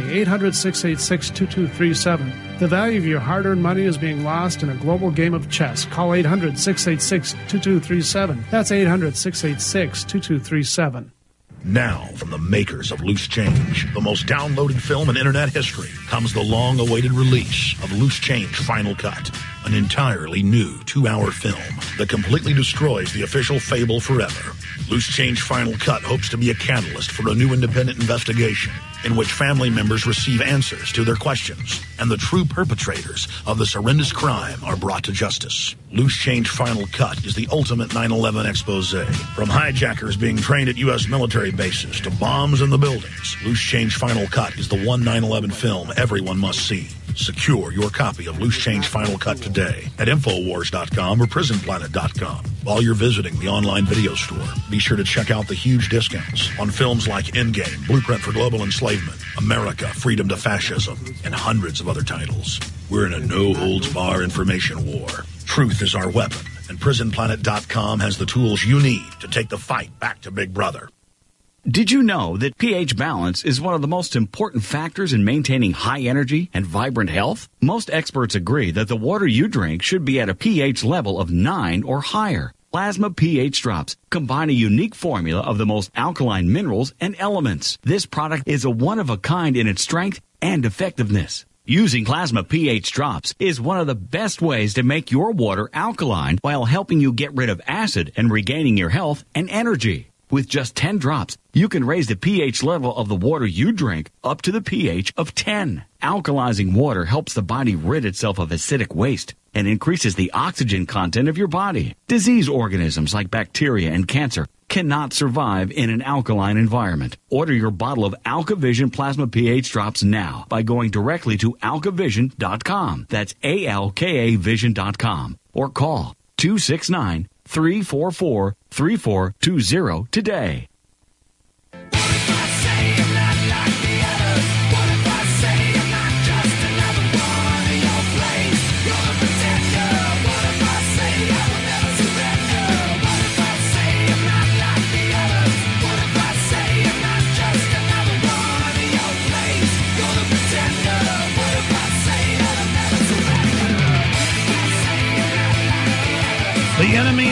800-686-2237. The value of your hard-earned money is being lost in a global game of chess. Call 800-686-2237. That's 800-686-2237. Now, from the makers of Loose Change, the most downloaded film in internet history, comes the long-awaited release of Loose Change Final Cut, an entirely new 2-hour film that completely destroys the official fable forever. Loose Change Final Cut hopes to be a catalyst for a new independent investigation in which family members receive answers to their questions and the true perpetrators of this horrendous crime are brought to justice. Loose Change Final Cut is the ultimate 9/11 expose. From hijackers being trained at U.S. military bases to bombs in the buildings, Loose Change Final Cut is the one 9/11 film everyone must see. Secure your copy of Loose Change Final Cut today at Infowars.com or PrisonPlanet.com. While you're visiting the online video store, be sure to check out the huge discounts on films like Endgame, Blueprint for Global Enslavement, America, Freedom to Fascism, and hundreds of other titles. We're in a no-holds-bar information war. Truth is our weapon, and PrisonPlanet.com has the tools you need to take the fight back to Big Brother. Did you know that pH balance is one of the most important factors in maintaining high energy and vibrant health? Most experts agree that the water you drink should be at a pH level of 9 or higher. Plasma pH Drops combine a unique formula of the most alkaline minerals and elements. This product is a one-of-a-kind in its strength and effectiveness. Using Plasma pH Drops is one of the best ways to make your water alkaline while helping you get rid of acid and regaining your health and energy. With just 10 drops, you can raise the pH level of the water you drink up to the pH of 10. Alkalizing water helps the body rid itself of acidic waste and increases the oxygen content of your body. Disease organisms like bacteria and cancer cannot survive in an alkaline environment. Order your bottle of AlkaVision Plasma pH Drops now by going directly to alkavision.com. That's ALKAvision.com. Or call 269-344-3420 today.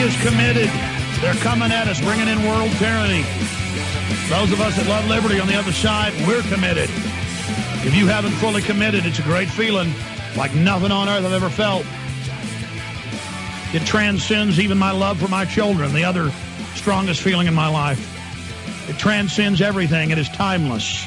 is committed. They're coming at us, bringing in world tyranny. Those of us that love liberty on the other side, we're committed. If you haven't fully committed, it's a great feeling, like nothing on earth I've ever felt. It transcends even my love for my children, the other strongest feeling in my life. It transcends everything. It is timeless.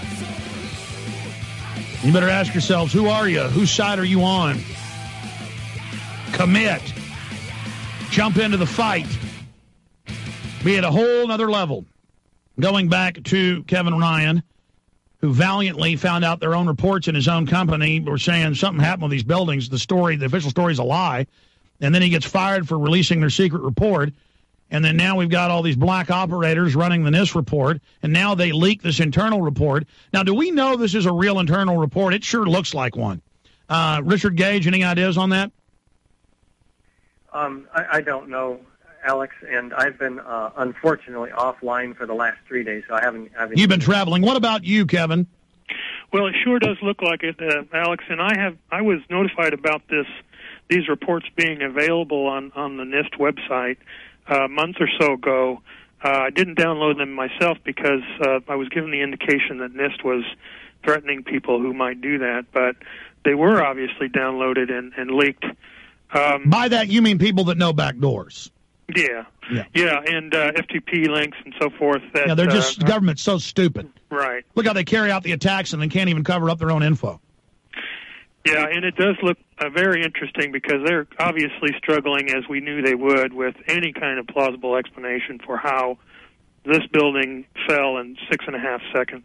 You better ask yourselves, who are you? Whose side are you on? Commit. Jump into the fight. Be at a whole other level. Going back to Kevin Ryan, who valiantly found out their own reports in his own company were saying something happened with these buildings. The official story is a lie. And then he gets fired for releasing their secret report. And then now we've got all these black operators running the NIST report, and now they leak this internal report. Now, do we know this is a real internal report? It sure looks like one. Richard Gage, any ideas on that? I don't know, Alex, and I've been unfortunately offline for the last 3 days, so I haven't. You've been traveling. What about you, Kevin? Well, it sure does look like it, Alex, and I was notified about these reports being available on the NIST website a month or so ago. I didn't download them myself because I was given the indication that NIST was threatening people who might do that, but they were obviously downloaded and leaked. By that, you mean people that know back doors. Yeah, and FTP links and so forth. Yeah, they're just, government's so stupid. Right. Look how they carry out the attacks and they can't even cover up their own info. Yeah, and it does look very interesting because they're obviously struggling, as we knew they would, with any kind of plausible explanation for how this building fell in 6.5 seconds.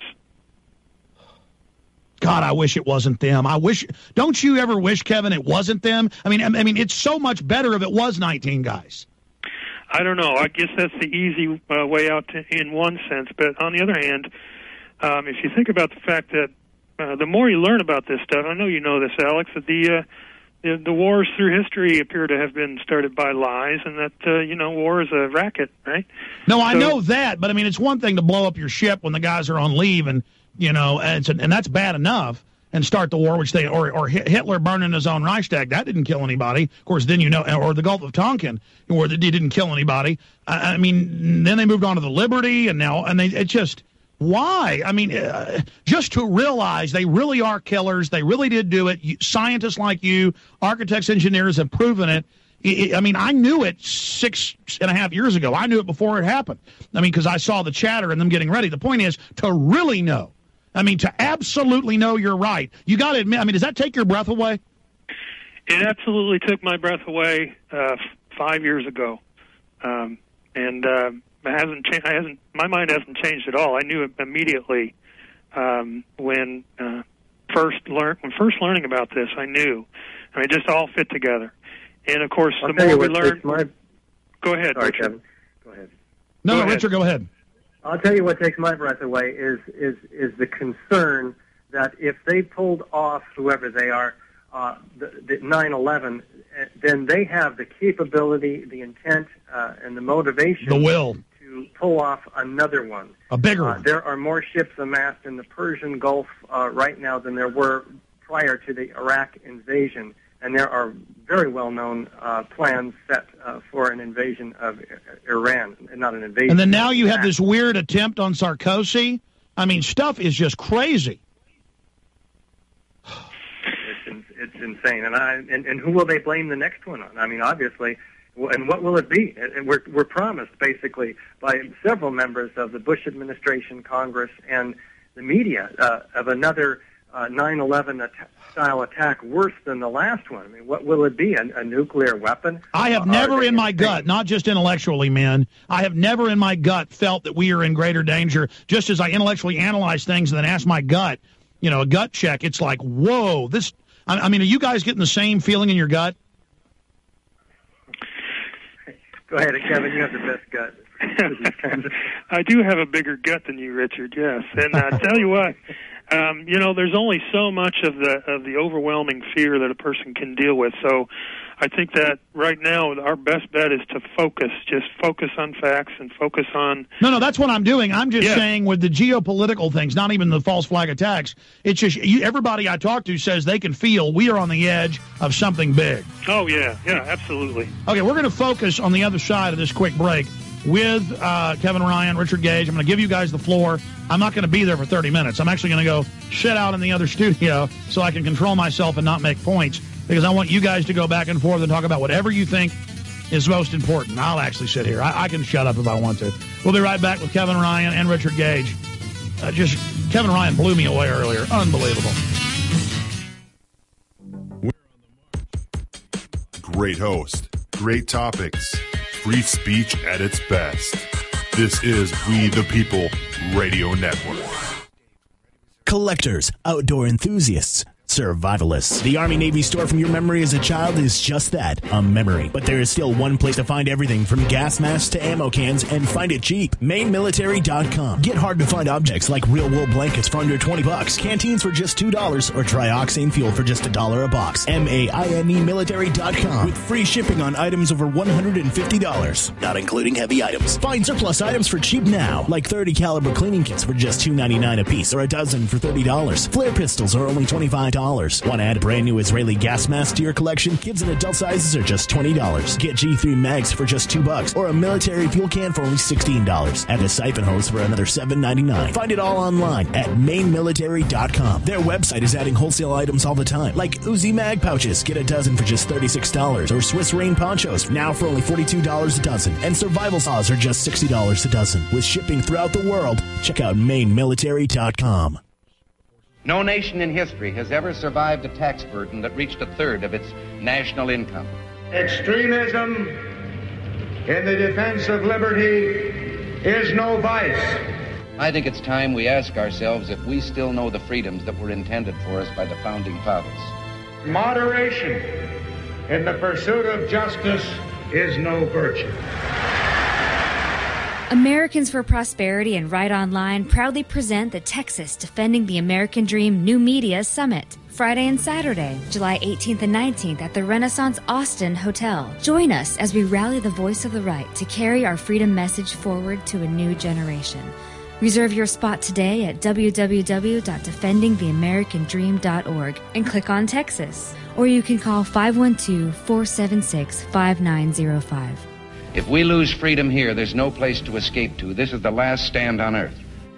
God, I wish it wasn't them. Don't you ever wish, Kevin, it wasn't them? I mean, it's so much better if it was 19 guys. I don't know. I guess that's the easy way out in one sense. But on the other hand, if you think about the fact that the more you learn about this stuff, I know you know this, Alex, that the wars through history appear to have been started by lies, and that, war is a racket, right? No, I know that, but I mean, it's one thing to blow up your ship when the guys are on leave, and and that's bad enough, and start the war, which or Hitler burning his own Reichstag, that didn't kill anybody. Of course, then or the Gulf of Tonkin, where they didn't kill anybody. I mean, then they moved on to the Liberty, why? I mean, just to realize they really are killers. They really did do it. Scientists like you, architects, engineers have proven it. I mean, I knew it 6.5 years ago. I knew it before it happened. I mean, because I saw the chatter and them getting ready. The point is to really know. I mean, to absolutely know you're right. You got to admit, I mean, does that take your breath away? It absolutely took my breath away 5 years ago. My mind hasn't changed at all. I knew it immediately when first learning about this. I knew. I mean, it just all fit together. And of course, the more we learn. Go ahead, Sorry, Richard. Kevin. Go ahead. No, Richard, go ahead. I'll tell you what takes my breath away is the concern that if they pulled off, whoever they are, the 9/11, then they have the capability, the intent, and the motivation, the will, to pull off another one. A bigger one. There are more ships amassed in the Persian Gulf right now than there were prior to the Iraq invasion, and there are very well-known plans set for an invasion of Iran, not an invasion. And then now you have this weird attempt on Sarkozy. I mean, stuff is just crazy. It's insane, and who will they blame the next one on? I mean, obviously, and what will it be? We're promised basically by several members of the Bush administration, Congress, and the media of another 9/11 style attack worse than the last one. I mean, what will it be? A nuclear weapon? I have never in my gut, not just intellectually, man, I have never in my gut felt that we are in greater danger. Just as I intellectually analyze things and then ask my gut, a gut check, it's like, whoa, this. I mean, are you guys getting the same feeling in your gut? Go ahead, Kevin. You have the best gut. I do have a bigger gut than you, Richard. Yes, and I tell you what, there's only so much of the overwhelming fear that a person can deal with. So, I think that right now our best bet is to just focus on facts and focus on. No, that's what I'm doing. I'm just saying with the geopolitical things, not even the false flag attacks. It's just everybody I talk to says they can feel we are on the edge of something big. Oh yeah, absolutely. Okay, we're going to focus on the other side of this quick break with Kevin Ryan, Richard Gage. I'm going to give you guys the floor. I'm not going to be there for 30 minutes. I'm actually going to go sit out in the other studio so I can control myself and not make points, because I want you guys to go back and forth and talk about whatever you think is most important. I'll actually sit here. I can shut up if I want to. We'll be right back with Kevin Ryan and Richard Gage. Kevin Ryan blew me away earlier. Unbelievable. Great host, great topics, free speech at its best. This is We the People Radio Network. Collectors, outdoor enthusiasts, survivalists. The Army-Navy store from your memory as a child is just that, a memory. But there is still one place to find everything from gas masks to ammo cans, and find it cheap. MainMilitary.com. Get hard-to-find objects like real wool blankets for under $20, canteens for just $2, or trioxane fuel for just $1 a box. MAINE Military.com. With free shipping on items over $150, not including heavy items. Find surplus items for cheap now, like 30 caliber cleaning kits for just $2.99 a piece, or a dozen for $30. Flare pistols are only $25. Want to add a brand new Israeli gas mask to your collection? Kids and adult sizes are just $20. Get G3 mags for just $2, or a military fuel can for only $16. Add a siphon hose for another $7.99. Find it all online at MainMilitary.com. Their website is adding wholesale items all the time, like Uzi mag pouches. Get a dozen for just $36, or Swiss Rain ponchos now for only $42 a dozen, and survival saws are just $60 a dozen. With shipping throughout the world, check out MainMilitary.com. No nation in history has ever survived a tax burden that reached a third of its national income. Extremism in the defense of liberty is no vice. I think it's time we ask ourselves if we still know the freedoms that were intended for us by the founding fathers. Moderation in the pursuit of justice is no virtue. Americans for Prosperity and Right Online proudly present the Texas Defending the American Dream New Media Summit. Friday and Saturday, July 18th and 19th at the Renaissance Austin Hotel. Join us as we rally the voice of the right to carry our freedom message forward to a new generation. Reserve your spot today at www.defendingtheamericandream.org and click on Texas. Or you can call 512-476-5905. If we lose freedom here, there's no place to escape to. This is the last stand on earth.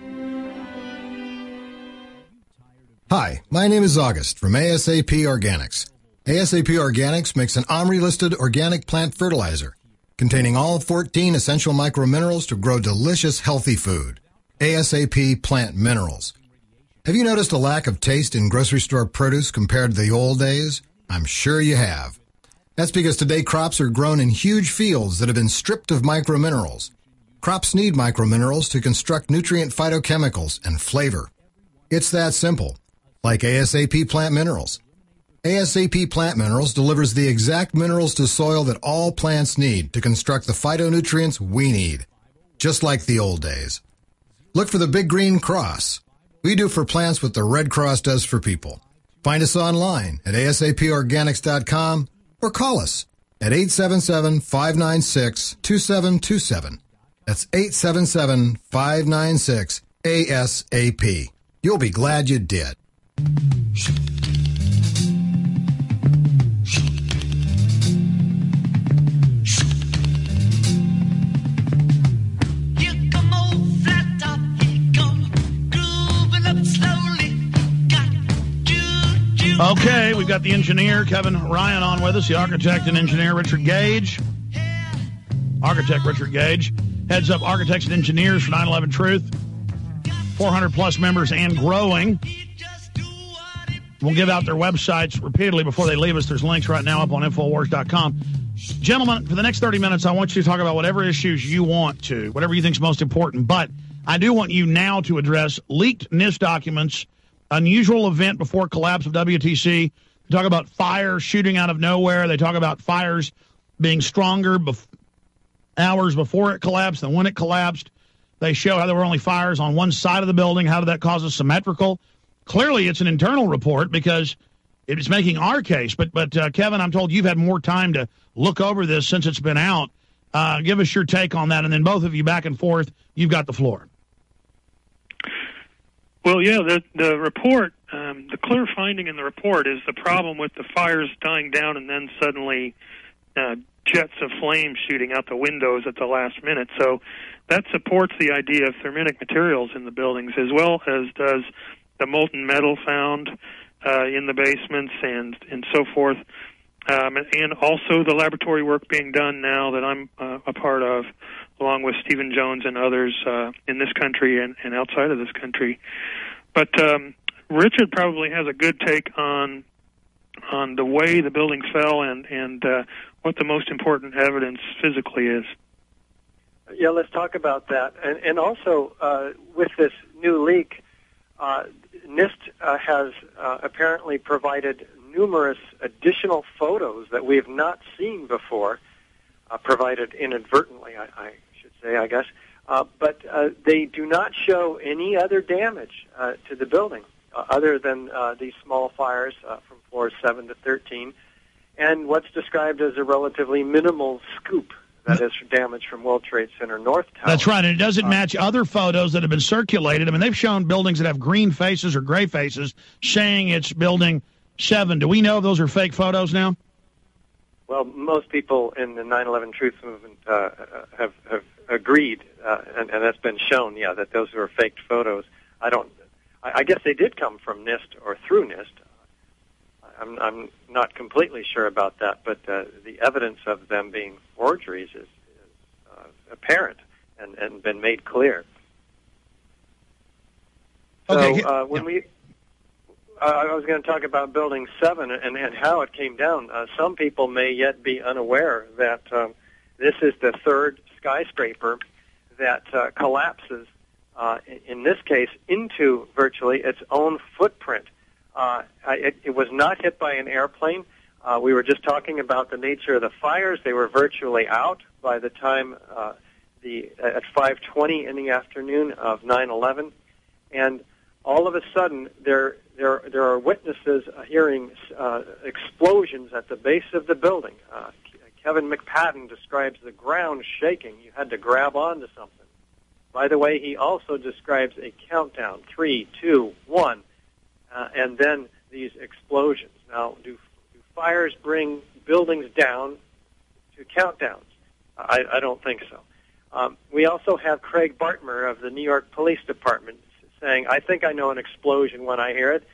Hi, my name is August from ASAP Organics. ASAP Organics makes an OMRI-listed organic plant fertilizer containing all 14 essential microminerals to grow delicious, healthy food. ASAP Plant Minerals. Have you noticed a lack of taste in grocery store produce compared to the old days? I'm sure you have. That's because today crops are grown in huge fields that have been stripped of microminerals. Crops need microminerals to construct nutrient phytochemicals and flavor. It's that simple, like ASAP Plant Minerals. ASAP Plant Minerals delivers the exact minerals to soil that all plants need to construct the phytonutrients we need, just like the old days. Look for the big green cross. We do for plants what the Red Cross does for people. Find us online at asaporganics.com or call us at 877-596-2727. That's 877-596-ASAP. You'll be glad you did. Okay, we've got the engineer, Kevin Ryan, on with us, the architect and engineer, Richard Gage. Architect Richard Gage heads up Architects and Engineers for 9/11 Truth. 400-plus members and growing. We'll give out their websites repeatedly before they leave us. There's links right now up on Infowars.com. Gentlemen, for the next 30 minutes, I want you to talk about whatever issues you want to, whatever you think is most important. But I do want you now to address leaked NIST documents, unusual event before collapse of WTC. They talk about fires shooting out of nowhere. They talk about fires being stronger hours before it collapsed and when it collapsed. They show how there were only fires on one side of the building. How did that cause a symmetrical? Clearly, it's an internal report because it's making our case. But Kevin, I'm told you've had more time to look over this since it's been out. Give us your take on that, and then both of you back and forth. You've got the floor. Well, yeah, the report, the clear finding in the report is the problem with the fires dying down and then suddenly jets of flame shooting out the windows at the last minute. So that supports the idea of thermitic materials in the buildings, as well as does the molten metal found in the basements and so forth. And also the laboratory work being done now that I'm a part of, along with Stephen Jones and others in this country and outside of this country. But Richard probably has a good take on the way the building fell and what the most important evidence physically is. Yeah, let's talk about that. And also, with this new leak, NIST has apparently provided numerous additional photos that we have not seen before, provided inadvertently, I should say, I guess. But they do not show any other damage to the building other than these small fires from floors 7 to 13 and what's described as a relatively minimal scoop, that is, damage from World Trade Center North Tower. That's right, and it doesn't match other photos that have been circulated. I mean, they've shown buildings that have green faces or gray faces saying it's building 7. Do we know those are fake photos now? Well, most people in the 9/11 Truth Movement have agreed, and that's been shown, yeah, that those were faked photos. I guess they did come from NIST or through NIST. I'm not completely sure about that, but the evidence of them being forgeries is apparent and been made clear. Okay. So I was going to talk about Building 7 and how it came down. Some people may yet be unaware that this is the third skyscraper that collapses, in this case, into virtually its own footprint. It was not hit by an airplane. We were just talking about the nature of the fires. They were virtually out by the time at 5:20 in the afternoon of 9/11, and all of a sudden there are witnesses hearing explosions at the base of the building. Kevin McPadden describes the ground shaking. You had to grab onto something. By the way, he also describes a countdown: 3, 2, 1. And then these explosions. Now, do fires bring buildings down to countdowns? I don't think so. We also have Craig Bartmer of the New York Police Department saying, I think I know an explosion when I hear it.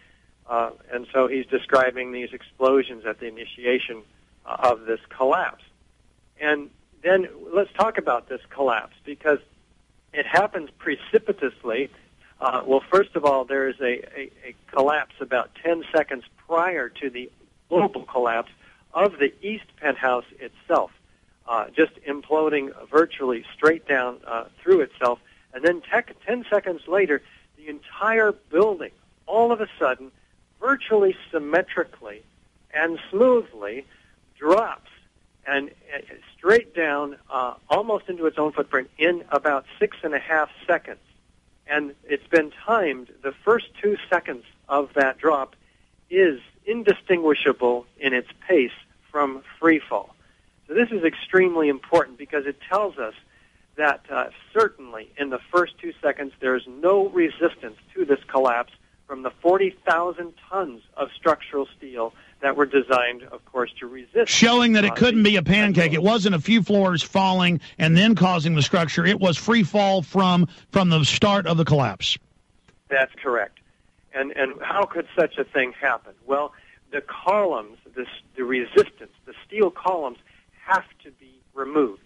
And so he's describing these explosions at the initiation of this collapse. And then let's talk about this collapse, because it happens precipitously. Well, first of all, there is a collapse about 10 seconds prior to the global collapse of the east penthouse itself, just imploding virtually straight down through itself. And then 10 seconds later, the entire building, all of a sudden, virtually symmetrically and smoothly drops and straight down almost into its own footprint in about 6.5 seconds. And it's been timed. The first 2 seconds of that drop is indistinguishable in its pace from free fall. So this is extremely important because it tells us that certainly in the first 2 seconds there's no resistance to this collapse from the 40,000 tons of structural steel that were designed, of course, to resist. Showing that it couldn't be a pancake. It wasn't a few floors falling and then causing the structure. It was free fall from the start of the collapse. That's correct. And how could such a thing happen? Well, the columns, the resistance, the steel columns have to be removed.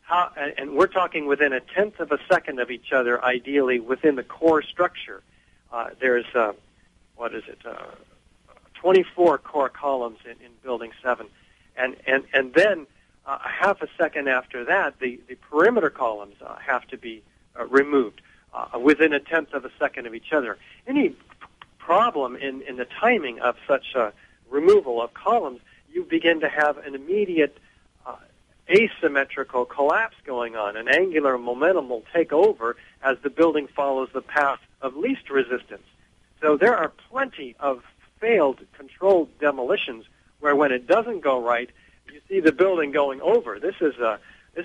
And we're talking within 1/10 of a second of each other, ideally, within the core structure. There's, 24 core columns in Building 7. And then a half a second after that, the perimeter columns have to be removed within 1/10 of a second of each other. Any problem in the timing of such removal of columns, you begin to have an immediate asymmetrical collapse going on. An angular momentum will take over as the building follows the path of least resistance. So there are plenty of failed controlled demolitions where when it doesn't go right, you see the building going over. This is a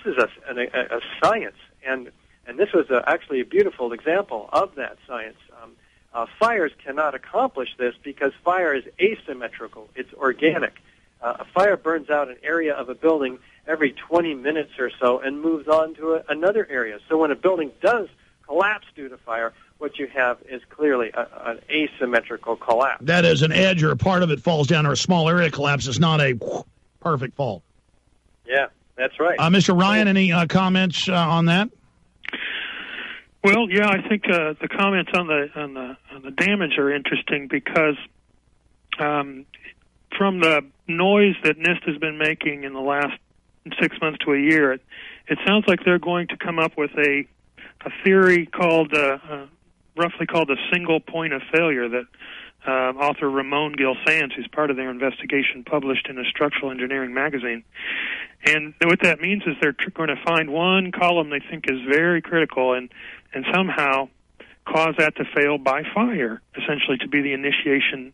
science, and this was actually a beautiful example of that science. Fires cannot accomplish this because fire is asymmetrical. It's organic. A fire burns out an area of a building every 20 minutes or so and moves on to another area. So when a building does collapse due to fire, what you have is clearly an asymmetrical collapse. That is, an edge or a part of it falls down or a small area collapses, not a perfect fall. Yeah, that's right. Mr. Ryan, any comments on that? Well, yeah, I think the comments on the damage are interesting because from the noise that NIST has been making in the last 6 months to a year, it sounds like they're going to come up with a theory called roughly called a single point of failure that author Ramon Gil-Sanz, who's part of their investigation, published in a structural engineering magazine. And what that means is they're going to find one column they think is very critical and somehow cause that to fail by fire, essentially to be the initiating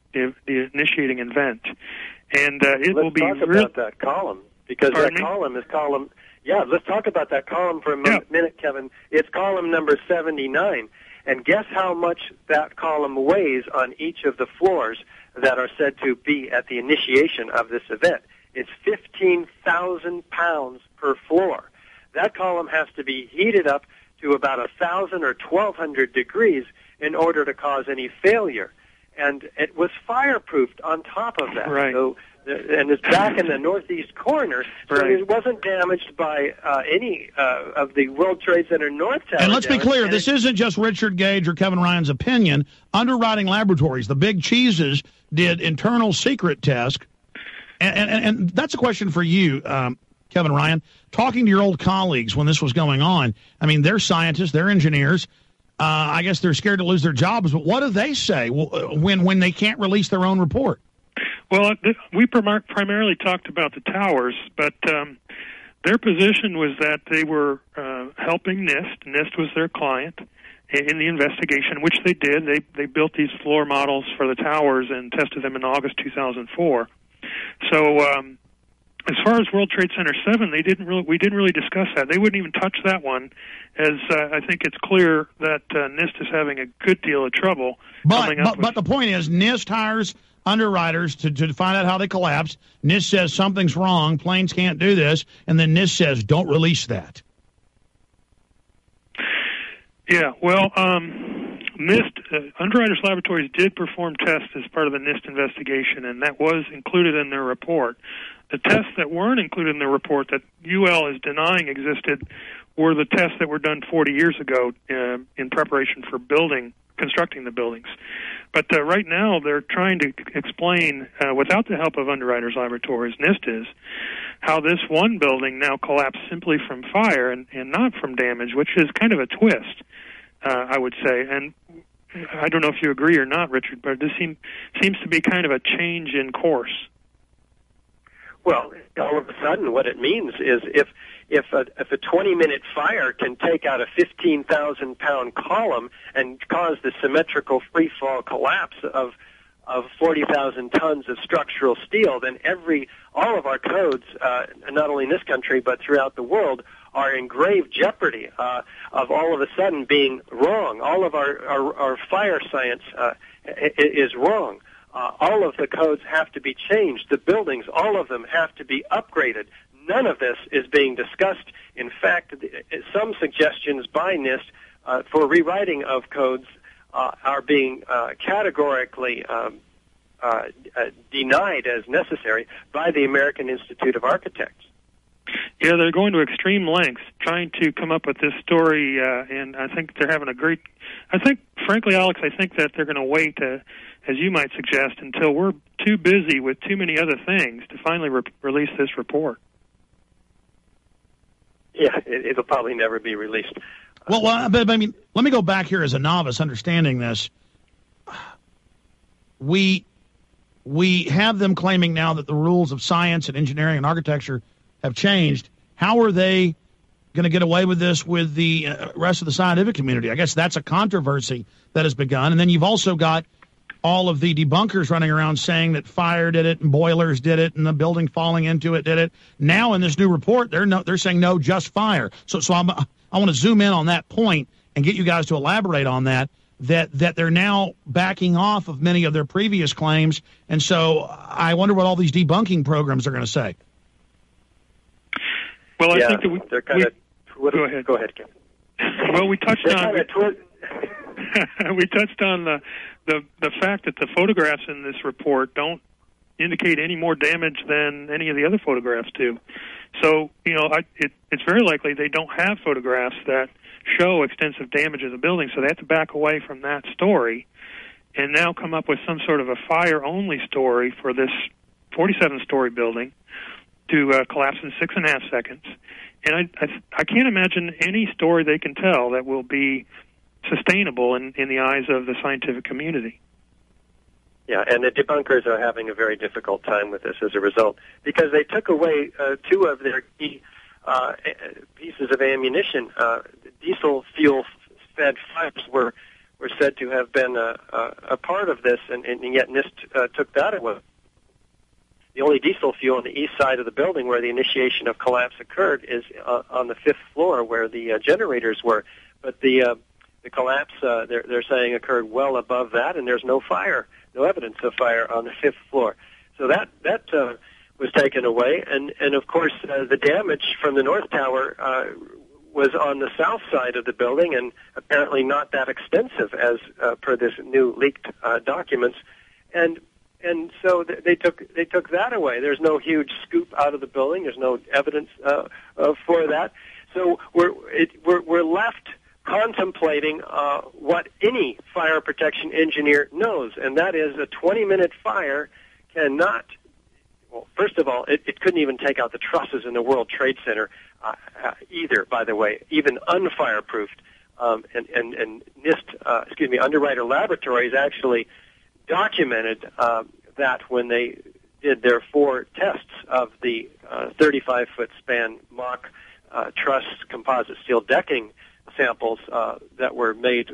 event. And it will be. Let's talk about that column, because column is column. Yeah, let's talk about that column for a minute, Kevin. It's column number 79. And guess how much that column weighs on each of the floors that are said to be at the initiation of this event? It's 15,000 pounds per floor. That column has to be heated up to about 1,000 or 1,200 degrees in order to cause any failure. And it was fireproofed on top of that. Right. So, and it's back in the northeast corner, so it wasn't damaged by any of the World Trade Center North Tower. And let's be clear, this isn't just Richard Gage or Kevin Ryan's opinion. Underwriting Laboratories, the big cheeses, did internal secret tests. And that's a question for you, Kevin Ryan. Talking to your old colleagues when this was going on, I mean, they're scientists, they're engineers. I guess they're scared to lose their jobs, but what do they say when they can't release their own report? Well, we primarily talked about the towers, but their position was that they were helping NIST. NIST was their client in the investigation, which they did. They built these floor models for the towers and tested them in August 2004. So as far as World Trade Center 7, we didn't really discuss that. They wouldn't even touch that one, as I think it's clear that NIST is having a good deal of trouble coming up with. But the point is, NIST hires underwriters to find out how they collapsed. NIST says something's wrong, planes can't do this, and then NIST says don't release that. Yeah, well, NIST, Underwriters Laboratories did perform tests as part of the NIST investigation, and that was included in their report. The tests that weren't included in the report that UL is denying existed were the tests that were done 40 years ago in preparation for constructing the buildings. But right now they're trying to explain, without the help of Underwriters Laboratories, NIST is, how this one building now collapsed simply from fire and not from damage, which is kind of a twist, I would say. And I don't know if you agree or not, Richard, but this seems to be kind of a change in course. Well, all of a sudden what it means is if a 20-minute fire can take out a 15,000-pound column and cause the symmetrical free-fall collapse of 40,000 tons of structural steel, then all of our codes, not only in this country but throughout the world, are in grave jeopardy of all of a sudden being wrong. All of our fire science is wrong. All of the codes have to be changed. The buildings, all of them, have to be upgraded. None of this is being discussed. In fact, some suggestions by NIST for rewriting of codes are being categorically denied as necessary by the American Institute of Architects. Yeah, they're going to extreme lengths trying to come up with this story, and I think they're having frankly, Alex, I think that they're going to wait, as you might suggest, until we're too busy with too many other things to finally release this report. Yeah, it'll probably never be released. Well, but I mean, let me go back here as a novice understanding this. We have them claiming now that the rules of science and engineering and architecture have changed, how are they going to get away with this with the rest of the scientific community? I guess that's a controversy that has begun. And then you've also got all of the debunkers running around saying that fire did it and boilers did it and the building falling into it did it. Now in this new report, they're saying no, just fire. So I want to zoom in on that point and get you guys to elaborate on that they're now backing off of many of their previous claims. And so I wonder what all these debunking programs are going to say. Well, I think that they're kind of. Go ahead, Kevin. Well, we touched on we touched on the fact that the photographs in this report don't indicate any more damage than any of the other photographs do. So, it's very likely they don't have photographs that show extensive damage of the building, so they have to back away from that story and now come up with some sort of a fire-only story for this 47-story building to collapse in 6.5 seconds. And I can't imagine any story they can tell that will be sustainable in the eyes of the scientific community. Yeah, and the debunkers are having a very difficult time with this as a result, because they took away two of their key pieces of ammunition. Diesel fuel-fed fires were said to have been a part of this, and yet NIST took that away. The only diesel fuel on the east side of the building where the initiation of collapse occurred is on the 5th floor where the generators were. But the collapse, they're saying, occurred well above that, and there's no fire, no evidence of fire on the 5th floor. So that was taken away, and of course the damage from the North Tower was on the south side of the building, and apparently not that extensive as per this new leaked documents, and so they took that away. There's no huge scoop out of the building. There's no evidence for that. So we're left contemplating what any fire protection engineer knows, and that is a 20-minute fire cannot. Well, first of all, it couldn't even take out the trusses in the World Trade Center either. By the way, even unfireproofed, and NIST, Underwriter Laboratories actually documented that when they did their 4 tests of the 35-foot span mock truss composite steel decking samples that were made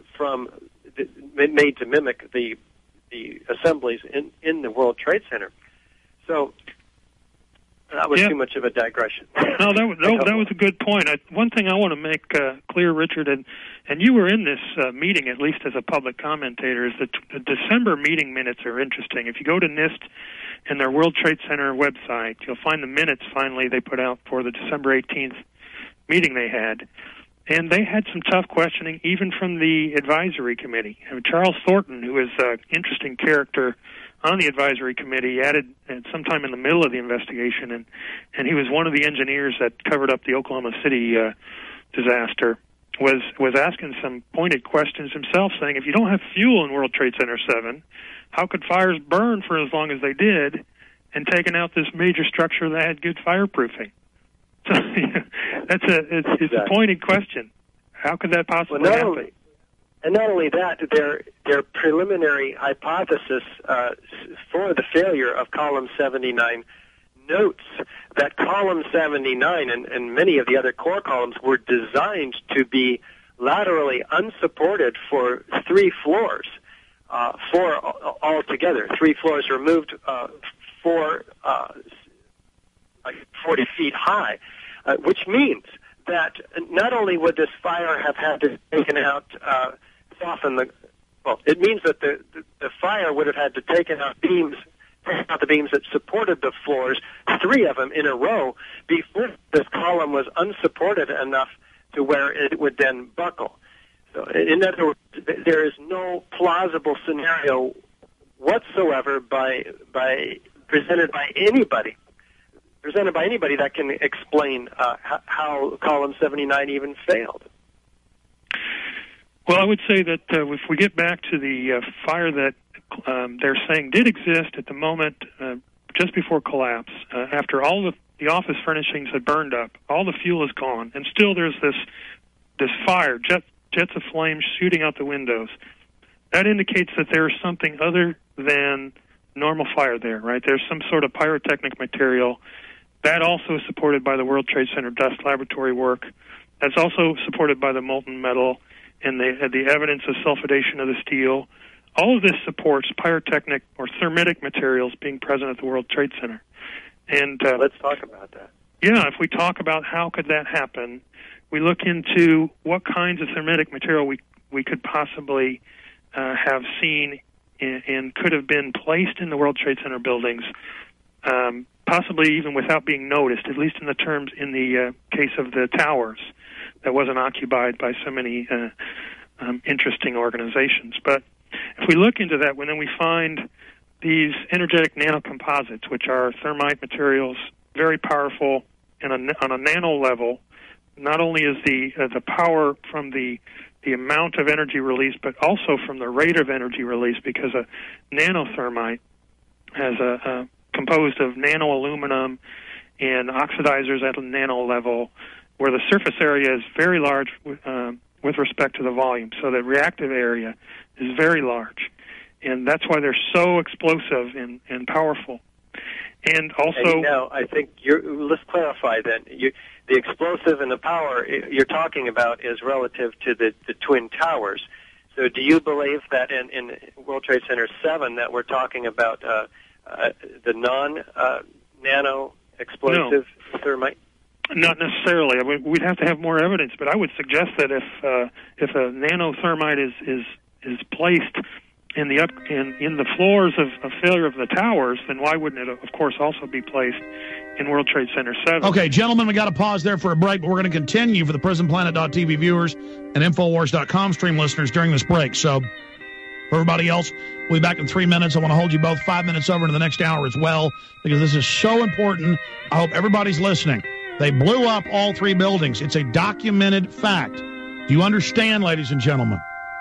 to mimic the assemblies in the World Trade Center. So that was too much of a digression. No, that was a good point. One thing I want to make clear, Richard, and you were in this meeting, at least as a public commentator, is that the December meeting minutes are interesting. If you go to NIST and their World Trade Center website, you'll find the minutes finally they put out for the December 18th meeting they had. And they had some tough questioning, even from the advisory committee. Charles Thornton, who is an interesting character on the advisory committee, added sometime in the middle of the investigation, and he was one of the engineers that covered up the Oklahoma City disaster, was asking some pointed questions himself, saying, if you don't have fuel in World Trade Center 7, how could fires burn for as long as they did and taking out this major structure that had good fireproofing? So it's a pointed question. How could that possibly happen? And not only that, their preliminary hypothesis for the failure of column 79 notes that column 79 and many of the other core columns were designed to be laterally unsupported for 3 floors, 4 altogether. 3 floors removed, 4 like 40 feet high, which means that not only would this fire have had to be taken out, it means that the fire would have had to take out the beams that supported the floors, 3 of them in a row, before this column was unsupported enough to where it would then buckle. So, in other words, there is no plausible scenario whatsoever presented by anybody that can explain how column 79 even failed. Well, I would say that if we get back to the fire that they're saying did exist at the moment just before collapse, after all the office furnishings had burned up, all the fuel is gone, and still there's this fire, jets of flame shooting out the windows. That indicates that there's something other than normal fire there, right? There's some sort of pyrotechnic material That also is supported by the World Trade Center dust laboratory work. That's also supported by the molten metal and the evidence of sulfidation of the steel. All of this supports pyrotechnic or thermitic materials being present at the World Trade Center. And let's talk about that. Yeah, if we talk about how could that happen, we look into what kinds of thermitic material we could possibly have seen and could have been placed in the World Trade Center buildings, possibly even without being noticed, at least in the case of the towers that wasn't occupied by so many interesting organizations. But if we look into that, then we find these energetic nanocomposites, which are thermite materials, very powerful on a nano level. Not only is the power from the amount of energy released, but also from the rate of energy release, because a nanothermite has composed of nano-aluminum and oxidizers at a nano level, where the surface area is very large with respect to the volume. So the reactive area is very large. And that's why they're so explosive and powerful. And also... And I think let's clarify then. The explosive and the power you're talking about is relative to the Twin Towers. So do you believe that in World Trade Center 7 that we're talking about the non-nano explosive thermite? Not necessarily. I mean, we'd have to have more evidence, but I would suggest that if a nanothermite is placed in the floors of failure of the towers, then why wouldn't it, of course, also be placed in World Trade Center 7? Okay, gentlemen, we got to pause there for a break, but we're going to continue for the PrisonPlanet.tv viewers and Infowars.com stream listeners during this break. So for everybody else, we'll be back in 3 minutes. I want to hold you both 5 minutes over into the next hour as well, because this is so important. I hope everybody's listening. They blew up all 3 buildings. It's a documented fact. Do you understand, ladies and gentlemen?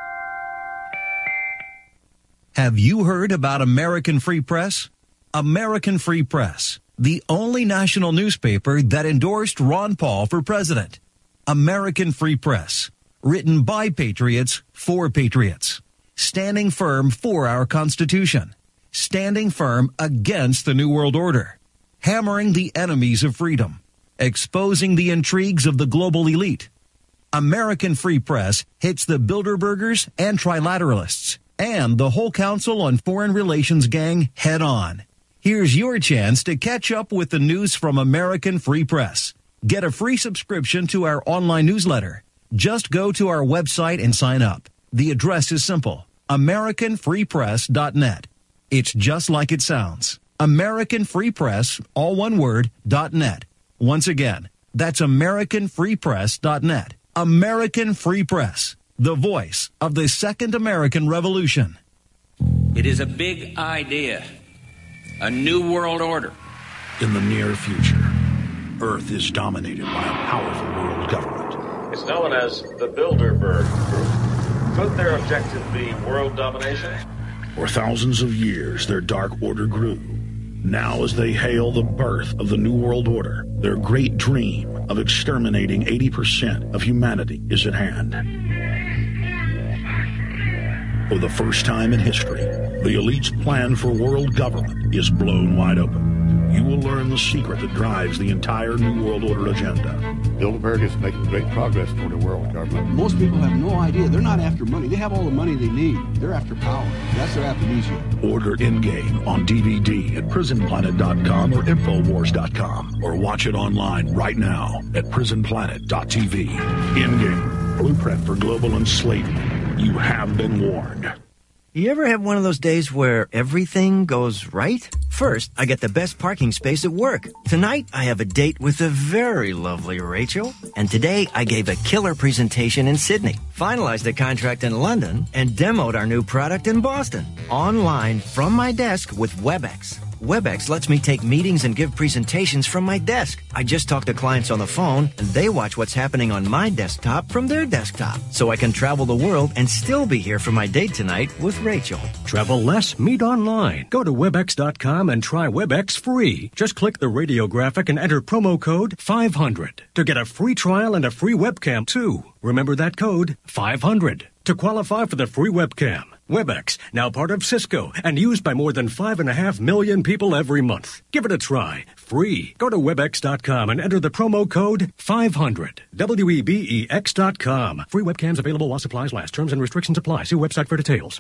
Have you heard about American Free Press? American Free Press, the only national newspaper that endorsed Ron Paul for president. American Free Press, written by patriots for patriots. Standing firm for our Constitution. Standing firm against the New World Order. Hammering the enemies of freedom. Exposing the intrigues of the global elite. American Free Press hits the Bilderbergers and Trilateralists and the whole Council on Foreign Relations gang head on. Here's your chance to catch up with the news from American Free Press. Get a free subscription to our online newsletter. Just go to our website and sign up. The address is simple, AmericanFreePress.net. It's just like it sounds. American Free Press, all one word, .net. Once again, that's AmericanFreePress.net. American Free Press, the voice of the Second American Revolution. It is a big idea, a new world order. In the near future, Earth is dominated by a powerful world government. It's known as the Bilderberg Group. Could their objective be world domination? For thousands of years, their dark order grew. Now, as they hail the birth of the New World Order, their great dream of exterminating 80% of humanity is at hand. For the first time in history, the elite's plan for world government is blown wide open. You will learn the secret that drives the entire New World Order agenda. Bilderberg is making great progress toward a world government. Most people have no idea. They're not after money. They have all the money they need. They're after power. That's their amnesia. Order Endgame on DVD at PrisonPlanet.com or Infowars.com, or watch it online right now at PrisonPlanet.tv. Endgame, blueprint for global enslavement. You have been warned. You ever have one of those days where everything goes right? First, I get the best parking space at work. Tonight, I have a date with the very lovely Rachel. And today, I gave a killer presentation in Sydney, finalized a contract in London, and demoed our new product in Boston. Online, from my desk with WebEx. WebEx lets me take meetings and give presentations from my desk. I just talk to clients on the phone, and they watch what's happening on my desktop from their desktop. So I can travel the world and still be here for my date tonight with Rachel. Travel less, meet online. Go to WebEx.com and try WebEx free. Just click the radio graphic and enter promo code 500 to get a free trial and a free webcam, too. Remember that code, 500, to qualify for the free webcam. WebEx, now part of Cisco and used by more than 5.5 million people every month. Give it a try. Free. Go to WebEx.com and enter the promo code 500. WEBEX.com. Free webcams available while supplies last. Terms and restrictions apply. See website for details.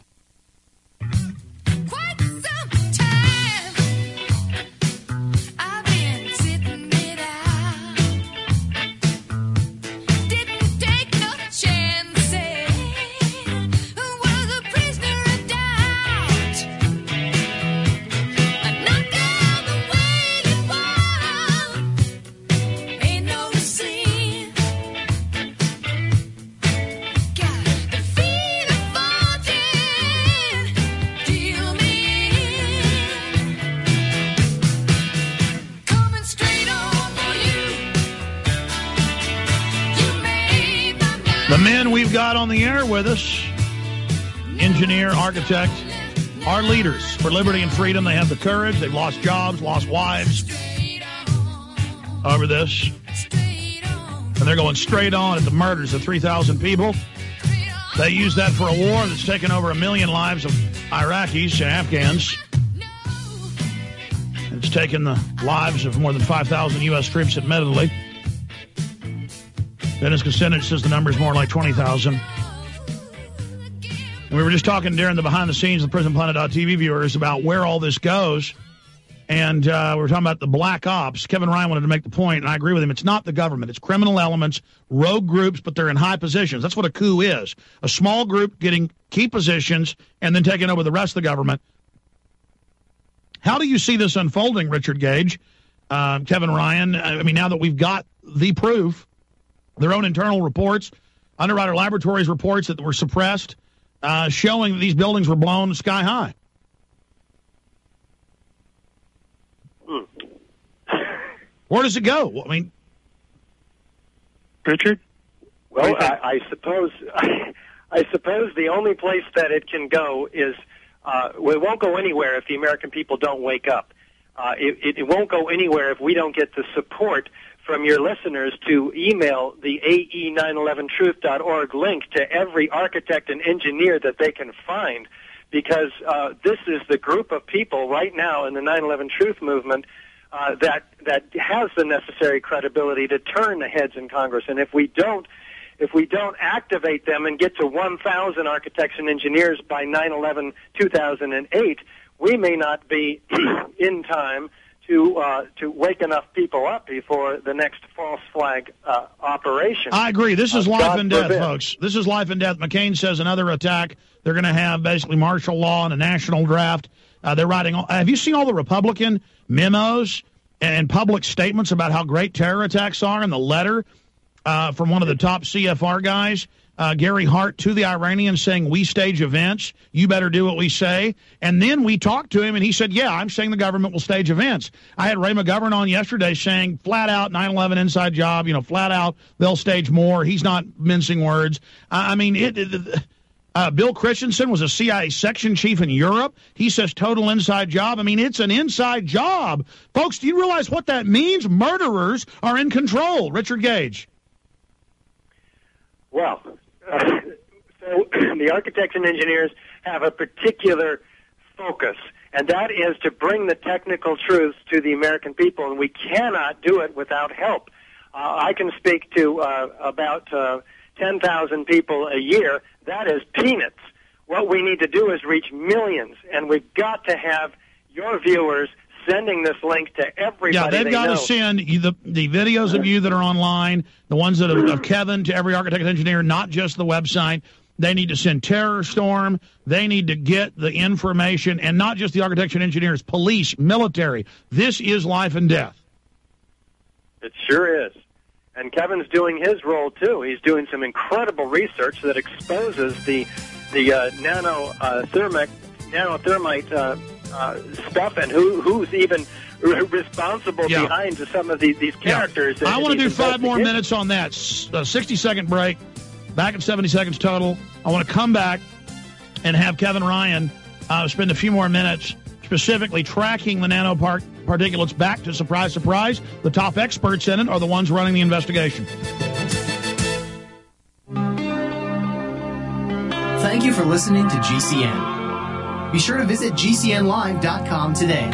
The men we've got on the air with us, engineer, architect, are leaders for liberty and freedom. They have the courage. They've lost jobs, lost wives over this. And they're going straight on at the murders of 3,000 people. They use that for a war that's taken over 1 million lives of Iraqis and Afghans. It's taken the lives of more than 5,000 U.S. troops, admittedly. Dennis Kucinich says the number is more like 20,000. We were just talking during the behind the scenes of the PrisonPlanet.tv viewers about where all this goes. And we were talking about the black ops. Kevin Ryan wanted to make the point, and I agree with him. It's not the government. It's criminal elements, rogue groups, but they're in high positions. That's what a coup is. A small group getting key positions and then taking over the rest of the government. How do you see this unfolding, Richard Gage, Kevin Ryan? I mean, now that we've got the proof, their own internal reports, Underwriter Laboratories reports that were suppressed, showing that these buildings were blown sky high. Where does it go? I mean, Richard? Well, I suppose the only place that it can go is it won't go anywhere if the American people don't wake up. It won't go anywhere if we don't get the support from your listeners to email the AE911truth.org link to every architect and engineer that they can find, because this is the group of people right now in the 9/11 Truth movement that has the necessary credibility to turn the heads in Congress. And if we don't activate them and get to 1,000 architects and engineers by 9/11/2008, we may not be in time to wake enough people up before the next false flag operation. I agree. This is life and death, folks. This is life and death. McCain says another attack. They're going to have basically martial law and a national draft. They're writing. Have you seen all the Republican memos and public statements about how great terror attacks are? And the letter from one of the top CFR guys, Gary Hart, to the Iranians saying, we stage events, you better do what we say. And then we talked to him, and he said, yeah, I'm saying the government will stage events. I had Ray McGovern on yesterday saying, flat out, 9/11 inside job, flat out, they'll stage more. He's not mincing words. I mean, Bill Christensen was a CIA section chief in Europe. He says total inside job. I mean, it's an inside job. Folks, do you realize what that means? Murderers are in control. Richard Gage. Well, so the architects and engineers have a particular focus, and that is to bring the technical truths to the American people, and we cannot do it without help. I can speak to about 10,000 people a year. That is peanuts. What we need to do is reach millions, and we've got to have your viewers sending this link to everybody. Yeah, they've got to send the videos of you that are online, the ones that are of Kevin, to every architect and engineer, not just the website. They need to send Terror Storm. They need to get the information, and not just the architects and engineers, police, military. This is life and death. It sure is. And Kevin's doing his role, too. He's doing some incredible research that exposes the nanothermite stuff, and who's even responsible behind some of these characters. I want to do 5 more minutes on that. 60-second break. Back at 70 seconds total. I want to come back and have Kevin Ryan spend a few more minutes specifically tracking the nanoparticulates back to, surprise, surprise, the top experts in it are the ones running the investigation. Thank you for listening to GCN. Be sure to visit GCNlive.com today.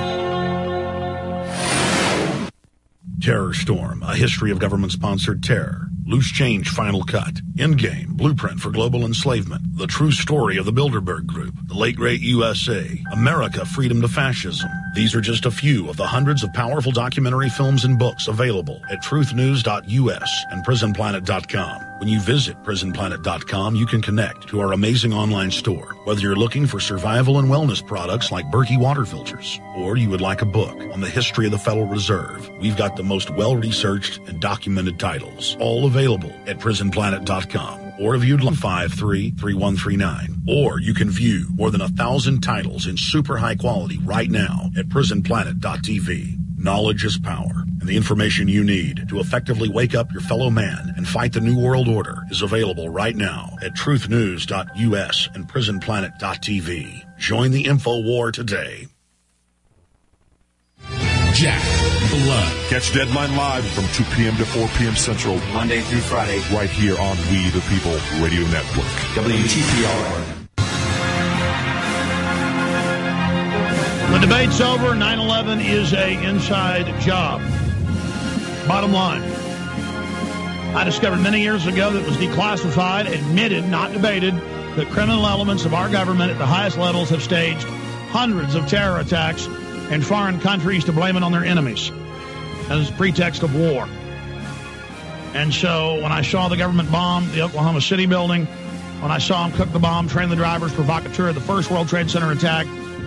Terror Storm, a history of government-sponsored terror. Loose Change Final Cut. Endgame, Blueprint for Global Enslavement. The True Story of the Bilderberg Group. The Late Great USA. America, Freedom to Fascism. These are just a few of the hundreds of powerful documentary films and books available at truthnews.us and prisonplanet.com. When you visit prisonplanet.com, you can connect to our amazing online store. Whether you're looking for survival and wellness products like Berkey water filters, or you would like a book on the history of the Federal Reserve, we've got the most well-researched and documented titles, all available at prisonplanet.com. Or if you'd like 533139. Or you can view more than 1,000 titles in super high quality right now at prisonplanet.tv. Knowledge is power, and the information you need to effectively wake up your fellow man and fight the New World Order is available right now at truthnews.us and prisonplanet.tv. Join the info war today. Jack Blood. Catch Deadline live from 2 p.m. to 4 p.m. Central. Monday through Friday. Right here on We the People Radio Network. WTPR. The debate's over. 9/11 is a inside job. Bottom line. I discovered many years ago that it was declassified, admitted, not debated, that criminal elements of our government at the highest levels have staged hundreds of terror attacks in foreign countries to blame it on their enemies as a pretext of war. And so when I saw the government bomb the Oklahoma City building, when I saw them cook the bomb, train the drivers, provocateur of the first World Trade Center attack,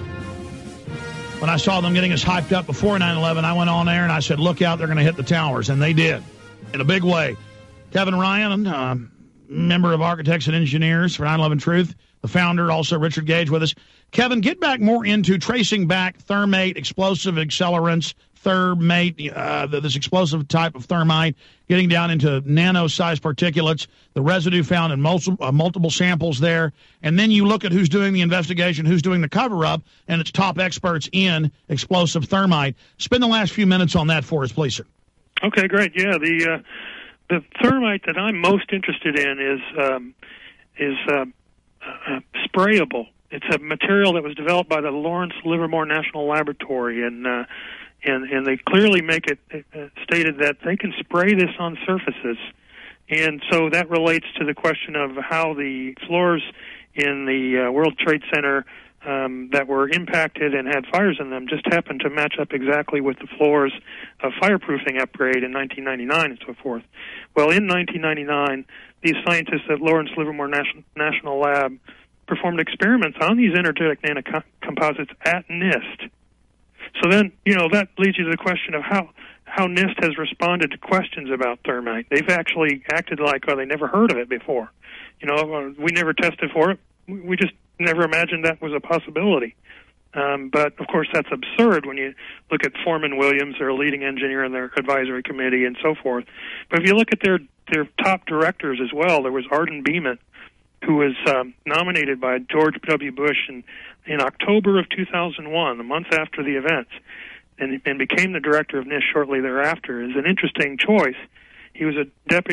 when I saw them getting us hyped up before 9/11, I went on there and I said, look out, they're going to hit the towers. And they did, in a big way. Kevin Ryan, member of Architects and Engineers for 9/11 Truth, the founder, also Richard Gage with us. Kevin, get back more into tracing back thermate, explosive accelerants, thermate, this explosive type of thermite, getting down into nano-sized particulates, the residue found in multiple samples there, and then you look at who's doing the investigation, who's doing the cover-up, and it's top experts in explosive thermite. Spend the last few minutes on that for us, please, sir. Okay, great. Yeah, the thermite that I'm most interested in is sprayable. It's a material that was developed by the Lawrence Livermore National Laboratory, and they clearly make it stated that they can spray this on surfaces. And so that relates to the question of how the floors in the World Trade Center that were impacted and had fires in them just happened to match up exactly with the floors of fireproofing upgrade in 1999 and so forth. Well, in 1999, these scientists at Lawrence Livermore National Lab performed experiments on these energetic nanocomposites at NIST. So then, that leads you to the question of how NIST has responded to questions about thermite. They've actually acted like, they never heard of it before. We never tested for it. We just never imagined that was a possibility. But, of course, that's absurd when you look at Foreman Williams, their leading engineer in their advisory committee, and so forth. But if you look at their top directors as well, there was Arden Beeman, who was nominated by George W. Bush in October of 2001, a month after the events, and became the director of NIST shortly thereafter, is an interesting choice. He was a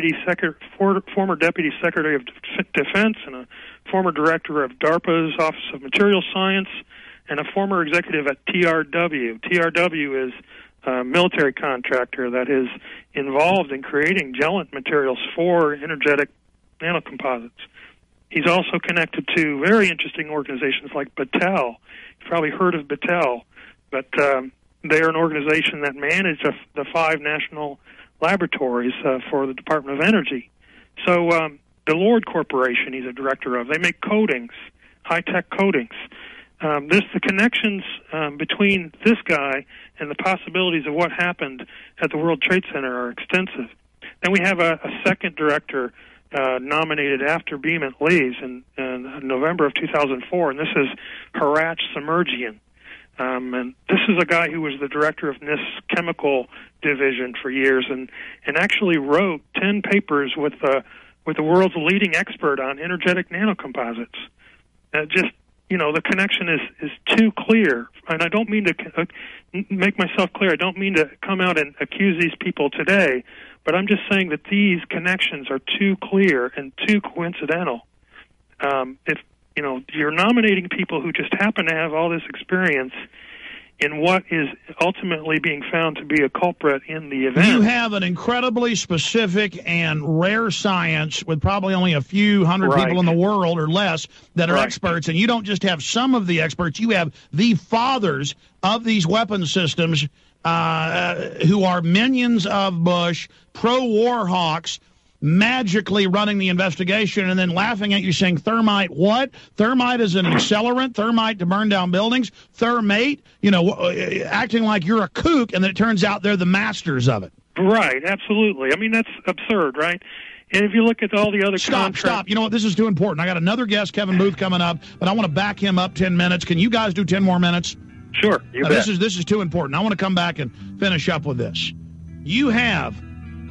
former deputy secretary of defense and a former director of DARPA's Office of Materials Science and a former executive at TRW. TRW is a military contractor that is involved in creating gellant materials for energetic nanocomposites. He's also connected to very interesting organizations like Battelle. You've probably heard of Battelle, but they're an organization that manage the 5 national laboratories for the Department of Energy. So the Lord Corporation he's a director of, they make coatings, high-tech coatings. The connections between this guy and the possibilities of what happened at the World Trade Center are extensive. Then we have a second director nominated after Beeman leaves in November of 2004, and this is Hratch Semerjian. And this is a guy who was the director of NIST's chemical division for years and actually wrote 10 papers with the world's leading expert on energetic nanocomposites. The connection is too clear. And I don't mean to make myself clear. I don't mean to come out and accuse these people today, but I'm just saying that these connections are too clear and too coincidental. If you're nominating people who just happen to have all this experience in what is ultimately being found to be a culprit in the event. You have an incredibly specific and rare science with probably only a few hundred people in the world or less that are experts, and you don't just have some of the experts, you have the fathers of these weapon systems who are minions of Bush, pro-war hawks, magically running the investigation and then laughing at you saying, thermite what? Thermite is an accelerant, thermite to burn down buildings, thermate, acting like you're a kook, and then it turns out they're the masters of it. Right, absolutely. I mean, that's absurd, right? And if you look at all the other Stop. You know what? This is too important. I got another guest, Kevin Booth, coming up, but I want to back him up 10 minutes. Can you guys do 10 more minutes? Sure, you bet. This is too important. I want to come back and finish up with this. You have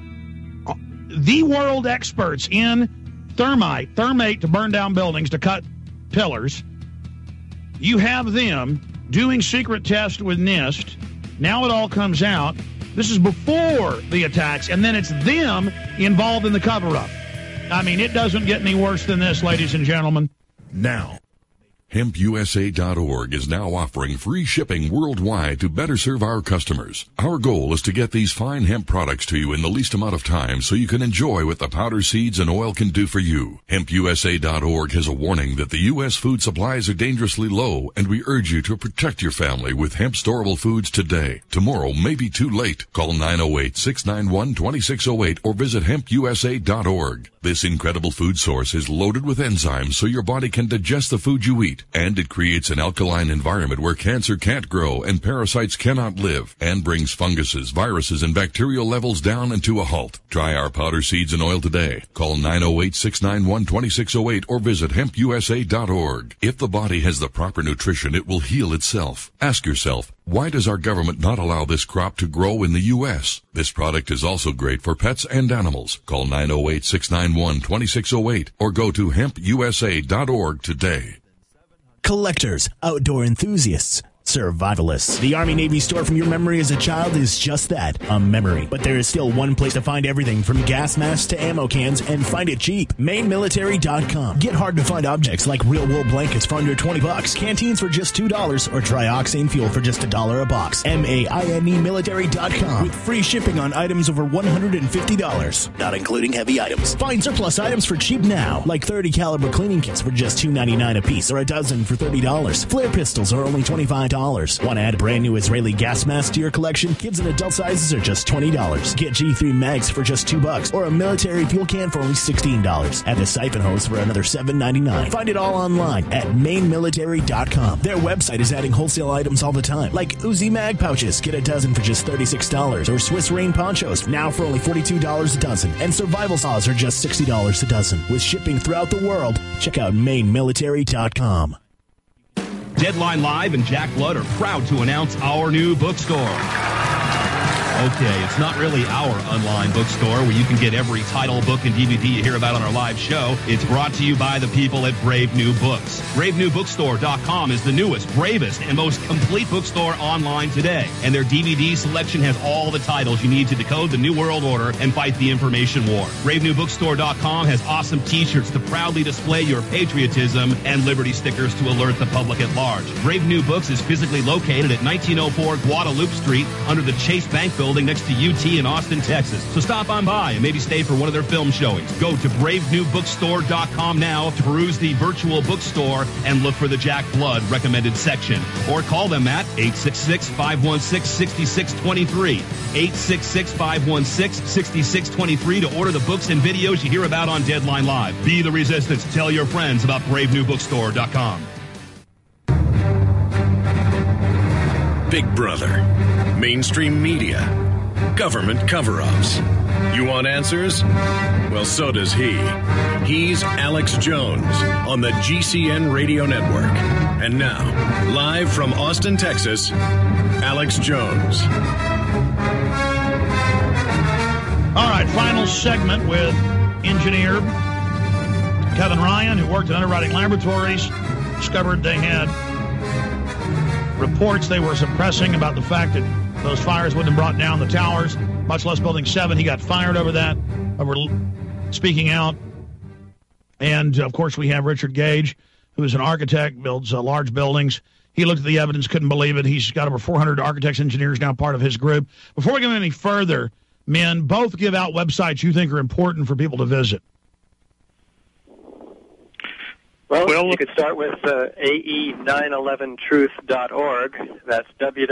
the world experts in thermate to burn down buildings, to cut pillars. You have them doing secret tests with NIST. Now it all comes out. This is before the attacks, and then it's them involved in the cover-up. I mean, it doesn't get any worse than this, ladies and gentlemen. Now, HempUSA.org is now offering free shipping worldwide to better serve our customers. Our goal is to get these fine hemp products to you in the least amount of time so you can enjoy what the powder, seeds, and oil can do for you. HempUSA.org has a warning that the U.S. food supplies are dangerously low, and we urge you to protect your family with hemp storable foods today. Tomorrow may be too late. Call 908-691-2608 or visit HempUSA.org. This incredible food source is loaded with enzymes so your body can digest the food you eat, and it creates an alkaline environment where cancer can't grow and parasites cannot live, and brings funguses, viruses, and bacterial levels down and to a halt. Try our powder, seeds, and oil today. Call 908-691-2608 or visit HempUSA.org. If the body has the proper nutrition, it will heal itself. Ask yourself, why does our government not allow this crop to grow in the U.S.? This product is also great for pets and animals. Call 908-691-2608 or go to HempUSA.org today. Collectors, outdoor enthusiasts, survivalists. The Army-Navy store from your memory as a child is just that, a memory. But there is still one place to find everything from gas masks to ammo cans, and find it cheap. MainMilitary.com. Get hard-to-find objects like real wool blankets for under $20, canteens for just $2, or trioxane fuel for just $1 a box. MainMilitary.com. With free shipping on items over $150, not including heavy items. Find surplus items for cheap now, like 30 caliber cleaning kits for just $2.99 a piece, or a dozen for $30. Flare pistols are only $25. Want to add brand new Israeli gas masks to your collection? Kids and adult sizes are just $20. Get G3 mags for just $2, or a military fuel can for only $16. Add the siphon hose for another $7.99. Find it all online at MainMilitary.com. Their website is adding wholesale items all the time, like Uzi mag pouches. Get a dozen for just $36, or Swiss Rain ponchos now for only $42 a dozen, and survival saws are just $60 a dozen. With shipping throughout the world, check out MainMilitary.com. Deadline Live and Jack Blood are proud to announce our new bookstore. Okay, it's not really our online bookstore where you can get every title, book, and DVD you hear about on our live show. It's brought to you by the people at Brave New Books. BraveNewBookstore.com is the newest, bravest, and most complete bookstore online today. And their DVD selection has all the titles you need to decode the New World Order and fight the information war. BraveNewBookstore.com has awesome t-shirts to proudly display your patriotism and Liberty stickers to alert the public at large. Brave New Books is physically located at 1904 Guadalupe Street under the Chase Bank building next to UT in Austin, Texas. So stop on by and maybe stay for one of their film showings. Go to BraveNewBookstore.com now to peruse the virtual bookstore and look for the Jack Blood recommended section. Or call them at 866-516-6623. 866-516-6623 to order the books and videos you hear about on Deadline Live. Be the resistance. Tell your friends about BraveNewBookstore.com. Big Brother, mainstream media, government cover-ups. You want answers? Well, so does he. He's Alex Jones on the GCN Radio Network. And now, live from Austin, Texas, Alex Jones. All right, final segment with engineer Kevin Ryan, who worked at Underwriting Laboratories, discovered they had reports they were suppressing about the fact that those fires wouldn't have brought down the towers, much less Building 7. He got fired over that, over speaking out. And, of course, we have Richard Gage, who is an architect, builds large buildings. He looked at the evidence, couldn't believe it. He's got over 400 architects, engineers now part of his group. Before we go any further, men, both give out websites you think are important for people to visit. Well, you could start with AE911truth.org. That's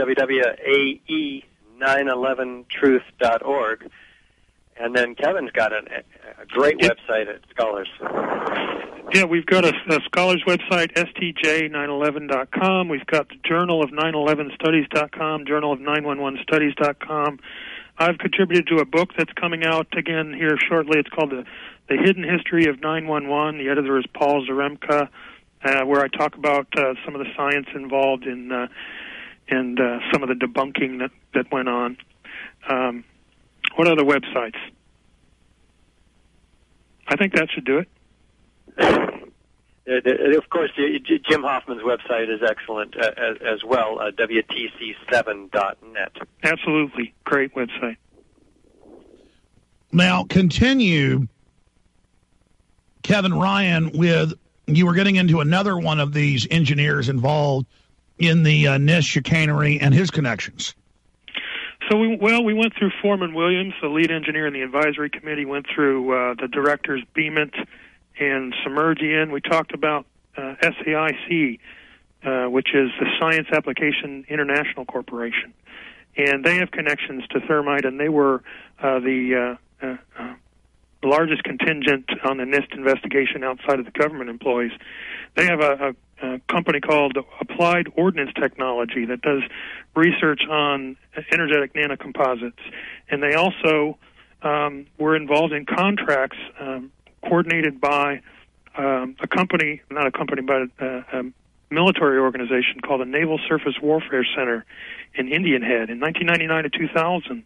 www.ae911truth.org. And then Kevin's got a great website at Scholars. Yeah, we've got a Scholars website, stj911.com. We've got the Journal of 911studies.com, Journal of 911studies.com. I've contributed to a book that's coming out again here shortly. It's called The Hidden History of 911. The editor is Paul Zaremka, where I talk about some of the science involved in and some of the debunking that went on. What other websites? I think that should do it. Of course, Jim Hoffman's website is excellent as well, WTC7.net. Absolutely. Great website. Now, continue, Kevin Ryan, with you were getting into another one of these engineers involved in the NIST chicanery and his connections. So, we went through Foreman Williams, the lead engineer in the advisory committee, went through the directors Beament and Submergian. We talked about SAIC, which is the Science Application International Corporation. And they have connections to thermite, and they were the largest contingent on the NIST investigation outside of the government employees. They have a company called Applied Ordnance Technology that does research on energetic nanocomposites. And they also were involved in contracts coordinated by a company, not a company, but a military organization called the Naval Surface Warfare Center in Indian Head in 1999 to 2000.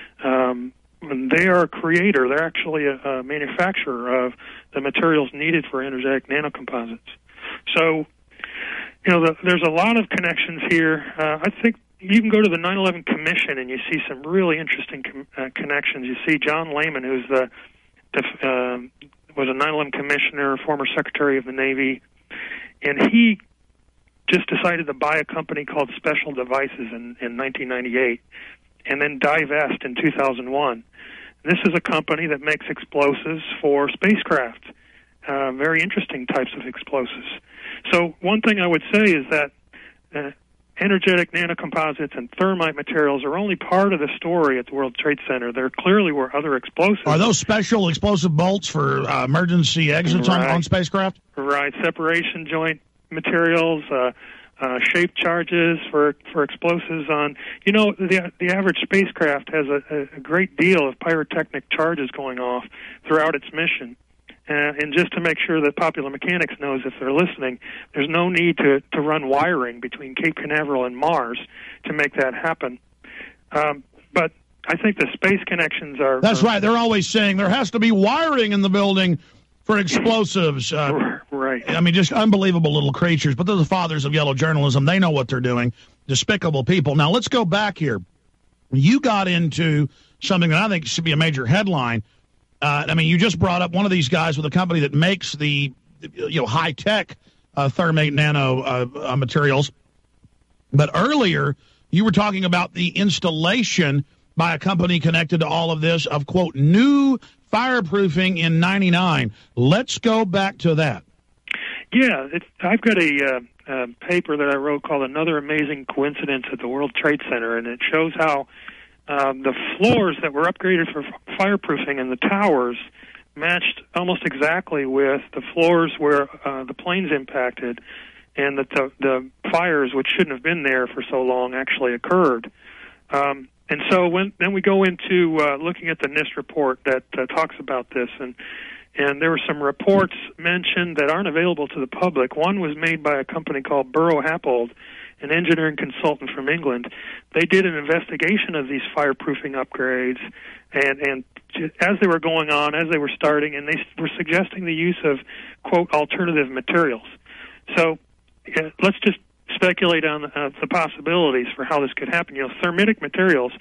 And they are a creator. They're actually a manufacturer of the materials needed for energetic nanocomposites. So, there's a lot of connections here. I think you can go to the 9/11 Commission and you see some really interesting connections. You see John Lehman, who's was a 9/11 commissioner, former Secretary of the Navy, and he just decided to buy a company called Special Devices in 1998 and then divest in 2001. This is a company that makes explosives for spacecraft, very interesting types of explosives. So one thing I would say is that energetic nanocomposites and thermite materials are only part of the story at the World Trade Center. There clearly were other explosives. Are those special explosive bolts for emergency exits on spacecraft? Right, separation joint materials, shape charges for explosives on. The average spacecraft has a great deal of pyrotechnic charges going off throughout its mission. And just to make sure that Popular Mechanics knows if they're listening, there's no need to run wiring between Cape Canaveral and Mars to make that happen. But I think the space connections are... That's right. They're always saying there has to be wiring in the building for explosives. Right. I mean, just unbelievable little creatures. But they're the fathers of yellow journalism. They know what they're doing. Despicable people. Now, let's go back here. You got into something that I think should be a major headline. You just brought up one of these guys with a company that makes the high-tech thermate nano materials. But earlier, you were talking about the installation by a company connected to all of this of, quote, new fireproofing in 99. Let's go back to that. Yeah, I've got a paper that I wrote called Another Amazing Coincidence at the World Trade Center, and it shows how the floors that were upgraded for fireproofing in the towers matched almost exactly with the floors where the planes impacted, and that the fires, which shouldn't have been there for so long, actually occurred. And so then we go into looking at the NIST report that talks about this, and there were some reports mentioned that aren't available to the public. One was made by a company called Burrow Happold, an engineering consultant from England. They did an investigation of these fireproofing upgrades, and as they were going on, as they were starting, and they were suggesting the use of, quote, alternative materials. So let's just speculate on the possibilities for how this could happen. Thermitic materials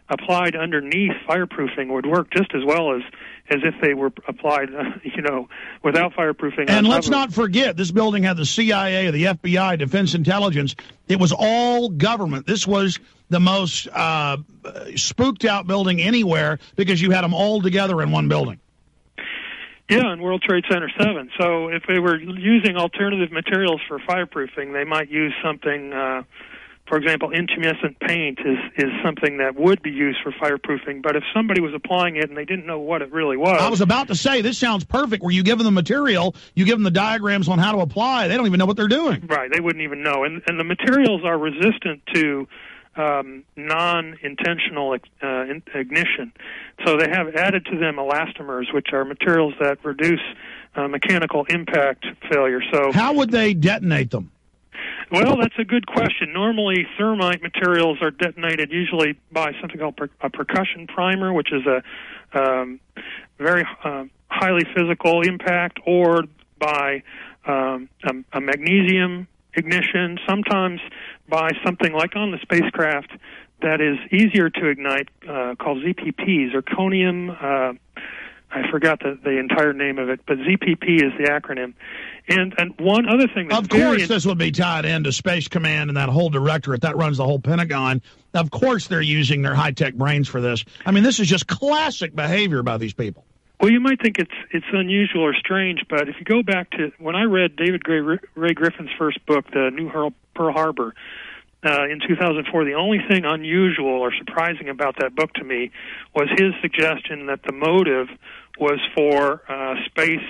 applied underneath fireproofing would work just as well as if they were applied, without fireproofing. And let's not forget, this building had the CIA, the FBI, Defense Intelligence. It was all government. This was the most spooked out building anywhere because you had them all together in one building. Yeah, in World Trade Center 7. So if they were using alternative materials for fireproofing, they might use something, for example, intumescent paint is something that would be used for fireproofing. But if somebody was applying it and they didn't know what it really was... I was about to say, this sounds perfect, where you give them the material, you give them the diagrams on how to apply. They don't even know what they're doing. Right, they wouldn't even know. And the materials are resistant to non-intentional ignition. So they have added to them elastomers, which are materials that reduce mechanical impact failure. So how would they detonate them? Well, that's a good question. Normally, thermite materials are detonated usually by something called a percussion primer, which is a very highly physical impact, or by a magnesium ignition, sometimes by something like on the spacecraft that is easier to ignite, called ZPPs, or zirconium. I forgot the entire name of it, but ZPP is the acronym. And one other thing that's of course this would be tied into Space Command and that whole directorate that runs the whole Pentagon. Of course they're using their high-tech brains for this. I mean, this is just classic behavior by these people. Well, you might think it's unusual or strange, but if you go back to when I read David Ray Griffin's first book, The New Pearl Harbor, in 2004, the only thing unusual or surprising about that book to me was his suggestion that the motive was for space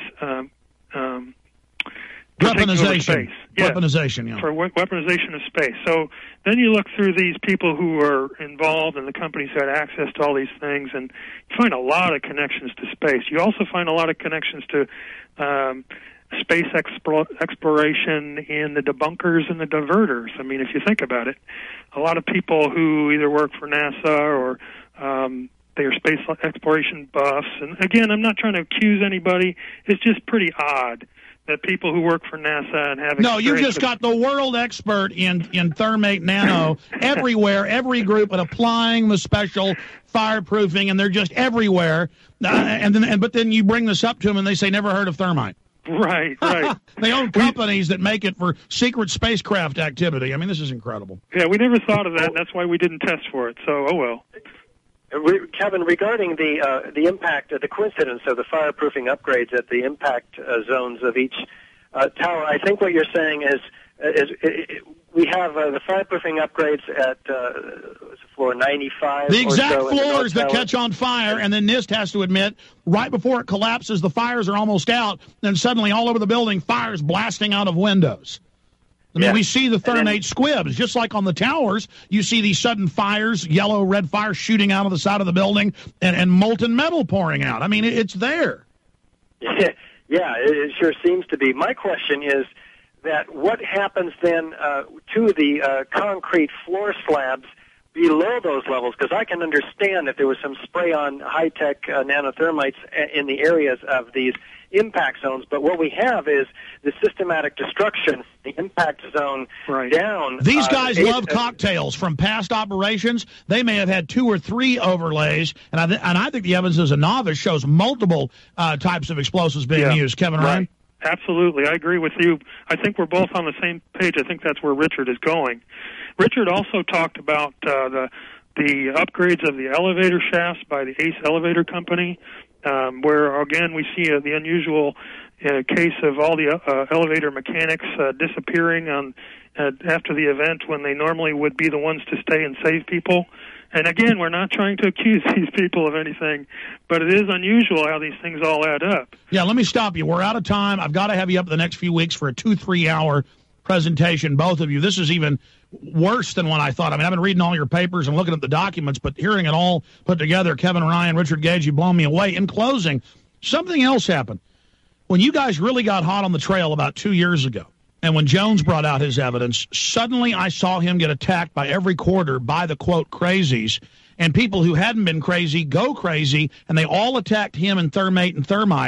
weaponization. Yeah, weaponization, yeah. For weaponization of space. So then you look through these people who were involved and the companies who had access to all these things, and you find a lot of connections to space. You also find a lot of connections to space exploration in the debunkers and the diverters. I mean, if you think about it, a lot of people who either work for NASA or they are space exploration buffs. And again, I'm not trying to accuse anybody. It's just pretty odd that people who work for NASA and have no, you just got the world expert in thermate nano everywhere, every group, and applying the special fireproofing, and they're just everywhere. But then you bring this up to them, and they say never heard of thermite. Right. They own companies that make it for secret spacecraft activity. I mean, this is incredible. Yeah, we never thought of that. That's why we didn't test for it. So, oh well. Kevin, regarding the impact, the coincidence of the fireproofing upgrades at the impact zones of each tower, I think what you're saying is we have the fireproofing upgrades at floor 95. The exact or so floors that catch on fire, and then NIST has to admit, right before it collapses, the fires are almost out, then suddenly all over the building, fires blasting out of windows. I mean, we see the thermate squibs, just like on the towers. You see these sudden fires, yellow, red fires shooting out of the side of the building, and molten metal pouring out. I mean, it's there. Yeah, it sure seems to be. My question is that what happens then to the concrete floor slabs below those levels? Because I can understand if there was some spray-on high-tech nanothermites in the areas of these impact zones, but what we have is the systematic destruction, the impact zone down. These guys love cocktails from past operations. They may have had 2 or 3 overlays, and I think the evidence as a novice shows multiple types of explosives being used. Kevin Ryan? Absolutely. I agree with you. I think we're both on the same page. I think that's where Richard is going. Richard also talked about the upgrades of the elevator shafts by the Ace Elevator Company, where, again, we see the unusual case of all the elevator mechanics disappearing after the event when they normally would be the ones to stay and save people. And, again, we're not trying to accuse these people of anything, but it is unusual how these things all add up. Yeah, let me stop you. We're out of time. I've got to have you up the next few weeks for a 2-3 hour presentation, both of you. This is even worse than what I thought. I mean, I've been reading all your papers and looking at the documents, but hearing it all put together, Kevin Ryan, Richard Gage, you've blown me away. In closing, something else happened. When you guys really got hot on the trail about 2 years ago, and when Jones brought out his evidence, suddenly I saw him get attacked by every quarter by the, quote, crazies, and people who hadn't been crazy go crazy, and they all attacked him and thermate and thermite.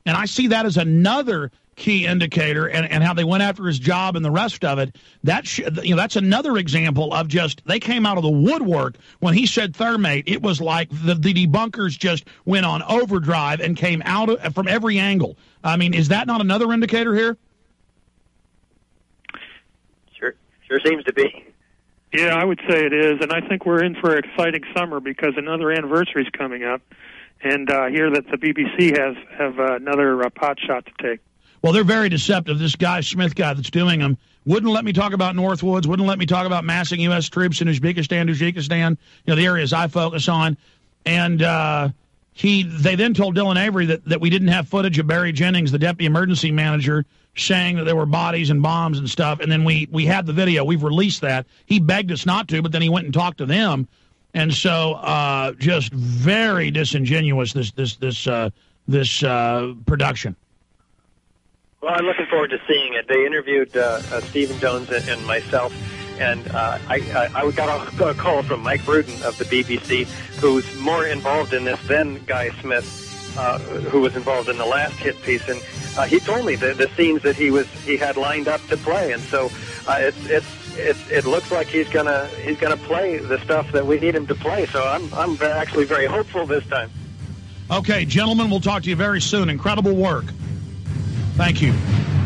And I see that as another key indicator, and how they went after his job and the rest of it. That's another example of just, they came out of the woodwork when he said thermate. It was like the debunkers just went on overdrive and came out from every angle. I mean, is that not another indicator here? Sure seems to be. Yeah, I would say it is, and I think we're in for an exciting summer because another anniversary is coming up, and I hear that the BBC have another pot shot to take. Well, they're very deceptive. This guy, Smith guy that's doing them, wouldn't let me talk about Northwoods, wouldn't let me talk about massing U.S. troops in Uzbekistan, Tajikistan, the areas I focus on. And they then told Dylan Avery that we didn't have footage of Barry Jennings, the deputy emergency manager, saying that there were bodies and bombs and stuff. And then we had the video. We've released that. He begged us not to, but then he went and talked to them. And so just very disingenuous, this production. Well, I'm looking forward to seeing it. They interviewed Stephen Jones and myself, and I got a call from Mike Bruton of the BBC, who's more involved in this than Guy Smith, who was involved in the last hit piece, and he told me the scenes that he had lined up to play, and so it looks like he's gonna play the stuff that we need him to play. So I'm actually very hopeful this time. Okay, gentlemen, we'll talk to you very soon. Incredible work. Thank you.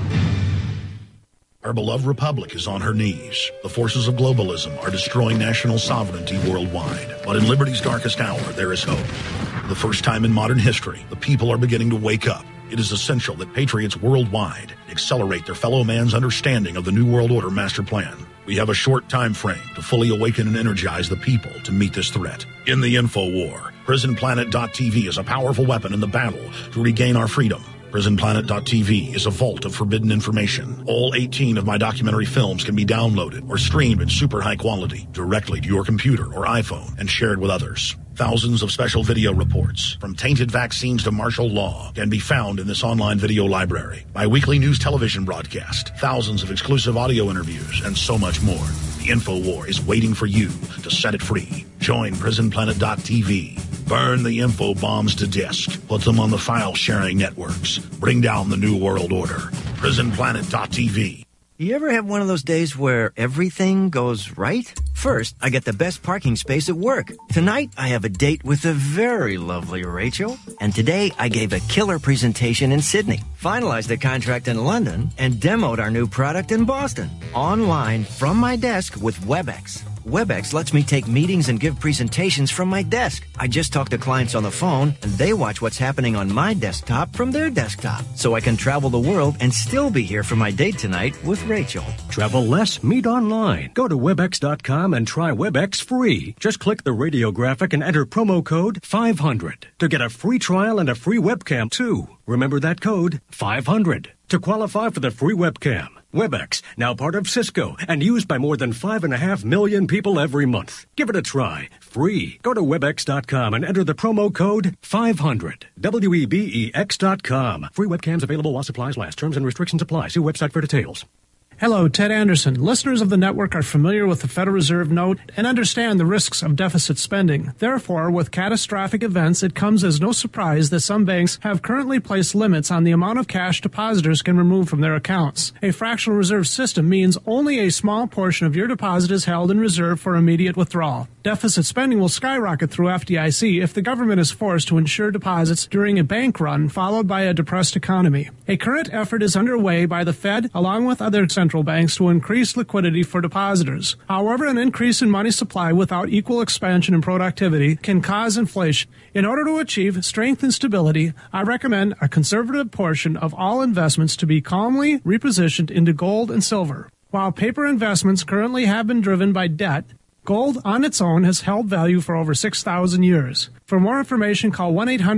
Our beloved republic is on her knees. The forces of globalism are destroying national sovereignty worldwide. But in liberty's darkest hour, there is hope. For the first time in modern history, the people are beginning to wake up. It is essential that patriots worldwide accelerate their fellow man's understanding of the New World Order master plan. We have a short time frame to fully awaken and energize the people to meet this threat. In the info war, PrisonPlanet.tv is a powerful weapon in the battle to regain our freedom. PrisonPlanet.tv is a vault of forbidden information. All 18 of my documentary films can be downloaded or streamed in super high quality directly to your computer or iPhone and shared with others. Thousands of special video reports, from tainted vaccines to martial law, can be found in this online video library. My weekly news television broadcast, thousands of exclusive audio interviews, and so much more. The info war is waiting for you to set it free. Join PrisonPlanet.tv. Burn the info bombs to disk. Put them on the file-sharing networks. Bring down the New World Order. PrisonPlanet.tv. You ever have one of those days where everything goes right? First, I get the best parking space at work. Tonight, I have a date with the very lovely Rachel. And today, I gave a killer presentation in Sydney, finalized the contract in London, and demoed our new product in Boston. Online, from my desk with WebEx. WebEx lets me take meetings and give presentations from my desk. I just talk to clients on the phone, and they watch what's happening on my desktop from their desktop. So I can travel the world and still be here for my date tonight with Rachel. Travel less, meet online. Go to WebEx.com and try WebEx free. Just click the radio graphic and enter promo code 500 to get a free trial and a free webcam, too. Remember that code, 500, to qualify for the free webcam. WebEx, now part of Cisco, and used by more than 5.5 million people every month. Give it a try. Free. Go to WebEx.com and enter the promo code 500. WEBEX.com. Free webcams available while supplies last. Terms and restrictions apply. See website for details. Hello, Ted Anderson. Listeners of the network are familiar with the Federal Reserve note and understand the risks of deficit spending. Therefore, with catastrophic events, it comes as no surprise that some banks have currently placed limits on the amount of cash depositors can remove from their accounts. A fractional reserve system means only a small portion of your deposit is held in reserve for immediate withdrawal. Deficit spending will skyrocket through FDIC if the government is forced to insure deposits during a bank run followed by a depressed economy. A current effort is underway by the Fed along with other central banks to increase liquidity for depositors. However, an increase in money supply without equal expansion in productivity can cause inflation. In order to achieve strength and stability, I recommend a conservative portion of all investments to be calmly repositioned into gold and silver. While paper investments currently have been driven by debt, gold on its own has held value for over 6,000 years. For more information, call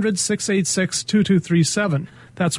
1-800-686-2237. That's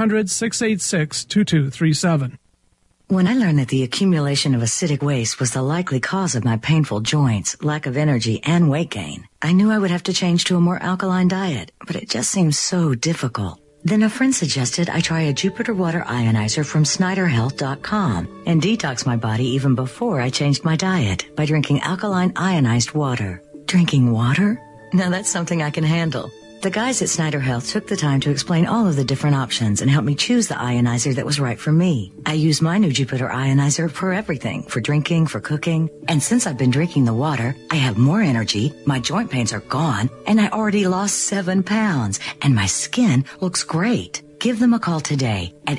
1-800-686-2237. When I learned that the accumulation of acidic waste was the likely cause of my painful joints, lack of energy, and weight gain, I knew I would have to change to a more alkaline diet, but it just seemed so difficult. Then a friend suggested I try a Jupiter Water Ionizer from SnyderHealth.com and detox my body even before I changed my diet by drinking alkaline ionized water. Drinking water? Now that's something I can handle. The guys at Snyder Health took the time to explain all of the different options and help me choose the ionizer that was right for me. I use my new Jupiter ionizer for everything, for drinking, for cooking. And since I've been drinking the water, I have more energy, my joint pains are gone, and I already lost 7 pounds, and my skin looks great. Give them a call today at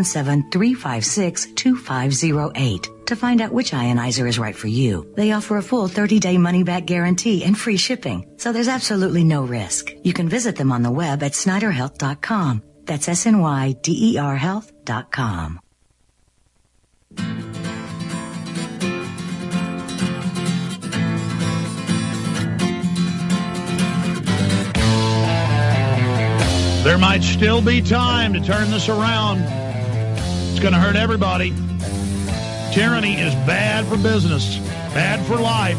877-356-2508 to find out which ionizer is right for you. They offer a full 30-day money-back guarantee and free shipping, so there's absolutely no risk. You can visit them on the web at SnyderHealth.com. That's SNYDER Health.com. There might still be time to turn this around. It's going to hurt everybody. Tyranny is bad for business, bad for life.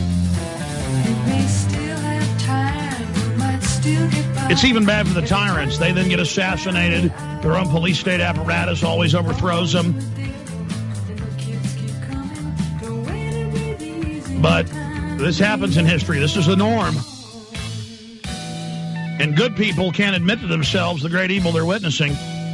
It's even bad for the tyrants. They then get assassinated. Their own police state apparatus always overthrows them. But this happens in history. This is the norm. And good people can't admit to themselves the great evil they're witnessing.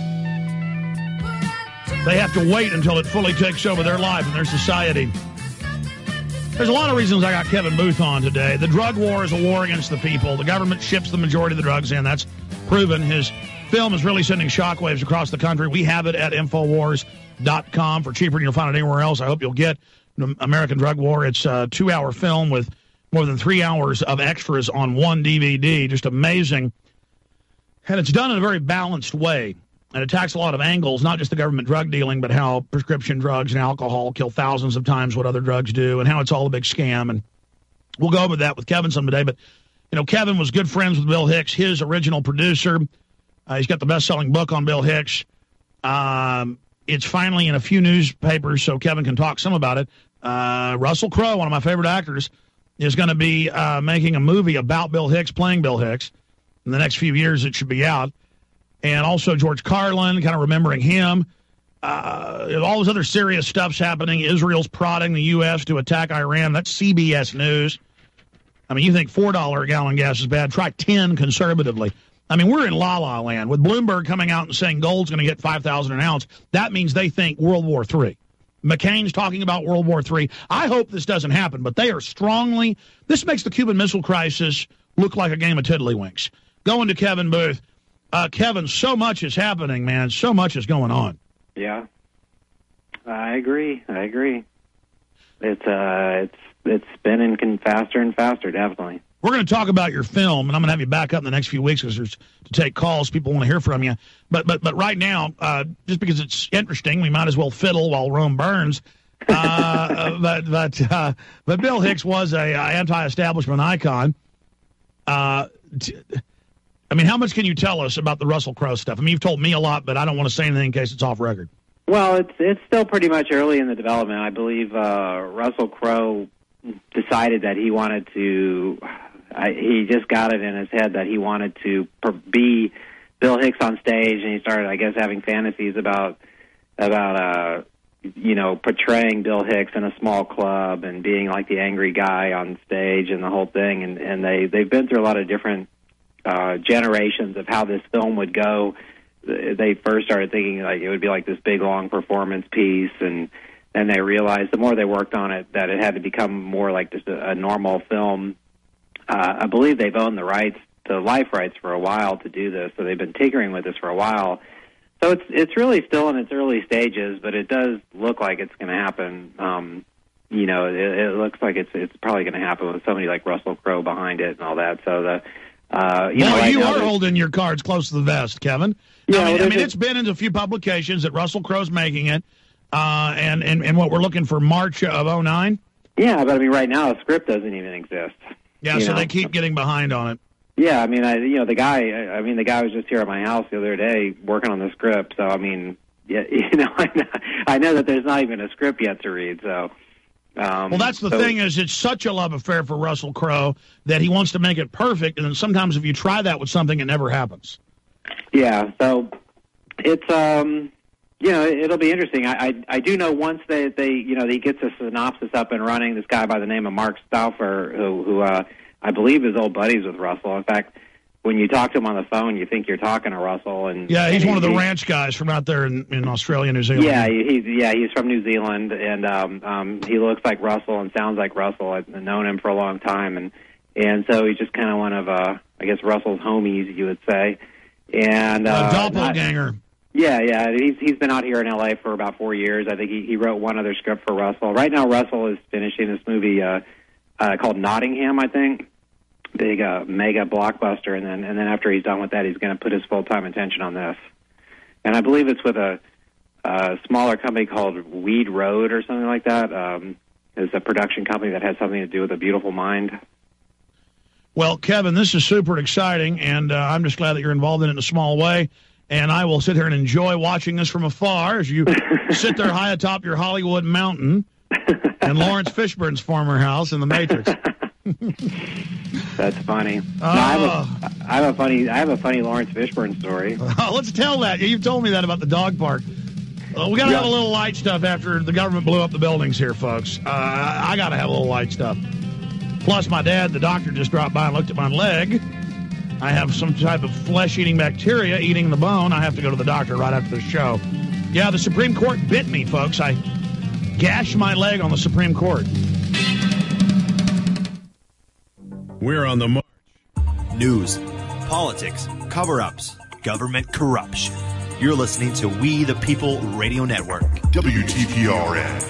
They have to wait until it fully takes over their life and their society. There's a lot of reasons I got Kevin Booth on today. The drug war is a war against the people. The government ships the majority of the drugs in. That's proven. His film is really sending shockwaves across the country. We have it at Infowars.com for cheaper than you'll find it anywhere else. I hope you'll get American Drug War. It's a 2-hour film with more than 3 hours of extras on one DVD. Just amazing. And it's done in a very balanced way. And it attacks a lot of angles, not just the government drug dealing, but how prescription drugs and alcohol kill thousands of times what other drugs do, and how it's all a big scam. And we'll go over that with Kevin some today. But, you know, Kevin was good friends with Bill Hicks, his original producer. He's got the best-selling book on Bill Hicks. It's finally in a few newspapers, so Kevin can talk some about it. Russell Crowe, one of my favorite actors, is going to be making a movie about Bill Hicks, playing Bill Hicks. In the next few years, it should be out. And also George Carlin, kind of remembering him. All this other serious stuff's happening. Israel's prodding the U.S. to attack Iran. That's CBS News. I mean, you think $4 a gallon gas is bad. Try 10 conservatively. I mean, we're in la-la land. With Bloomberg coming out and saying gold's going to get $5,000 an ounce, that means they think World War III. McCain's talking about World War III. I hope this doesn't happen, but they are strongly... This makes the Cuban Missile Crisis look like a game of tiddlywinks. Going to Kevin Booth. Kevin, so much is happening, man. So much is going on. Yeah, I agree. It's spinning faster and faster, definitely. We're going to talk about your film, and I'm going to have you back up in the next few weeks because there's to take calls. People want to hear from you. But right now, just because it's interesting, we might as well fiddle while Rome burns. But Bill Hicks was a anti-establishment icon. I mean, how much can you tell us about the Russell Crowe stuff? I mean, you've told me a lot, but I don't want to say anything in case it's off record. Well, it's still pretty much early in the development. I believe Russell Crowe decided that he wanted to. He just got it in his head that he wanted to be Bill Hicks on stage, and he started, I guess, having fantasies about portraying Bill Hicks in a small club and being like the angry guy on stage and the whole thing. And they've been through a lot of different generations of how this film would go. They first started thinking like it would be like this big long performance piece, and then they realized the more they worked on it that it had to become more like just a normal film. I believe they've owned the life rights for a while to do this, so they've been tinkering with this for a while. So it's really still in its early stages, but it does look like it's going to happen. It looks like it's probably going to happen with somebody like Russell Crowe behind it and all that. So you are holding your cards close to the vest, Kevin. Yeah, I mean, it's been in a few publications that Russell Crowe's making it, and what we're looking for March of 2009. Yeah, but I mean, right now the script doesn't even exist. Yeah, so they keep getting behind on it. Yeah, I mean, the guy was just here at my house the other day working on the script. So I mean, yeah, I know that there's not even a script yet to read. So. Well, that's the thing is it's such a love affair for Russell Crowe that he wants to make it perfect, and then sometimes if you try that with something, it never happens. Yeah, so it's it'll be interesting. I do know once he gets a synopsis up and running, this guy by the name of Mark Stauffer, who I believe is old buddies with Russell. In fact, when you talk to him on the phone, you think you're talking to Russell. And yeah, he's one of the ranch guys from out there in Australia, New Zealand. Yeah, he's from New Zealand, and he looks like Russell and sounds like Russell. I've known him for a long time, and so he's just kind of one of I guess Russell's homies, you would say. And doppelganger. Yeah, he's been out here in L.A. for about 4 years. I think he wrote one other script for Russell. Right now, Russell is finishing this movie called Nottingham, I think. Big mega blockbuster, and then after he's done with that, he's going to put his full-time attention on this. And I believe it's with a smaller company called Weed Road or something like that. It's a production company that has something to do with A Beautiful Mind. Well, Kevin, this is super exciting, and I'm just glad that you're involved in it in a small way. And I will sit here and enjoy watching this from afar as you sit there high atop your Hollywood mountain in Lawrence Fishburne's former house in The Matrix. That's funny. I have a funny Lawrence Fishburne story. Let's tell that. You've told me that about the dog park. We got to have a little light stuff after the government blew up the buildings here, folks. I got to have a little light stuff. Plus, my dad, the doctor, just dropped by and looked at my leg. I have some type of flesh-eating bacteria eating the bone. I have to go to the doctor right after the show. Yeah, the Supreme Court bit me, folks. I gashed my leg on the Supreme Court. We're on the march. News, politics, cover-ups, government corruption. You're listening to We the People Radio Network. WTPRN.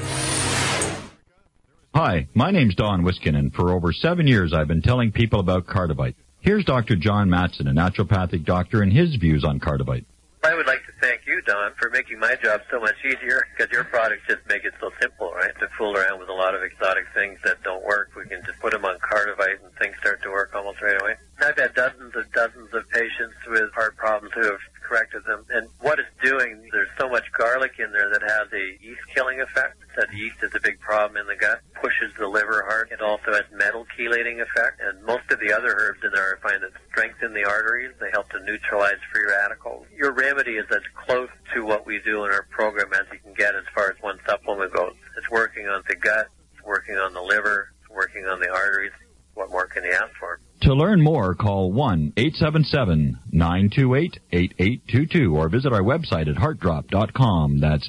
Hi, my name's Don Wiskinen. For over 7 years, I've been telling people about Cardivite. Here's Dr. John Matson, a naturopathic doctor, and his views on Cardivite. I would like to thank you, Don, for making my job so much easier, because your products just make it so simple, right? To fool around with a lot of exotic things that don't work, we can just put them on Cardivite and things start to work almost right away. I've had dozens of patients with heart problems who have corrected them, and what it's doing, there's so much garlic in there that has a yeast-killing effect. That yeast is a big problem in the gut, pushes the liver hard. It also has metal chelating effect, and most of the other herbs in there I find that strengthen the arteries. They help to neutralize free radicals. Your remedy is as close to what we do in our program as you can get as far as one supplement goes. It's working on the gut, it's working on the liver, it's working on the arteries. What more can you ask for? To learn more, call 1-877-928-8822 or visit our website at heartdrop.com. That's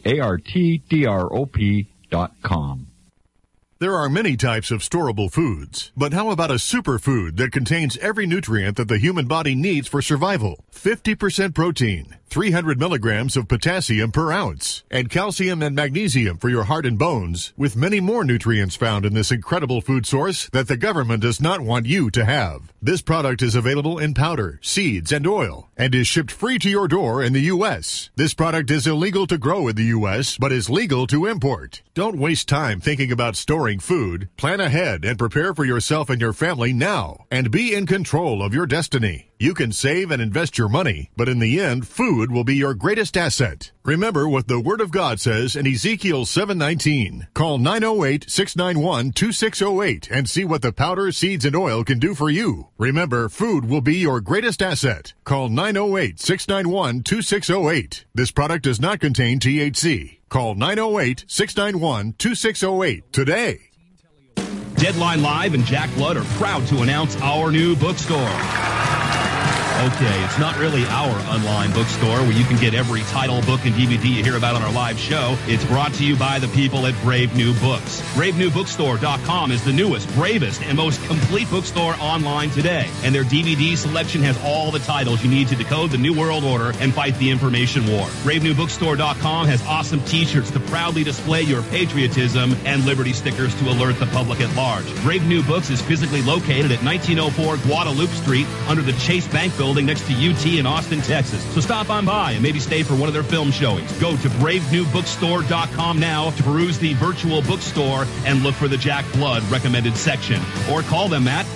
HEARTDROP.com. There are many types of storable foods, but how about a superfood that contains every nutrient that the human body needs for survival? 50% protein, 300 milligrams of potassium per ounce, and calcium and magnesium for your heart and bones, with many more nutrients found in this incredible food source that the government does not want you to have. This product is available in powder, seeds, and oil, and is shipped free to your door in the U.S. This product is illegal to grow in the U.S., but is legal to import. Don't waste time thinking about storing food. Plan ahead and prepare for yourself and your family now, and be in control of your destiny. You can save and invest your money, but in the end, food will be your greatest asset. Remember what the Word of God says in Ezekiel 7:19. Call 908-691-2608 and see what the powder, seeds, and oil can do for you. Remember, food will be your greatest asset. Call 908-691-2608. This product does not contain THC. Call 908-691-2608 today. Deadline Live and Jack Blood are proud to announce our new bookstore. Okay, it's not really our online bookstore where you can get every title, book, and DVD you hear about on our live show. It's brought to you by the people at Brave New Books. BraveNewBookstore.com is the newest, bravest, and most complete bookstore online today. And their DVD selection has all the titles you need to decode the New World Order and fight the information war. BraveNewBookstore.com has awesome t-shirts to proudly display your patriotism and liberty stickers to alert the public at large. Brave New Books is physically located at 1904 Guadalupe Street under the Chase Bank building next to UT in Austin, Texas. So stop on by and maybe stay for one of their film showings. Go to BraveNewBookstore.com now to peruse the virtual bookstore and look for the Jack Blood recommended section. Or call them at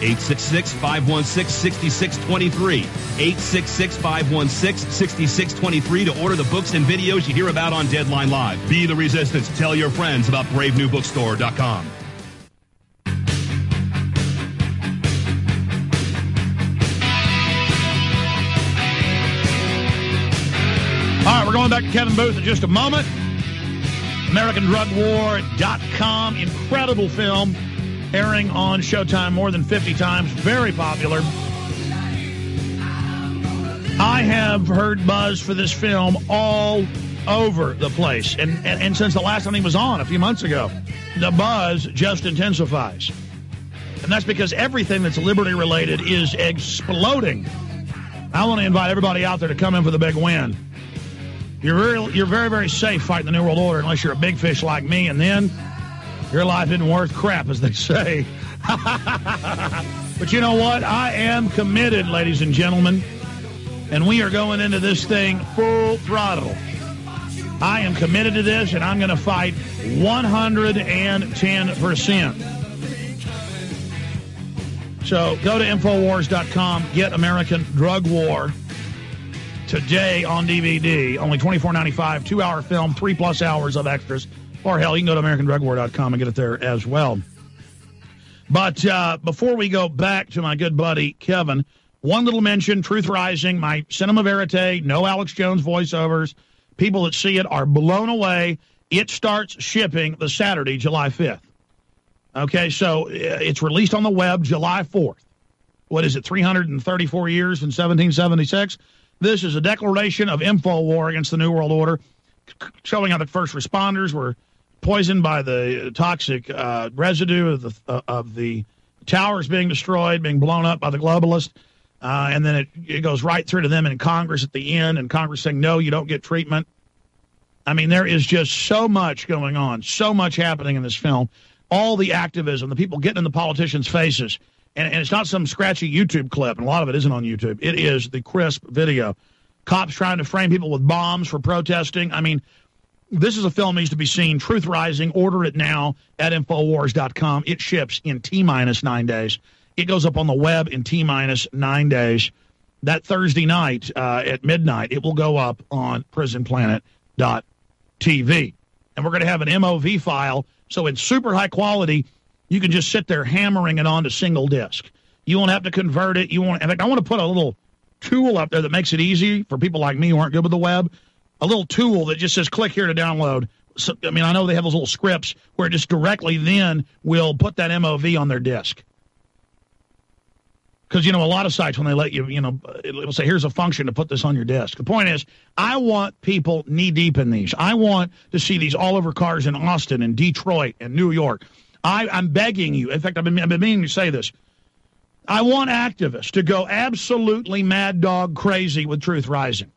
866-516-6623. 866-516-6623 to order the books and videos you hear about on Deadline Live. Be the resistance. Tell your friends about BraveNewBookstore.com. All right, we're going back to Kevin Booth in just a moment. AmericanDrugWar.com. Incredible film. Airing on Showtime more than 50 times. Very popular. I have heard buzz for this film all over the place. And since the last time he was on a few months ago, the buzz just intensifies. And that's because everything that's Liberty related is exploding. I want to invite everybody out there to come in for the big win. You're very, very safe fighting the New World Order unless you're a big fish like me, and then your life isn't worth crap, as they say. But you know what? I am committed, ladies and gentlemen, and we are going into this thing full throttle. I am committed to this, and I'm going to fight 110%. So go to Infowars.com, get American Drug War today on DVD. Only $24.95, 2-hour film, 3+ hours of extras. Or hell, you can go to AmericanDrugWar.com and get it there as well. But before we go back to my good buddy Kevin, one little mention, Truth Rising, my cinema verite, no Alex Jones voiceovers. People that see it are blown away. It starts shipping the Saturday, July 5th. Okay, so it's released on the web July 4th. What is it, 334 years in 1776? This is a declaration of InfoWar against the New World Order, showing how the first responders were poisoned by the toxic residue of the towers being destroyed, being blown up by the globalists. And then it goes right through to them in Congress at the end, and Congress saying, no, you don't get treatment. I mean, there is just so much going on, so much happening in this film. All the activism, the people getting in the politicians' faces. And it's not some scratchy YouTube clip, and a lot of it isn't on YouTube. It is the crisp video. Cops trying to frame people with bombs for protesting. I mean, this is a film that needs to be seen. Truth Rising, order it now at Infowars.com. It ships in T-minus 9 days. It goes up on the web in T-minus 9 days. That Thursday night at midnight, it will go up on PrisonPlanet.tv. And we're going to have an MOV file, so it's super high quality. You can just sit there hammering it onto single disc. You won't have to convert it. In fact, I want to put a little tool up there that makes it easy for people like me who aren't good with the web. A little tool that just says, click here to download. So, I mean, I know they have those little scripts where it just directly then will put that MOV on their disc. Because, a lot of sites, when they let you, it'll say, here's a function to put this on your disk. The point is, I want people knee-deep in these. I want to see these all over cars in Austin and Detroit and New York. I'm begging you. In fact, I've been meaning to say this. I want activists to go absolutely mad dog crazy with Truth Rising.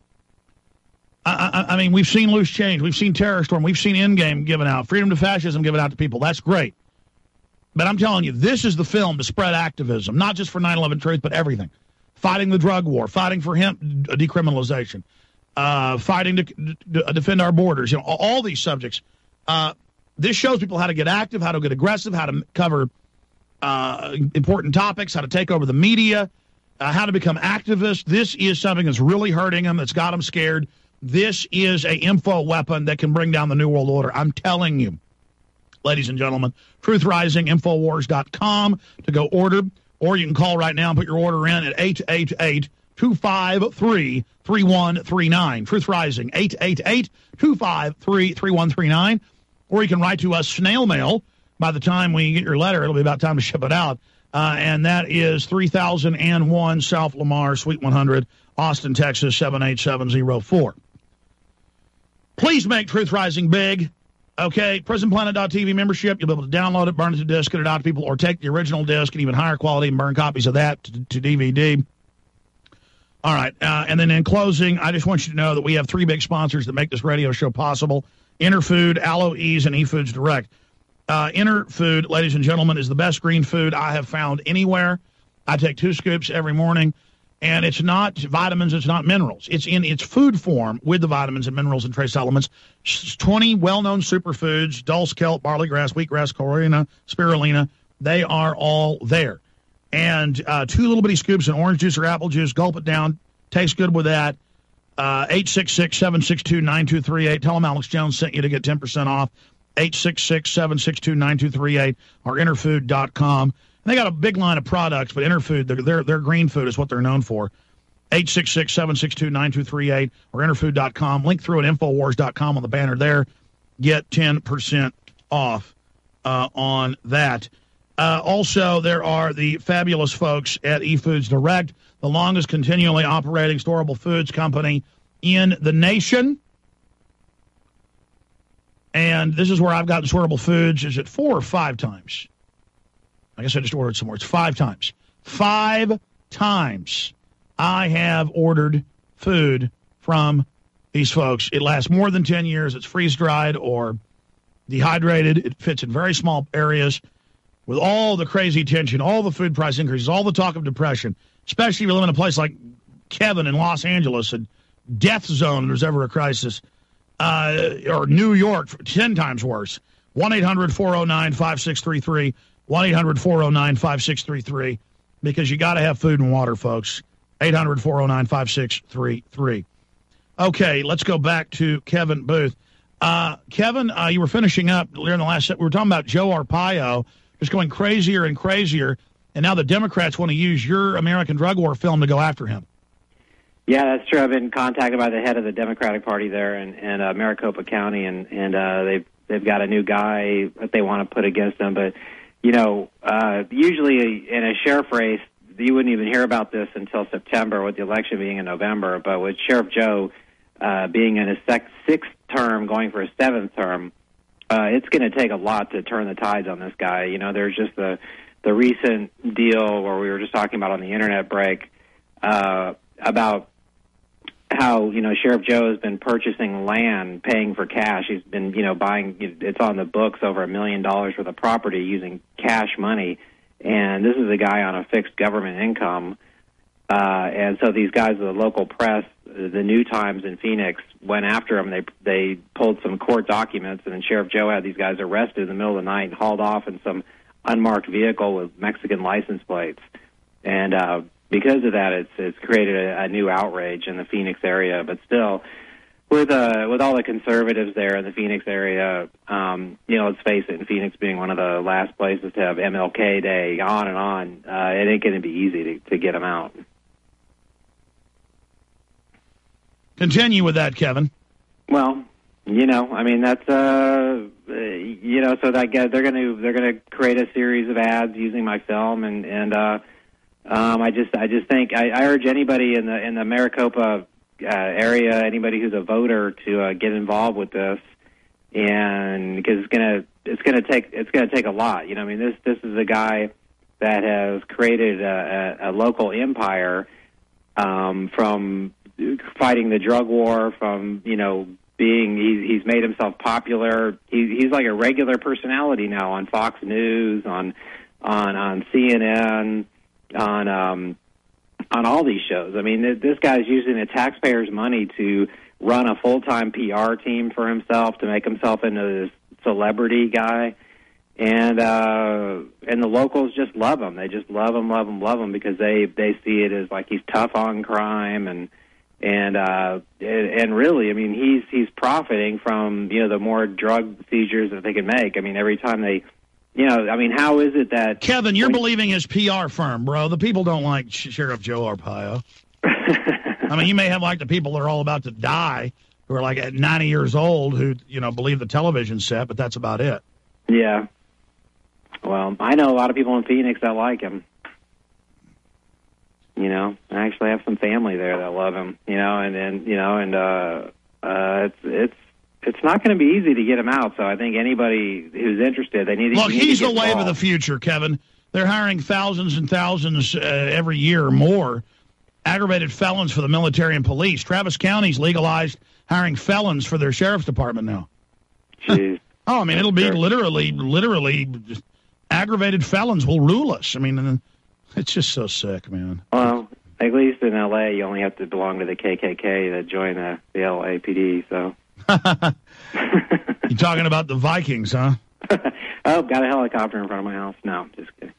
I mean, we've seen Loose Change. We've seen Terror Storm. We've seen Endgame given out. Freedom to Fascism given out to people. That's great. But I'm telling you, this is the film to spread activism, not just for 9/11 Truth, but everything. Fighting the drug war, fighting for hemp decriminalization, fighting to defend our borders, all these subjects. This shows people how to get active, how to get aggressive, how to cover important topics, how to take over the media, how to become activists. This is something that's really hurting them, that's got them scared. This is a info weapon that can bring down the New World Order. I'm telling you, ladies and gentlemen. Truth Rising, Infowars.com to go order, or you can call right now and put your order in at 888-253-3139. Truth Rising, 888-253-3139. Or you can write to us snail mail. By the time we get your letter, it'll be about time to ship it out. And that is 3001 South Lamar, Suite 100, Austin, Texas, 78704. Please make Truth Rising big. Okay, PrisonPlanet.tv membership. You'll be able to download it, burn it to disc, get it out to people, or take the original disc and even higher quality and burn copies of that to DVD. All right, and then in closing, I just want you to know that we have 3 big sponsors that make this radio show possible. Interfood, Aloe Ease, and eFoods Direct. Interfood, ladies and gentlemen, is the best green food I have found anywhere. I take 2 scoops every morning, and it's not vitamins, it's not minerals. It's in its food form with the vitamins and minerals and trace elements. 20 well-known superfoods, dulse, kelp, barley grass, wheatgrass, chlorina, spirulina, they are all there. And 2 little bitty scoops of orange juice or apple juice, gulp it down, tastes good with that. 866-762-9238. Tell them Alex Jones sent you to get 10% off. 866-762-9238 or interfood.com. And they got a big line of products, but Interfood, their green food is what they're known for. 866-762-9238 or interfood.com. Link through at Infowars.com on the banner there. Get 10% off on that. Also, there are the fabulous folks at eFoods Direct, the longest continually operating storable foods company in the nation. And this is where I've gotten storable foods. Is it 4 or 5 times? I guess I just ordered some more. It's 5 times. 5 times I have ordered food from these folks. It lasts more than 10 years. It's freeze-dried or dehydrated. It fits in very small areas. With all the crazy tension, all the food price increases, all the talk of depression, especially if you live in a place like Kevin in Los Angeles, a death zone if there's ever a crisis, or New York, 10 times worse. 1-800-409-5633, 1-800-409-5633, because you got to have food and water, folks. 800-409-5633. Okay, let's go back to Kevin Booth. Kevin, you were finishing up during the last set. We were talking about Joe Arpaio just going crazier and crazier, and now the Democrats want to use your American Drug War film to go after him. Yeah, that's true. I've been contacted by the head of the Democratic Party there in Maricopa County, and they've got a new guy that they want to put against him. But, usually in a sheriff race, you wouldn't even hear about this until September, with the election being in November. But with Sheriff Joe being in his 6th term, going for his 7th term, it's going to take a lot to turn the tides on this guy. There's just the recent deal where we were just talking about on the internet break about how, Sheriff Joe has been purchasing land, paying for cash. He's been, buying, it's on the books, over $1 million worth of property using cash money. And this is a guy on a fixed government income. And so these guys, the local press, the New Times in Phoenix, went after him. They pulled some court documents, and then Sheriff Joe had these guys arrested in the middle of the night and hauled off in some unmarked vehicle with Mexican license plates. And because of that, it's created a new outrage in the Phoenix area. But still, with all the conservatives there in the Phoenix area, let's face it, in Phoenix being one of the last places to have MLK Day, on and on, it ain't going to be easy to get them out. Continue with that, Kevin. Well, that's so that guy, they're gonna create a series of ads using my film, and I just think I urge anybody in the Maricopa area, anybody who's a voter, to get involved with this, and because it's gonna take a lot. This is a guy that has created a local empire from fighting the drug war, from he's made himself popular. He's like a regular personality now on Fox News, on CNN, on all these shows. This guy's using the taxpayers' money to run a full-time PR team for himself, to make himself into this celebrity guy, and the locals just love him. They just love him because they see it as like he's tough on crime and really, he's profiting from the more drug seizures that they can make. Every time they, how is it that Kevin, you're believing his PR firm, bro? The people don't like Sheriff Joe Arpaio. You may have like the people that are all about to die, who are like at 90 years old, who believe the television set, but that's about it. Yeah. Well, I know a lot of people in Phoenix that like him. I actually have some family there that love him, it's not going to be easy to get him out. So I think anybody who's interested, they need to look. He's the wave of the future, Kevin. They're hiring thousands and thousands every year or more, aggravated felons for the military and police. Travis County's legalized hiring felons for their sheriff's department now. Jeez. It'll be literally just aggravated felons will rule us. It's just so sick, man. Well, at least in L.A., you only have to belong to the KKK to join the LAPD, so. You talking about the Vikings, huh? Oh, got a helicopter in front of my house. No, just kidding.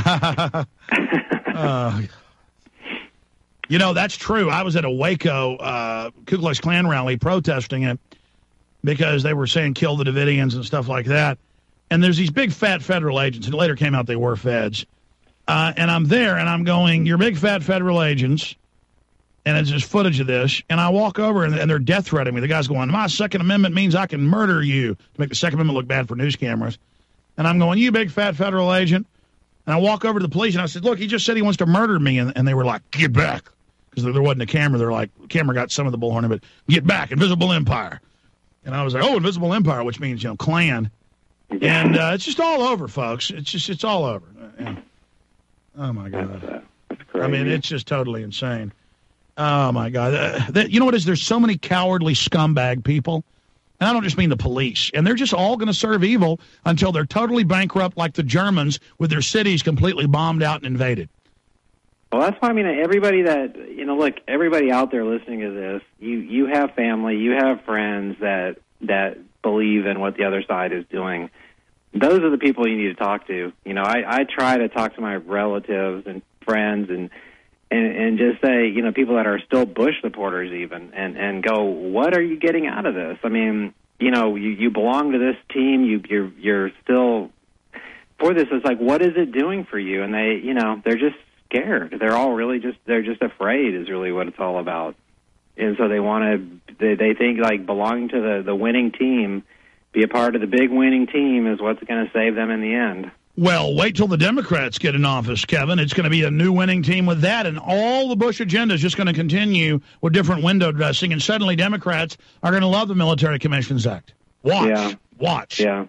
That's true. I was at a Waco Ku Klux Klan rally protesting it because they were saying kill the Davidians and stuff like that. And there's these big fat federal agents, and it later came out they were feds. And I'm there, and I'm going, you're big fat federal agents, and it's just footage of this. And I walk over, and they're death threatening me. The guy's going, my Second Amendment means I can murder you, to make the Second Amendment look bad for news cameras. And I'm going, you big fat federal agent, And I walk over to the police, and I said, look, he just said he wants to murder me. And they were like, get back. Because there wasn't a camera. They're like, the camera got some of the bullhorn, but get back, Invisible Empire. And I was like, oh, Invisible Empire, which means, Klan. And it's just all over, folks. It's all over. Yeah. Oh, my God. That's crazy. I mean, it's just totally insane. Oh, my God. You know what it is? There's so many cowardly scumbag people. And I don't just mean the police. And they're just all going to serve evil until they're totally bankrupt like the Germans with their cities completely bombed out and invaded. Well, that's why, I mean, everybody that, look, everybody out there listening to this, you have family, you have friends that believe in what the other side is doing. Those are the people you need to talk to. I try to talk to my relatives and friends and just say, people that are still Bush supporters even, and go, what are you getting out of this? I mean, you belong to this team, you're still for this. It's like, what is it doing for you? And they're just scared. They're all really they're just afraid is really what it's all about. And so they think like belonging to the winning team, be a part of the big winning team is what's going to save them in the end. Well, wait till the Democrats get in office, Kevin. It's going to be a new winning team with that, and all the Bush agenda is just going to continue with different window dressing, and suddenly Democrats are going to love the Military Commissions Act. Watch. Yeah.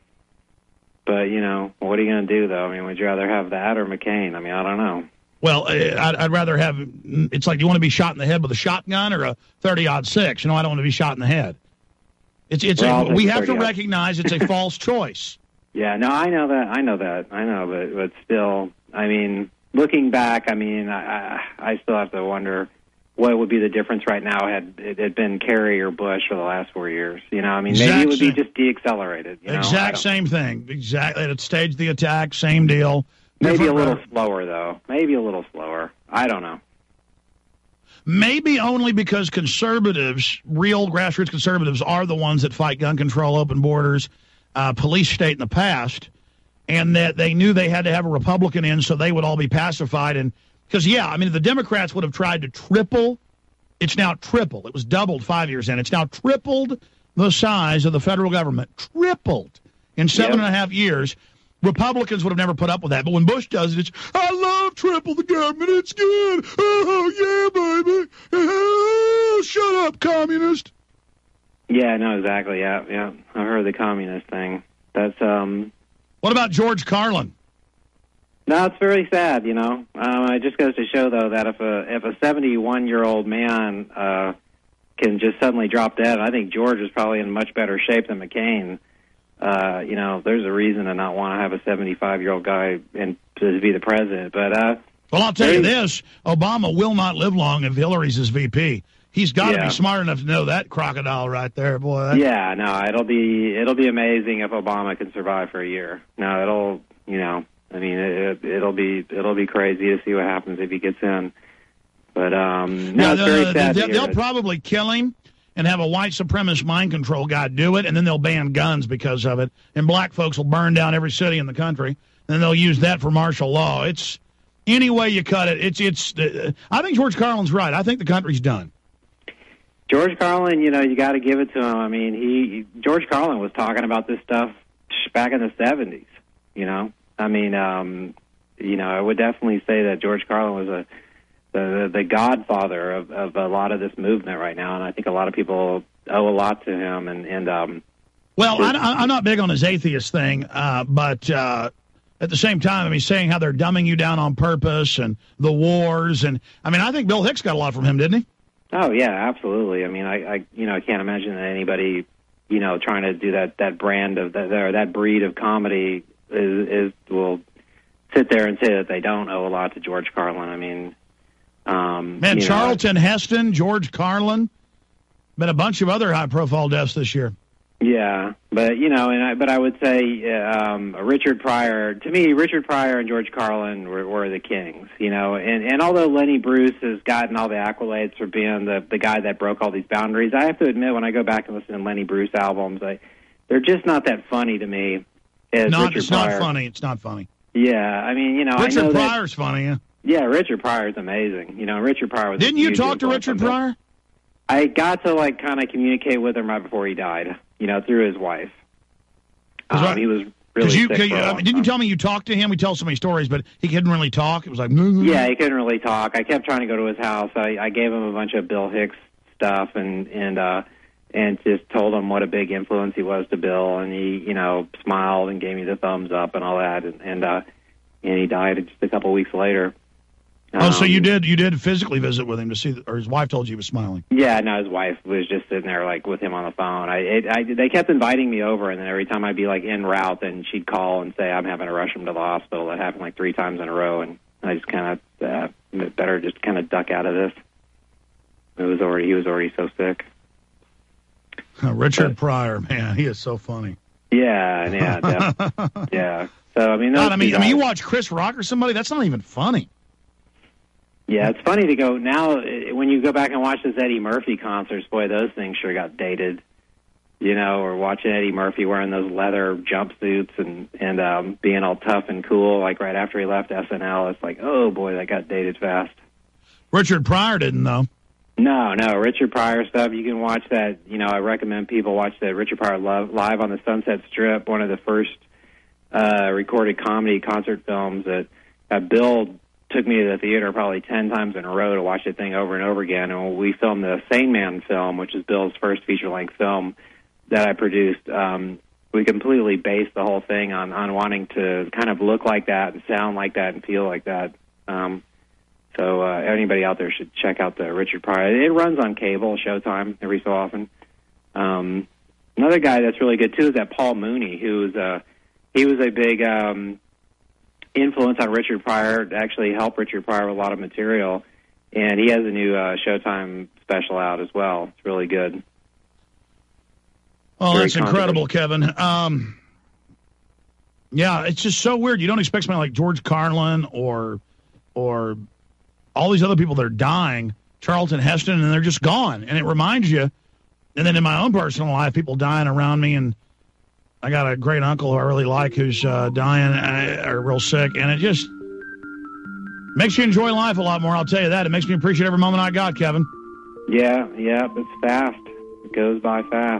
But, what are you going to do, though? I mean, would you rather have that or McCain? I mean, I don't know. Well, I'd rather have, it's like, you want to be shot in the head with a shotgun or a 30-06? I don't want to be shot in the head. We have to recognize it's a false choice. Yeah, no, I know that, but still, I mean, looking back, I mean, I still have to wonder what would be the difference right now had it been Kerry or Bush for the last 4 years. I mean, maybe it would be just de-accelerated. Exact same thing. Exactly. It'd stage the attack, same deal. Maybe a little slower, though. Maybe a little slower. I don't know. Maybe only because conservatives, real grassroots conservatives, are the ones that fight gun control, open borders, police state in the past, and that they knew they had to have a Republican in so they would all be pacified. And because, the Democrats would have tried to triple. It's now tripled. It was doubled 5 years in. It's now tripled the size of the federal government. Tripled in 7.5 years. Republicans would have never put up with that. But when Bush does it, it's, I love triple the government. It's good. Oh, yeah, baby. Oh, shut up, communist. Yeah, no, exactly. Yeah. I heard the communist thing. That's, What about George Carlin? No, it's very sad, It just goes to show, though, that if a 71-year-old man can just suddenly drop dead, I think George is probably in much better shape than McCain. There's a reason to not want to have a 75-year-old guy to be the president. But well, I'll tell you this: Obama will not live long if Hillary's his VP. He's got to be smart enough to know that crocodile right there, boy. Yeah, no, it'll be amazing if Obama can survive for a year. No, it'll be crazy to see what happens if he gets in. But it's very sad. They'll probably kill him and have a white supremacist mind control guy do it, and then they'll ban guns because of it. And black folks will burn down every city in the country, and then they'll use that for martial law. It's any way you cut it. I think George Carlin's right. I think the country's done. George Carlin, you got to give it to him. I mean, George Carlin was talking about this stuff back in the 70s. I would definitely say that George Carlin was the godfather of a lot of this movement right now, and I think a lot of people owe a lot to him. Well, I'm not big on his atheist thing, but at the same time, saying how they're dumbing you down on purpose and the wars, and I think Bill Hicks got a lot from him, didn't he? Oh yeah, absolutely. I can't imagine that anybody, trying to do that brand of that breed of comedy will sit there and say that they don't owe a lot to George Carlin. Charlton Heston, George Carlin, been a bunch of other high-profile deaths this year. Yeah, but I would say Richard Pryor. To me, Richard Pryor and George Carlin were the kings. And although Lenny Bruce has gotten all the accolades for being the guy that broke all these boundaries, I have to admit when I go back and listen to Lenny Bruce albums, they're just not that funny to me. Richard Pryor. It's not funny. Yeah, Richard Pryor's funny. Yeah. Yeah, Richard Pryor's amazing. Richard Pryor was. Didn't you talk to Richard Pryor? I got to kind of communicate with him right before he died. Through his wife. He was really sick. Didn't you tell me you talked to him? We tell so many stories, but he couldn't really talk. It was like... Yeah, he couldn't really talk. I kept trying to go to his house. I gave him a bunch of Bill Hicks stuff and just told him what a big influence he was to Bill, and he, smiled and gave me the thumbs up and all that, and he died just a couple weeks later. So you did physically visit with him to see, or his wife told you he was smiling? Yeah, no, his wife was just sitting there like with him on the phone. They kept inviting me over, and then every time I'd be like en route, then she'd call and say I'm having to rush him to the hospital. That happened like 3 times in a row, and I just kind of better just kind of duck out of this. He was already so sick. Richard Pryor, man, he is so funny. Yeah, definitely. Yeah. So I mean, you watch Chris Rock or somebody, that's not even funny. Yeah, it's funny to go now when you go back and watch those Eddie Murphy concerts. Boy, those things sure got dated. Or watching Eddie Murphy wearing those leather jumpsuits and being all tough and cool, like right after he left SNL. It's like, oh boy, that got dated fast. Richard Pryor didn't, though. No, Richard Pryor stuff. You can watch that. I recommend people watch that Richard Pryor live on the Sunset Strip. One of the first recorded comedy concert films that Bill took me to the theater probably 10 times in a row to watch the thing over and over again. And when we filmed the Sane Man film, which is Bill's first feature-length film that I produced, we completely based the whole thing on wanting to kind of look like that and sound like that and feel like that. So anybody out there should check out the Richard Pryor. It runs on cable, Showtime, every so often. Another guy that's really good, too, is that Paul Mooney, he was a big... influence on Richard Pryor, to actually help Richard Pryor with a lot of material, and he has a new Showtime special out as well. It's really good. Oh, that's incredible, Kevin. Yeah, it's just so weird. You don't expect somebody like George Carlin or all these other people that are dying, Charlton Heston, and they're just gone. And it reminds you, and then in my own personal life, people dying around me, and I got a great uncle who I really like who's dying or real sick, and it just makes you enjoy life a lot more, I'll tell you that. It makes me appreciate every moment I got, Kevin. Yeah, it's fast. It goes by fast.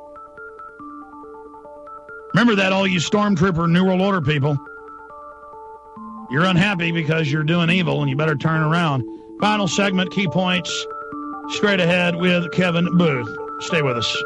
Remember that, all you Stormtrooper New World Order people. You're unhappy because you're doing evil, and you better turn around. Final segment, key points, straight ahead with Kevin Booth. Stay with us.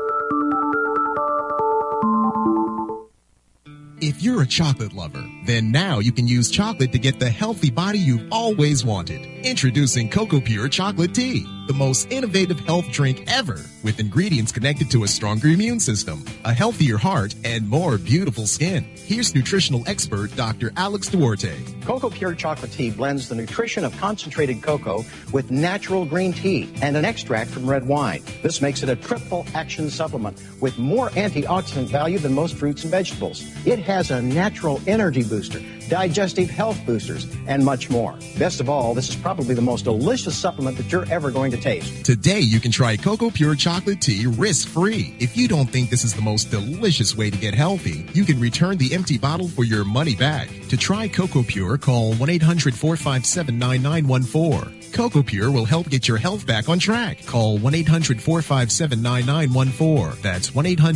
If you're a chocolate lover, then now you can use chocolate to get the healthy body you've always wanted. Introducing Cocoa Pure Chocolate Tea, the most innovative health drink ever, with ingredients connected to a stronger immune system, a healthier heart, and more beautiful skin. Here's nutritional expert Dr. Alex Duarte. Cocoa Pure Chocolate Tea blends the nutrition of concentrated cocoa with natural green tea and an extract from red wine. This makes it a triple action supplement with more antioxidant value than most fruits and vegetables. It has a natural energy booster, digestive health boosters, and much more. Best of all, this is probably the most delicious supplement that you're ever going to taste. Today, you can try Cocoa Pure Chocolate Tea risk-free. If you don't think this is the most delicious way to get healthy, you can return the empty bottle for your money back. To try Cocoa Pure, call 1-800-457-9914. Cocoa Pure will help get your health back on track. Call 1-800-457-9914. That's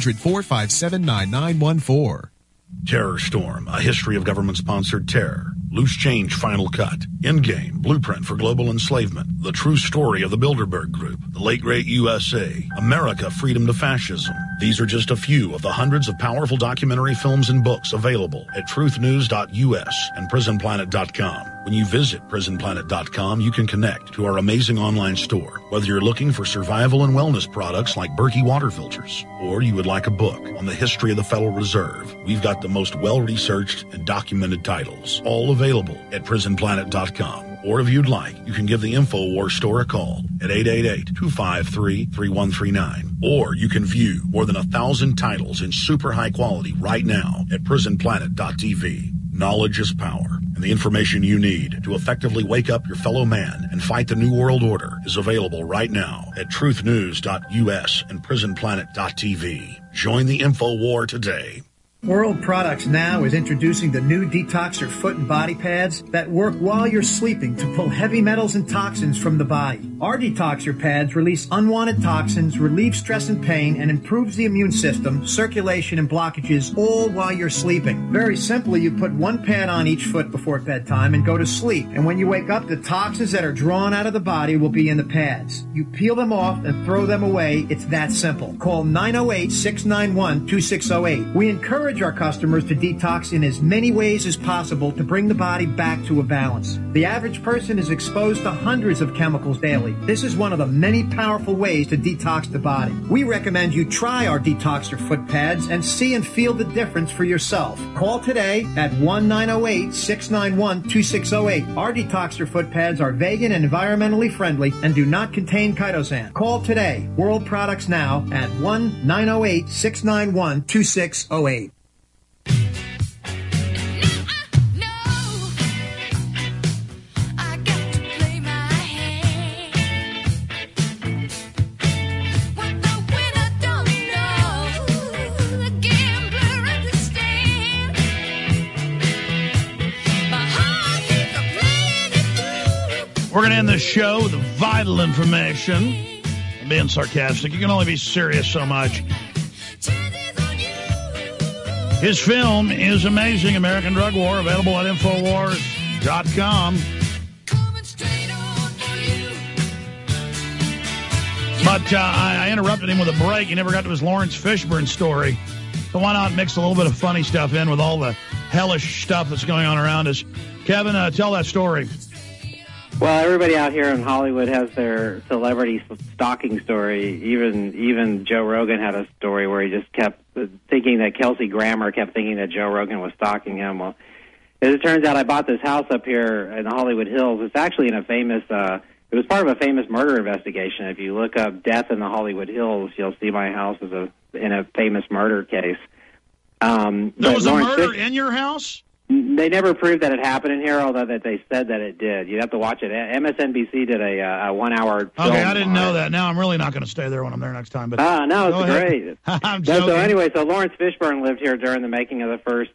1-800-457-9914. Terror Storm, a history of government-sponsored terror. Loose Change Final Cut. Endgame, Blueprint for Global Enslavement. The True Story of the Bilderberg Group. The Late Great USA. America, Freedom to Fascism. These are just a few of the hundreds of powerful documentary films and books available at truthnews.us and prisonplanet.com. When you visit prisonplanet.com, you can connect to our amazing online store. Whether you're looking for survival and wellness products like Berkey water filters, or you would like a book on the history of the Federal Reserve, we've got the most well-researched and documented titles, all available at prisonplanet.com. Or if you'd like, you can give the InfoWars store a call at 888-253-3139. Or you can view more than 1,000 titles in super high quality right now at prisonplanet.tv. Knowledge is power, and the information you need to effectively wake up your fellow man and fight the New World Order is available right now at truthnews.us and prisonplanet.tv. Join the InfoWar today. World Products Now is introducing the new Detoxer foot and body pads that work while you're sleeping to pull heavy metals and toxins from the body. Our Detoxer pads release unwanted toxins, relieve stress and pain, and improves the immune system, circulation, and blockages, all while you're sleeping. Very simply, you put one pad on each foot before bedtime and go to sleep. And when you wake up, the toxins that are drawn out of the body will be in the pads. You peel them off and throw them away. It's that simple. Call 908-691-2608. We encourage our customers to detox in as many ways as possible to bring the body back to a balance. The average person is exposed to hundreds of chemicals daily. This is one of the many powerful ways to detox the body. We recommend you try our Detoxer foot pads and see and feel the difference for yourself. Call today at 1-908-691-2608. Our Detoxer foot pads are vegan and environmentally friendly and do not contain chitosan. Call today. World Products Now at 1-908-691-2608. We're going to end this show with vital information. I'm being sarcastic. You can only be serious so much. His film is amazing, American Drug War, available at Infowars.com. But I interrupted him with a break. He never got to his Lawrence Fishburne story. So why not mix a little bit of funny stuff in with all the hellish stuff that's going on around us? Kevin, tell that story. Well, everybody out here in Hollywood has their celebrity stalking story. Even Joe Rogan had a story where he just kept thinking that Kelsey Grammer kept thinking that Joe Rogan was stalking him. Well, as it turns out, I bought this house up here in the Hollywood Hills. It's actually in a famous, it was part of a famous murder investigation. If you look up Death in the Hollywood Hills, you'll see my house is in a famous murder case. There was a murder in your house? They never proved that it happened in here, although that they said that it did. You'd have to watch it. MSNBC did a 1 hour film. Okay, I didn't know that. Now I'm really not going to stay there when I'm there next time. But no, it's great. I'm joking. So anyway, Lawrence Fishburne lived here during the making of the first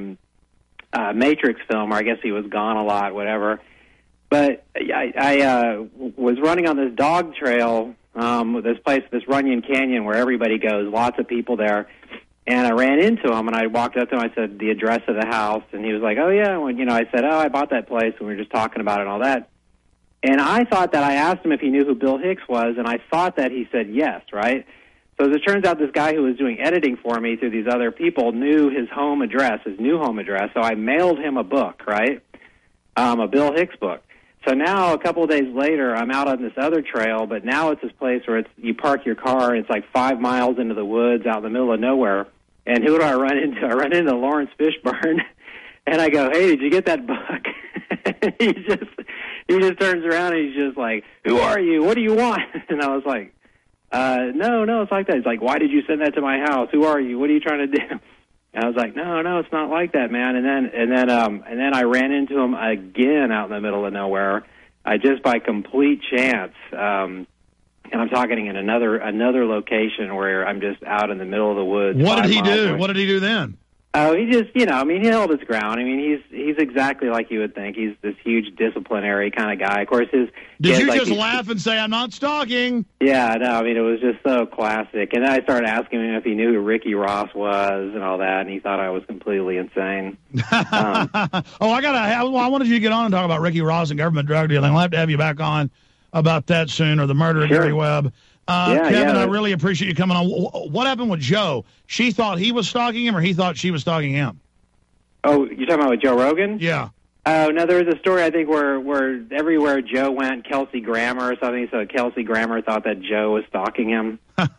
Matrix film, or I guess he was gone a lot, whatever. But I was running on this dog trail, this place, this Runyon Canyon, where everybody goes, lots of people there. And I ran into him, and I walked up to him. I said the address of the house, and he was like, "Oh yeah." When, I said, "Oh, I bought that place," and we were just talking about it and all that. And I thought that I asked him if he knew who Bill Hicks was, and I thought that he said yes, right? So as it turns out, this guy who was doing editing for me through these other people knew his home address, his new home address. So I mailed him a book, right? A Bill Hicks book. So now, a couple of days later, I'm out on this other trail, but now it's this place where you park your car, and it's like 5 miles into the woods out in the middle of nowhere. And who do I run into? I run into Lawrence Fishburne, and I go, "Hey, did you get that book?" he just turns around and he's just like, "Who are you? What do you want?" And I was like, "No, it's like that." He's like, "Why did you send that to my house? Who are you? What are you trying to do?" And I was like, "No, it's not like that, man." And then I ran into him again out in the middle of nowhere, just by complete chance. And I'm talking in another location where I'm just out in the middle of the woods. What did he do? What did he do then? Oh, he just, he held his ground. I mean, he's exactly like you would think. He's this huge disciplinary kind of guy. Of course, Did you just laugh and say, "I'm not stalking"? Yeah, no, I mean, it was just so classic. And then I started asking him if he knew who Ricky Ross was and all that, and he thought I was completely insane. I wanted you to get on and talk about Ricky Ross and government drug dealing. I'll have to have you back on about that soon, or the murder of Gary Webb. Kevin, I really appreciate you coming on. What happened with Joe? She thought he was stalking him, or he thought she was stalking him? Oh, you're talking about with Joe Rogan? Yeah. Oh, no, there was a story, I think, where everywhere Joe went, Kelsey Grammer or something, so Kelsey Grammer thought that Joe was stalking him.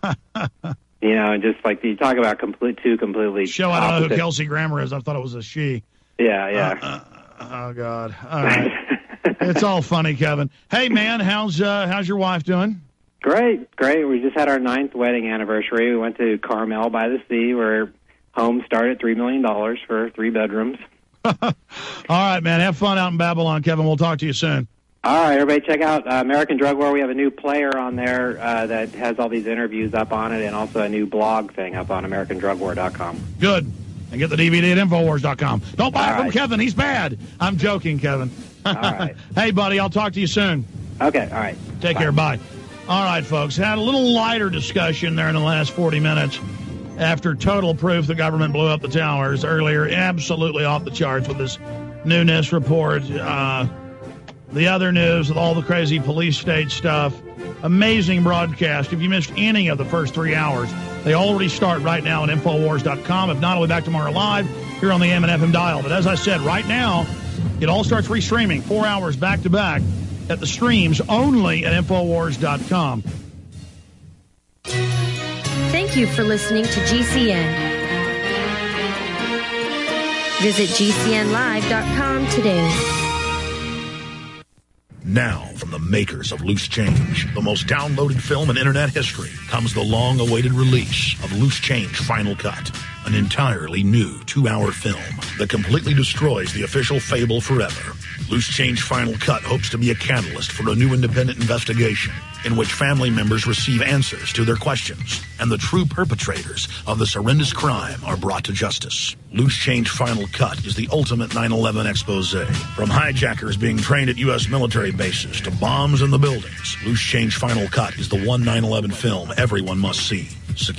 And just like you talk about two completely Show, I don't know who Kelsey Grammer is. I thought it was a she. Yeah. Oh, God. All right. It's all funny, Kevin. Hey, man, how's your wife doing? Great. We just had our 9th wedding anniversary. We went to Carmel by the Sea, where homes start at $3 million for 3 bedrooms. All right, man. Have fun out in Babylon, Kevin. We'll talk to you soon. All right, everybody, check out American Drug War. We have a new player on there that has all these interviews up on it, and also a new blog thing up on AmericanDrugWar.com. Good. And get the DVD at Infowars.com. Don't buy All it from right. Kevin. He's bad. I'm joking, Kevin. All right. Hey, buddy, I'll talk to you soon. Okay, all right. Take care. Bye. All right, folks. Had a little lighter discussion there in the last 40 minutes after total proof the government blew up the towers earlier. Absolutely off the charts with this new NIST report. The other news with all the crazy police state stuff. Amazing broadcast. If you missed any of the first 3 hours, they already start right now at Infowars.com. If not, I'll be back tomorrow live here on the AM and FM dial. But as I said, right now, it all starts restreaming 4 hours back to back at the streams only at Infowars.com. Thank you for listening to GCN. Visit GCNlive.com today. Now, from the makers of Loose Change, the most downloaded film in internet history, comes the long-awaited release of Loose Change Final Cut, an entirely new 2-hour film that completely destroys the official fable forever. Loose Change Final Cut hopes to be a catalyst for a new independent investigation in which family members receive answers to their questions and the true perpetrators of this horrendous crime are brought to justice. Loose Change Final Cut is the ultimate 9/11 expose. From hijackers being trained at U.S. military bases to bombs in the buildings, Loose Change Final Cut is the one 9/11 film everyone must see.